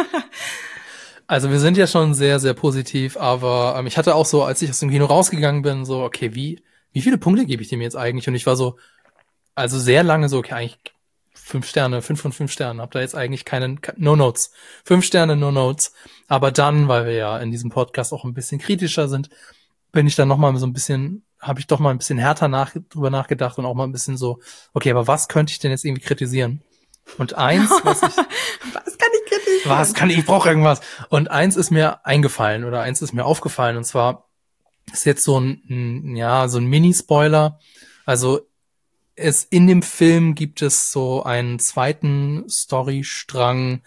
Also wir sind ja schon sehr, sehr positiv, aber ähm, ich hatte auch so, als ich aus dem Kino rausgegangen bin, so, okay, wie, wie viele Punkte gebe ich dem jetzt eigentlich? Und ich war so, also sehr lange so, okay, eigentlich fünf Sterne, fünf von fünf Sternen, hab da jetzt eigentlich keinen, No Notes. Fünf Sterne, No Notes. Aber dann, weil wir ja in diesem Podcast auch ein bisschen kritischer sind, bin ich dann nochmal so ein bisschen, habe ich doch mal ein bisschen härter nach, drüber nachgedacht und auch mal ein bisschen so, okay, aber was könnte ich denn jetzt irgendwie kritisieren? Und eins, was ich, Was kann ich kritisieren? was kann ich, ich brauche irgendwas. Und eins ist mir eingefallen oder eins ist mir aufgefallen und zwar ist jetzt so ein, ein ja, so ein Mini-Spoiler. Also es in dem Film gibt es so einen zweiten Storystrang,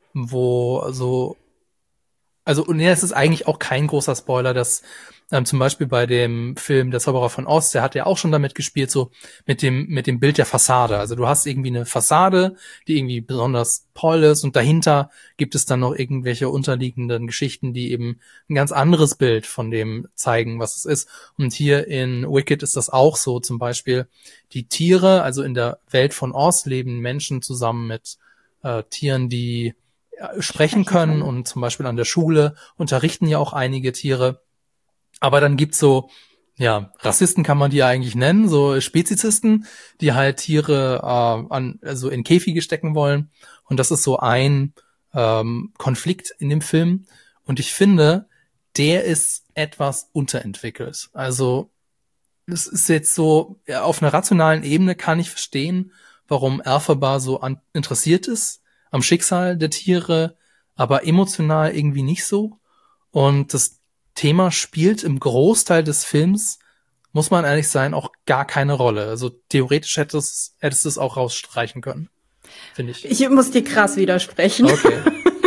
wo so, also und ja, es ist eigentlich auch kein großer Spoiler, dass ähm, zum Beispiel bei dem Film Der Zauberer von Oz, der hat ja auch schon damit gespielt, so mit dem mit dem Bild der Fassade. Also du hast irgendwie eine Fassade, die irgendwie besonders toll ist und dahinter gibt es dann noch irgendwelche unterliegenden Geschichten, die eben ein ganz anderes Bild von dem zeigen, was es ist. Und hier in Wicked ist das auch so. Zum Beispiel die Tiere, also in der Welt von Oz leben Menschen zusammen mit äh, Tieren, die äh, sprechen können und zum Beispiel an der Schule unterrichten ja auch einige Tiere. Aber dann gibt's so, ja, Rassisten kann man die ja eigentlich nennen, so Spezizisten, die halt Tiere äh, an, also in Käfige stecken wollen. Und das ist so ein ähm, Konflikt in dem Film. Und ich finde, der ist etwas unterentwickelt. Also es ist jetzt so, ja, auf einer rationalen Ebene kann ich verstehen, warum Elphaba so an, interessiert ist am Schicksal der Tiere, aber emotional irgendwie nicht so. Und das Thema spielt im Großteil des Films, muss man ehrlich sein, auch gar keine Rolle. Also theoretisch hättest, hättest du es auch rausstreichen können, finde ich. Ich muss dir krass widersprechen. Okay.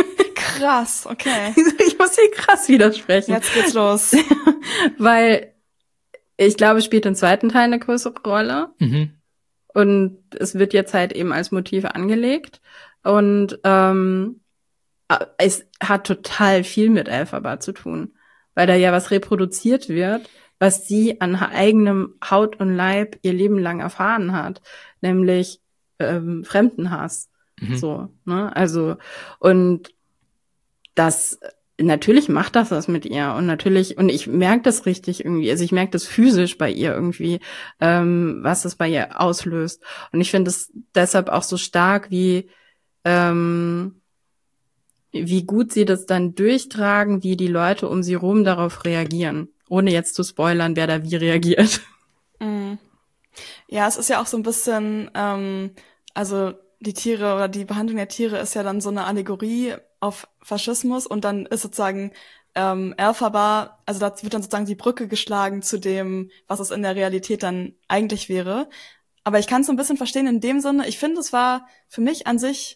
Krass, okay. Ich muss dir krass widersprechen. Jetzt geht's los. Weil ich glaube, es spielt im zweiten Teil eine größere Rolle. Mhm. Und es wird jetzt halt eben als Motiv angelegt. Und ähm, es hat total viel mit Elphaba zu tun, weil da ja was reproduziert wird, was sie an eigenem Haut und Leib ihr Leben lang erfahren hat, nämlich ähm, Fremdenhass. Mhm. So, ne? Also, und das, natürlich macht das was mit ihr und natürlich, und ich merke das richtig irgendwie, also ich merke das physisch bei ihr irgendwie, ähm, was das bei ihr auslöst. Und ich finde es deshalb auch so stark, wie ähm, wie gut sie das dann durchtragen, wie die Leute um sie rum darauf reagieren, ohne jetzt zu spoilern, wer da wie reagiert. Mhm. Ja, es ist ja auch so ein bisschen, ähm, also die Tiere oder die Behandlung der Tiere ist ja dann so eine Allegorie auf Faschismus und dann ist sozusagen ähm, Elphaba, also da wird dann sozusagen die Brücke geschlagen zu dem, was es in der Realität dann eigentlich wäre. Aber ich kann es so ein bisschen verstehen in dem Sinne, ich finde, es war für mich an sich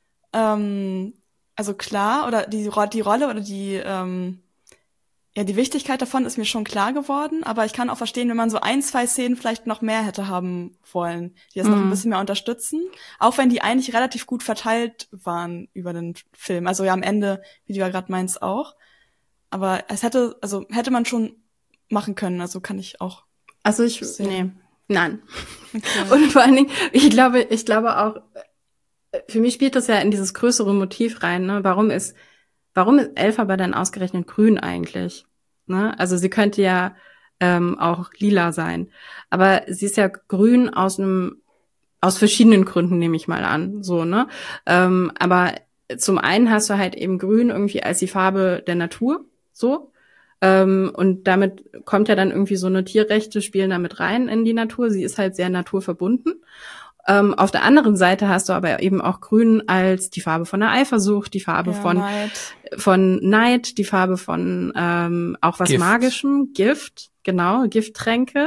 ähm, also klar, oder die, die Rolle oder die, ähm, ja, die Wichtigkeit davon ist mir schon klar geworden, aber ich kann auch verstehen, wenn man so ein, zwei Szenen vielleicht noch mehr hätte haben wollen, die das mhm. noch ein bisschen mehr unterstützen, auch wenn die eigentlich relativ gut verteilt waren über den Film. Also ja, am Ende, wie du ja gerade meinst, auch. Aber es hätte, also hätte man schon machen können, also kann ich auch. Also ich, sehen. nee, nein. Okay. Und vor allen Dingen, ich glaube, ich glaube auch, für mich spielt das ja in dieses größere Motiv rein, ne? Warum ist, warum ist Elphaba dann ausgerechnet grün eigentlich? Ne? Also sie könnte ja ähm, auch lila sein. Aber sie ist ja grün aus einem, aus verschiedenen Gründen, nehme ich mal an, so, ne? Ähm, aber zum einen hast du halt eben grün irgendwie als die Farbe der Natur, so. Ähm, und damit kommt ja dann irgendwie so eine Tierrechte spielen damit rein in die Natur. Sie ist halt sehr naturverbunden. Ähm, auf der anderen Seite hast du aber eben auch grün als die Farbe von der Eifersucht, die Farbe Ja, von Neid. von Neid, die Farbe von ähm, auch was Gift. Magischem, Gift, genau, Gifttränke.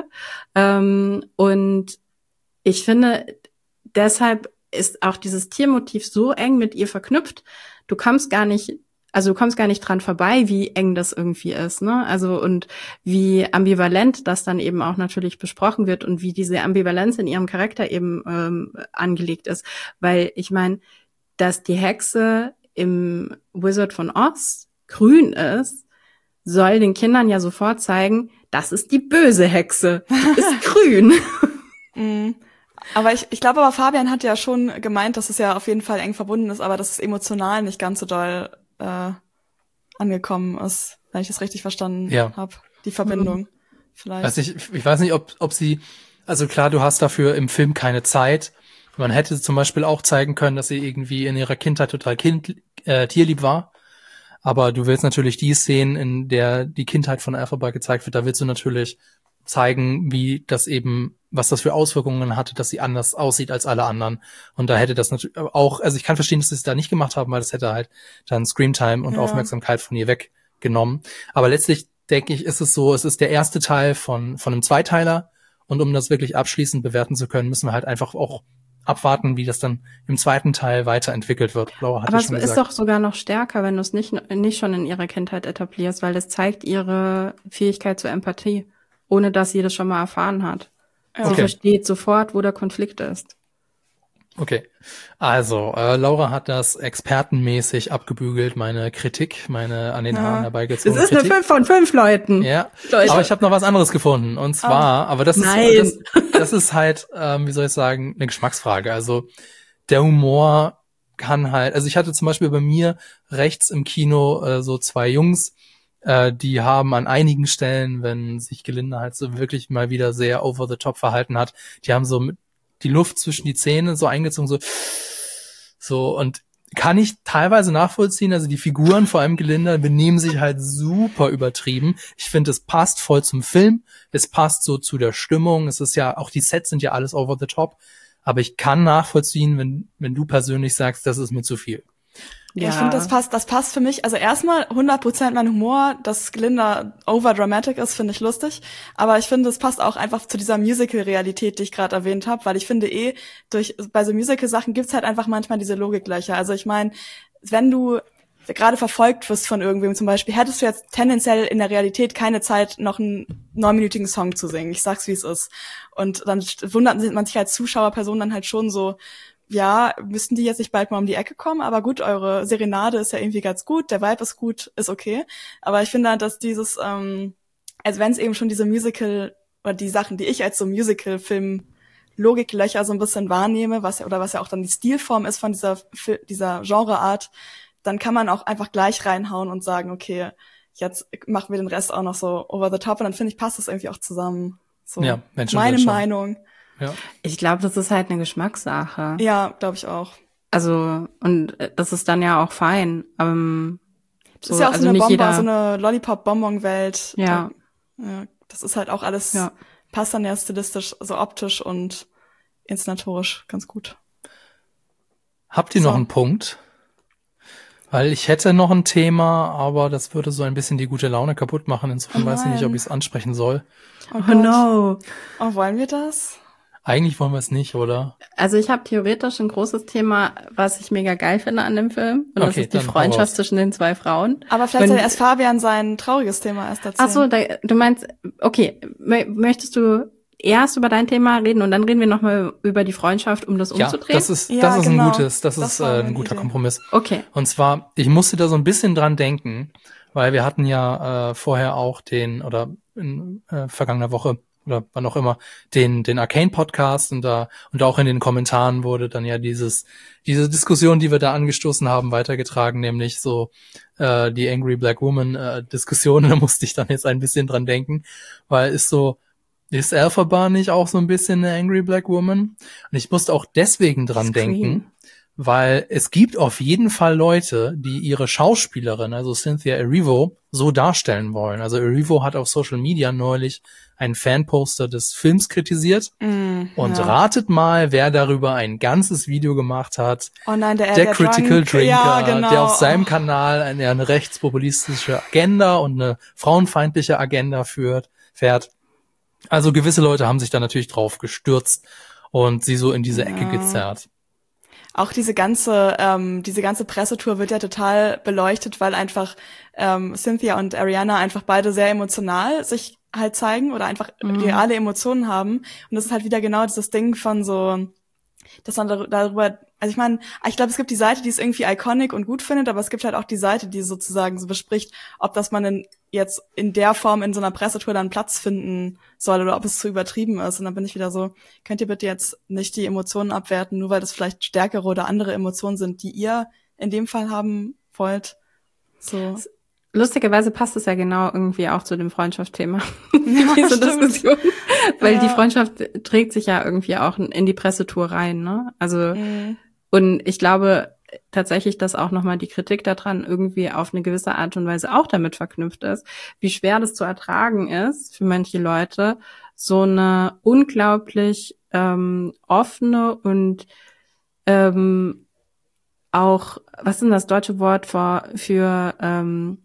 Ähm, und ich finde, deshalb ist auch dieses Tiermotiv so eng mit ihr verknüpft. Du kommst gar nicht, also du kommst gar nicht dran vorbei, wie eng das irgendwie ist, ne? Also und wie ambivalent das dann eben auch natürlich besprochen wird und wie diese Ambivalenz in ihrem Charakter eben ähm, angelegt ist. Weil ich meine, dass die Hexe im Wizard von Oz grün ist, soll den Kindern ja sofort zeigen, das ist die böse Hexe, die ist grün. Mhm. Aber ich, ich glaube aber, Fabian hat ja schon gemeint, dass es ja auf jeden Fall eng verbunden ist, aber dass es emotional nicht ganz so doll äh, angekommen ist, wenn ich das richtig verstanden Ja. habe. Die Verbindung mhm. vielleicht. Also ich, ich weiß nicht, ob, ob sie, also klar, du hast dafür im Film keine Zeit. Man hätte zum Beispiel auch zeigen können, dass sie irgendwie in ihrer Kindheit total kind, äh, tierlieb war. Aber du willst natürlich die Szenen, in der die Kindheit von Elphaba gezeigt wird, da willst du natürlich zeigen, wie das eben, was das für Auswirkungen hatte, dass sie anders aussieht als alle anderen. Und da hätte das natürlich auch, also ich kann verstehen, dass sie es da nicht gemacht haben, weil das hätte halt dann Screamtime und ja. Aufmerksamkeit von ihr weggenommen. Aber letztlich denke ich, ist es so, es ist der erste Teil von von einem Zweiteiler. Und um das wirklich abschließend bewerten zu können, müssen wir halt einfach auch abwarten, wie das dann im zweiten Teil weiterentwickelt wird. Laura hat Aber es es schon ist gesagt. doch sogar noch stärker, wenn du es nicht, nicht schon in ihrer Kindheit etablierst, weil das zeigt ihre Fähigkeit zur Empathie, ohne dass sie das schon mal erfahren hat. Ja. Sie Okay. versteht sofort, wo der Konflikt ist. Okay, also äh, Laura hat das expertenmäßig abgebügelt, meine Kritik, meine an den Haaren Ja. herbeigezogene Es ist eine Kritik. fünf von fünf Leuten. Ja, Leute. aber ich habe noch was anderes gefunden. Und zwar, aber das Nein. ist das, das ist halt, ähm, wie soll ich sagen, eine Geschmacksfrage. Also der Humor kann halt, also ich hatte zum Beispiel bei mir rechts im Kino äh, so zwei Jungs, äh, die haben an einigen Stellen, wenn sich Gelinde halt so wirklich mal wieder sehr over the top verhalten hat, die haben so mit die Luft zwischen die Zähne so eingezogen, so so und kann ich teilweise nachvollziehen, also die Figuren, vor allem Gelinda, benehmen sich halt super übertrieben. Ich finde, es passt voll zum Film, es passt so zu der Stimmung, es ist ja, auch die Sets sind ja alles over the top, aber ich kann nachvollziehen, wenn wenn du persönlich sagst, das ist mir zu viel. Ja, ich finde, das passt, das passt für mich. Also erstmal hundert Prozent mein Humor, dass Glinda overdramatic ist, finde ich lustig. Aber ich finde, es passt auch einfach zu dieser Musical-Realität, die ich gerade erwähnt habe, weil ich finde eh, durch bei so Musical-Sachen gibt's halt einfach manchmal diese Logiklöcher. Also ich meine, wenn du gerade verfolgt wirst von irgendwem zum Beispiel, hättest du jetzt tendenziell in der Realität keine Zeit, noch einen neunminütigen Song zu singen. Ich sag's, wie es ist. Und dann wundert man sich als Zuschauerperson dann halt schon so, ja, müssten die jetzt nicht bald mal um die Ecke kommen, aber gut, eure Serenade ist ja irgendwie ganz gut, der Vibe ist gut, ist okay. Aber ich finde halt, dass dieses, ähm, als wenn es eben schon diese Musical, oder die Sachen, die ich als so Musical-Film Logiklöcher so ein bisschen wahrnehme, was ja, oder was ja auch dann die Stilform ist von dieser, dieser Genreart, dann kann man auch einfach gleich reinhauen und sagen, okay, jetzt machen wir den Rest auch noch so over the top, und dann finde ich, passt das irgendwie auch zusammen. So, Ja, Menschen meine sind schon. Meinung. Ja. Ich glaube, das ist halt eine Geschmackssache. Ja, glaube ich auch. Also, und das ist dann ja auch fein. Ähm, Das so, ist ja auch also so eine nicht Bombe, jeder, so eine Lollipop-Bonbon-Welt. Ja. Ja. Das ist halt auch alles, Ja. passt dann ja stilistisch, so optisch und inszenatorisch ganz gut. Habt ihr So. noch einen Punkt? Weil ich hätte noch ein Thema, aber das würde so ein bisschen die gute Laune kaputt machen. Insofern Oh weiß ich nicht, ob nein. ich es ansprechen soll. Oh, Oh Gott. no. Oh, wollen wir das? Eigentlich wollen wir es nicht, oder? Also ich habe theoretisch ein großes Thema, was ich mega geil finde an dem Film. Und das Okay, ist die dann hau Freundschaft raus. zwischen den zwei Frauen. Aber vielleicht Und- soll erst Fabian sein trauriges Thema erst erzählen. Ach so, da, du meinst, okay, mö- möchtest du erst über dein Thema reden und dann reden wir nochmal über die Freundschaft, um das Ja, umzudrehen? das ist, Ja, das ist genau. ein gutes, das, Das ist war äh, meine ein guter Idee. Kompromiss. Okay. Und zwar, ich musste da so ein bisschen dran denken, weil wir hatten ja äh, vorher auch den, oder in äh, vergangener Woche oder wann auch immer, den, den Arcane-Podcast und da, und auch in den Kommentaren wurde dann ja dieses, diese Diskussion, die wir da angestoßen haben, weitergetragen, nämlich so, äh, die Angry Black Woman, äh, Diskussion, da musste ich dann jetzt ein bisschen dran denken, weil ist so, ist Elphaba nicht auch so ein bisschen eine Angry Black Woman? Und ich musste auch deswegen dran Scream. denken, weil es gibt auf jeden Fall Leute, die ihre Schauspielerin, also Cynthia Erivo, so darstellen wollen. Also Erivo hat auf Social Media neulich einen Fanposter des Films kritisiert. Mm, und ja. ratet mal, wer darüber ein ganzes Video gemacht hat. Oh nein, der, der, der Critical Drunk. Drinker, Ja, genau. der auf seinem Oh. Kanal eine, eine rechtspopulistische Agenda und eine frauenfeindliche Agenda führt, fährt. Also gewisse Leute haben sich da natürlich drauf gestürzt und sie so in diese Ja. Ecke gezerrt. Auch diese ganze, ähm, diese ganze Pressetour wird ja total beleuchtet, weil einfach ähm, Cynthia und Ariana einfach beide sehr emotional sich halt zeigen oder einfach Mhm. reale Emotionen haben. Und das ist halt wieder genau dieses Ding von so, dass man dar- darüber, also ich meine, ich glaube, es gibt die Seite, die es irgendwie iconic und gut findet, aber es gibt halt auch die Seite, die sozusagen so bespricht, ob das man in, jetzt in der Form in so einer Pressetour dann Platz finden soll oder ob es zu übertrieben ist. Und dann bin ich wieder so, könnt ihr bitte jetzt nicht die Emotionen abwerten, nur weil das vielleicht stärkere oder andere Emotionen sind, die ihr in dem Fall haben wollt. So. Lustigerweise passt es ja genau irgendwie auch zu dem Freundschaftsthema, Ja, diese stimmt. Diskussion. Weil Ja. die Freundschaft trägt sich ja irgendwie auch in die Pressetour rein, ne? Also, Mhm. und ich glaube tatsächlich, dass auch nochmal die Kritik daran irgendwie auf eine gewisse Art und Weise auch damit verknüpft ist, wie schwer das zu ertragen ist für manche Leute, so eine unglaublich ähm, offene und ähm, auch, was ist denn das deutsche Wort für, für ähm,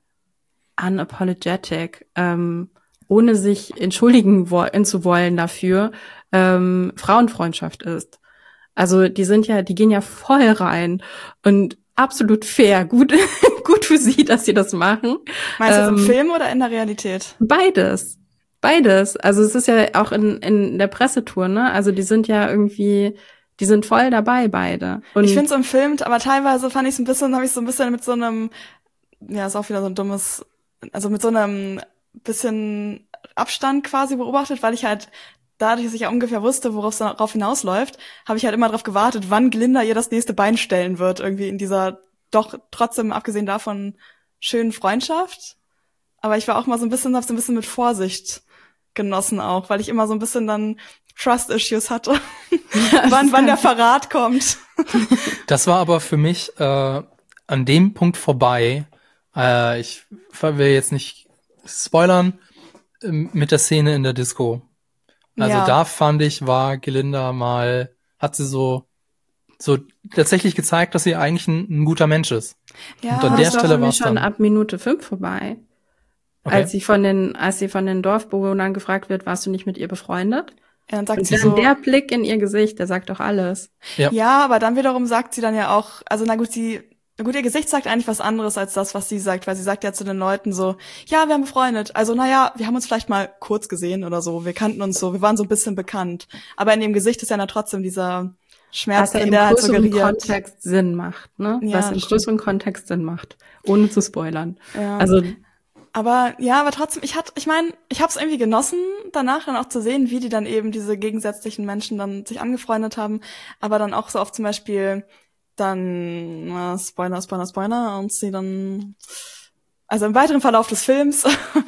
unapologetic, ähm, ohne sich entschuldigen wo- zu wollen dafür, ähm, Frauenfreundschaft ist. Also die sind ja, die gehen ja voll rein und absolut fair, gut, gut für sie, dass sie das machen. Meinst du das im Ähm, Film oder in der Realität? Beides. Beides. Also es ist ja auch in, in der Pressetour, ne? Also die sind ja irgendwie, die sind voll dabei, beide. Und Ich finde es im Film, aber teilweise fand ich es ein bisschen, habe ich so ein bisschen mit so einem, ja, ist auch wieder so ein dummes, also mit so einem bisschen Abstand quasi beobachtet, weil ich halt dadurch, dass ich ja ungefähr wusste, worauf es darauf hinausläuft, habe ich halt immer darauf gewartet, wann Glinda ihr das nächste Bein stellen wird, irgendwie in dieser doch trotzdem, abgesehen davon, schönen Freundschaft. Aber ich war auch mal so ein bisschen, hab so ein bisschen mit Vorsicht genossen auch, weil ich immer so ein bisschen dann Trust-Issues hatte, wann, wann der Verrat kommt. Das war aber für mich äh, an dem Punkt vorbei. Äh, ich will jetzt nicht spoilern, äh, mit der Szene in der Disco. Also Ja. da fand ich, war Glinda mal, hat sie so so tatsächlich gezeigt, dass sie eigentlich ein, ein guter Mensch ist. Ja, Und an aber der das war Stelle für war mich es schon dann. ab Minute fünf vorbei. Okay. Als sie von den, als sie von den Dorfbewohnern gefragt wird, warst du nicht mit ihr befreundet? ja, dann sagt Und sie dann so, der Blick in ihr Gesicht, der sagt doch alles. Ja. ja, aber dann wiederum sagt sie dann ja auch, also na gut, sie, na gut, ihr Gesicht sagt eigentlich was anderes als das, was sie sagt, weil sie sagt ja zu den Leuten so, ja, wir haben befreundet, also naja, wir haben uns vielleicht mal kurz gesehen oder so, wir kannten uns so, wir waren so ein bisschen bekannt, aber in dem Gesicht ist ja dann trotzdem dieser Schmerz, Was ja in im der halt größeren suggeriert. Kontext Sinn macht, ne? Ja, Was im das stimmt. größeren Kontext Sinn macht, ohne zu spoilern. Ja. Also Aber ja, aber trotzdem, ich hatte, ich meine, ich habe es irgendwie genossen, danach dann auch zu sehen, wie die dann eben diese gegensätzlichen Menschen dann sich angefreundet haben, aber dann auch so oft zum Beispiel dann äh, Spoiler, Spoiler, Spoiler und sie dann, also im weiteren Verlauf des Films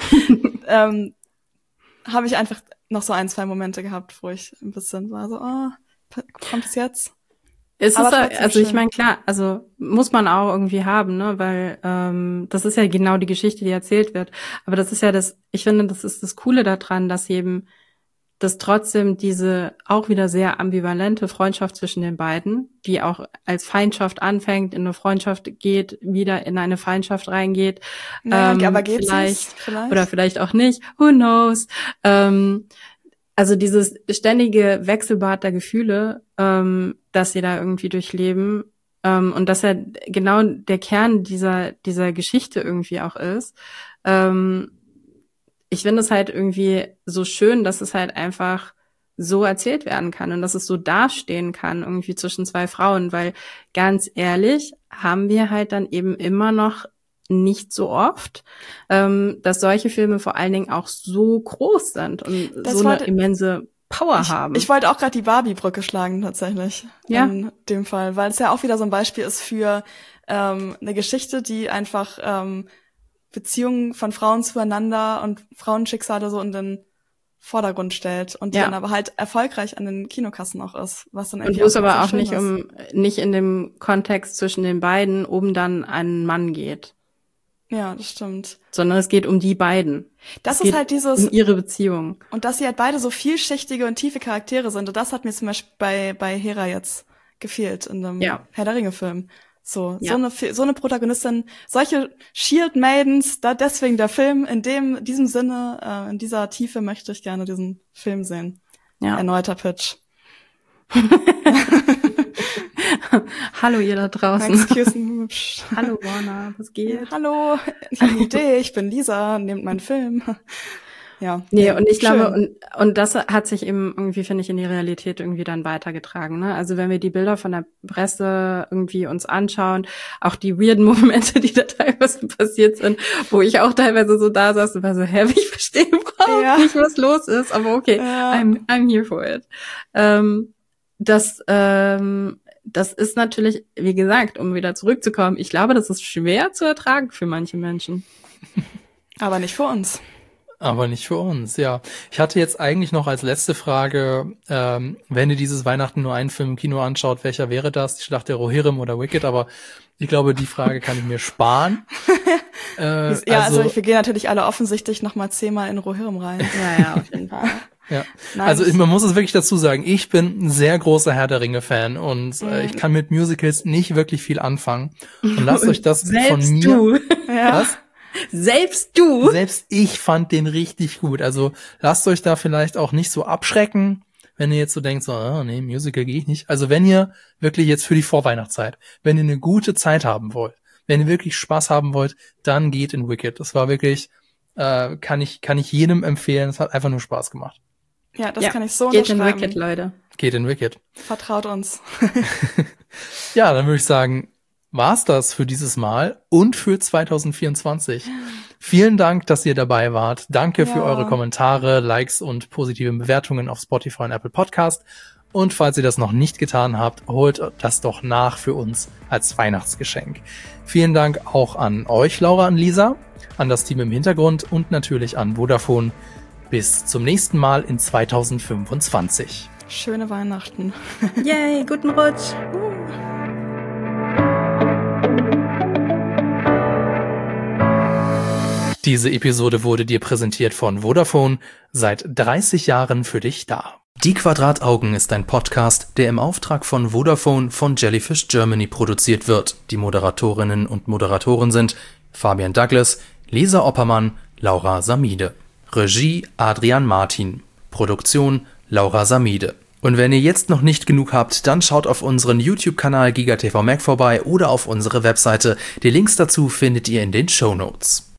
ähm, habe ich einfach noch so ein, zwei Momente gehabt, wo ich ein bisschen war so, oh, kommt es jetzt? es Aber ist, ja- trotzdem also ich schön. meine, klar, also muss man auch irgendwie haben, ne? Weil ähm, das ist ja genau die Geschichte, die erzählt wird. Aber das ist ja das, ich finde, das ist das Coole daran, dass eben dass trotzdem diese auch wieder sehr ambivalente Freundschaft zwischen den beiden, die auch als Feindschaft anfängt, in eine Freundschaft geht, wieder in eine Feindschaft reingeht. Naja, ähm, aber geht's vielleicht, vielleicht? oder vielleicht auch nicht, who knows. Ähm, also dieses ständige Wechselbad der Gefühle, ähm, dass sie da irgendwie durchleben, ähm, und dass ja genau der Kern dieser dieser Geschichte irgendwie auch ist. Ähm, ich finde es halt irgendwie so schön, dass es halt einfach so erzählt werden kann und dass es so dastehen kann irgendwie zwischen zwei Frauen, weil ganz ehrlich haben wir halt dann eben immer noch nicht so oft, ähm, dass solche Filme vor allen Dingen auch so groß sind und Das so wollte- eine immense Power Ich, haben. ich wollte auch gerade die Barbie-Brücke schlagen, tatsächlich. Ja. In dem Fall, weil es ja auch wieder so ein Beispiel ist für ähm, eine Geschichte, die einfach ähm, Beziehungen von Frauen zueinander und Frauenschicksale so in den Vordergrund stellt und die Ja. dann aber halt erfolgreich an den Kinokassen auch ist, was dann Und irgendwie wo es ein aber bisschen auch schön nicht ist. um nicht in dem Kontext zwischen den beiden um dann einen Mann geht, Ja, das stimmt. sondern es geht um die beiden. Das es ist geht halt dieses, um ihre Beziehung. und dass sie halt beide so vielschichtige und tiefe Charaktere sind. Und das hat mir zum Beispiel bei, bei Hera jetzt gefehlt in dem Ja. Herr der Ringe-Film. So, Ja. so eine, so eine Protagonistin, solche Shield Maidens, da deswegen der Film, in dem, diesem Sinne, äh, in dieser Tiefe möchte ich gerne diesen Film sehen. Ja. Erneuter Pitch. Hallo ihr da draußen. Excuse me. Psch. Hallo Warner, was geht? Hallo, ich habe eine Idee, ich bin Lisa, nehmt meinen Film. Ja. Nee, und ich glaube, Schön. und, und das hat sich eben irgendwie, finde ich, in die Realität irgendwie dann weitergetragen, ne? Also wenn wir die Bilder von der Presse irgendwie uns anschauen, auch die weirden Momente, die da teilweise passiert sind, wo ich auch teilweise so da saß und war so, hä, ich verstehe überhaupt Ja. nicht, was los ist, aber okay, Ja. I'm, I'm here for it. Ähm, das, ähm, das ist natürlich, wie gesagt, um wieder zurückzukommen, ich glaube, das ist schwer zu ertragen für manche Menschen. Aber nicht für uns. Aber nicht für uns, ja. Ich hatte jetzt eigentlich noch als letzte Frage, ähm, wenn ihr dieses Weihnachten nur einen Film im Kino anschaut, welcher wäre das? Die Schlacht der Rohirrim oder Wicked, aber ich glaube, die Frage kann ich mir sparen. äh, Ja, also, also wir gehen natürlich alle offensichtlich noch mal zehnmal in Rohirrim rein. Ja, ja, auf jeden Fall. Ja, Nein, also ich- man muss es wirklich dazu sagen, ich bin ein sehr großer Herr der Ringe-Fan und äh, ich kann mit Musicals nicht wirklich viel anfangen. Und lasst euch das von Selbst mir... du. Ja. Was? Selbst du. Selbst ich fand den richtig gut. Also lasst euch da vielleicht auch nicht so abschrecken, wenn ihr jetzt so denkt, so, oh, nee, Musical gehe ich nicht. Also wenn ihr wirklich jetzt für die Vorweihnachtszeit, wenn ihr eine gute Zeit haben wollt, wenn ihr wirklich Spaß haben wollt, dann geht in Wicked. Das war wirklich, äh, kann ich kann ich jedem empfehlen. Es hat einfach nur Spaß gemacht. Ja, das Ja, kann ich so Geht in unterschreiben. Wicked, Leute. Geht in Wicked. Vertraut uns. Ja, dann würde ich sagen, war's das für dieses Mal und für zwanzig vierundzwanzig. Vielen Dank, dass ihr dabei wart. Danke für Ja. eure Kommentare, Likes und positive Bewertungen auf Spotify und Apple Podcast. Und falls ihr das noch nicht getan habt, holt das doch nach für uns als Weihnachtsgeschenk. Vielen Dank auch an euch, Laura und Lisa, an das Team im Hintergrund und natürlich an Vodafone. Bis zum nächsten Mal in zwanzig fünfundzwanzig. Schöne Weihnachten. Yay, guten Rutsch. Diese Episode wurde dir präsentiert von Vodafone, seit dreißig Jahren für dich da. Die Quadrataugen ist ein Podcast, der im Auftrag von Vodafone von Jellyfish Germany produziert wird. Die Moderatorinnen und Moderatoren sind Fabian Douglas, Lisa Oppermann, Laura Samide. Regie Adrian Martin. Produktion Laura Samide. Und wenn ihr jetzt noch nicht genug habt, dann schaut auf unseren YouTube-Kanal GigaTV Mac vorbei oder auf unsere Webseite. Die Links dazu findet ihr in den Shownotes.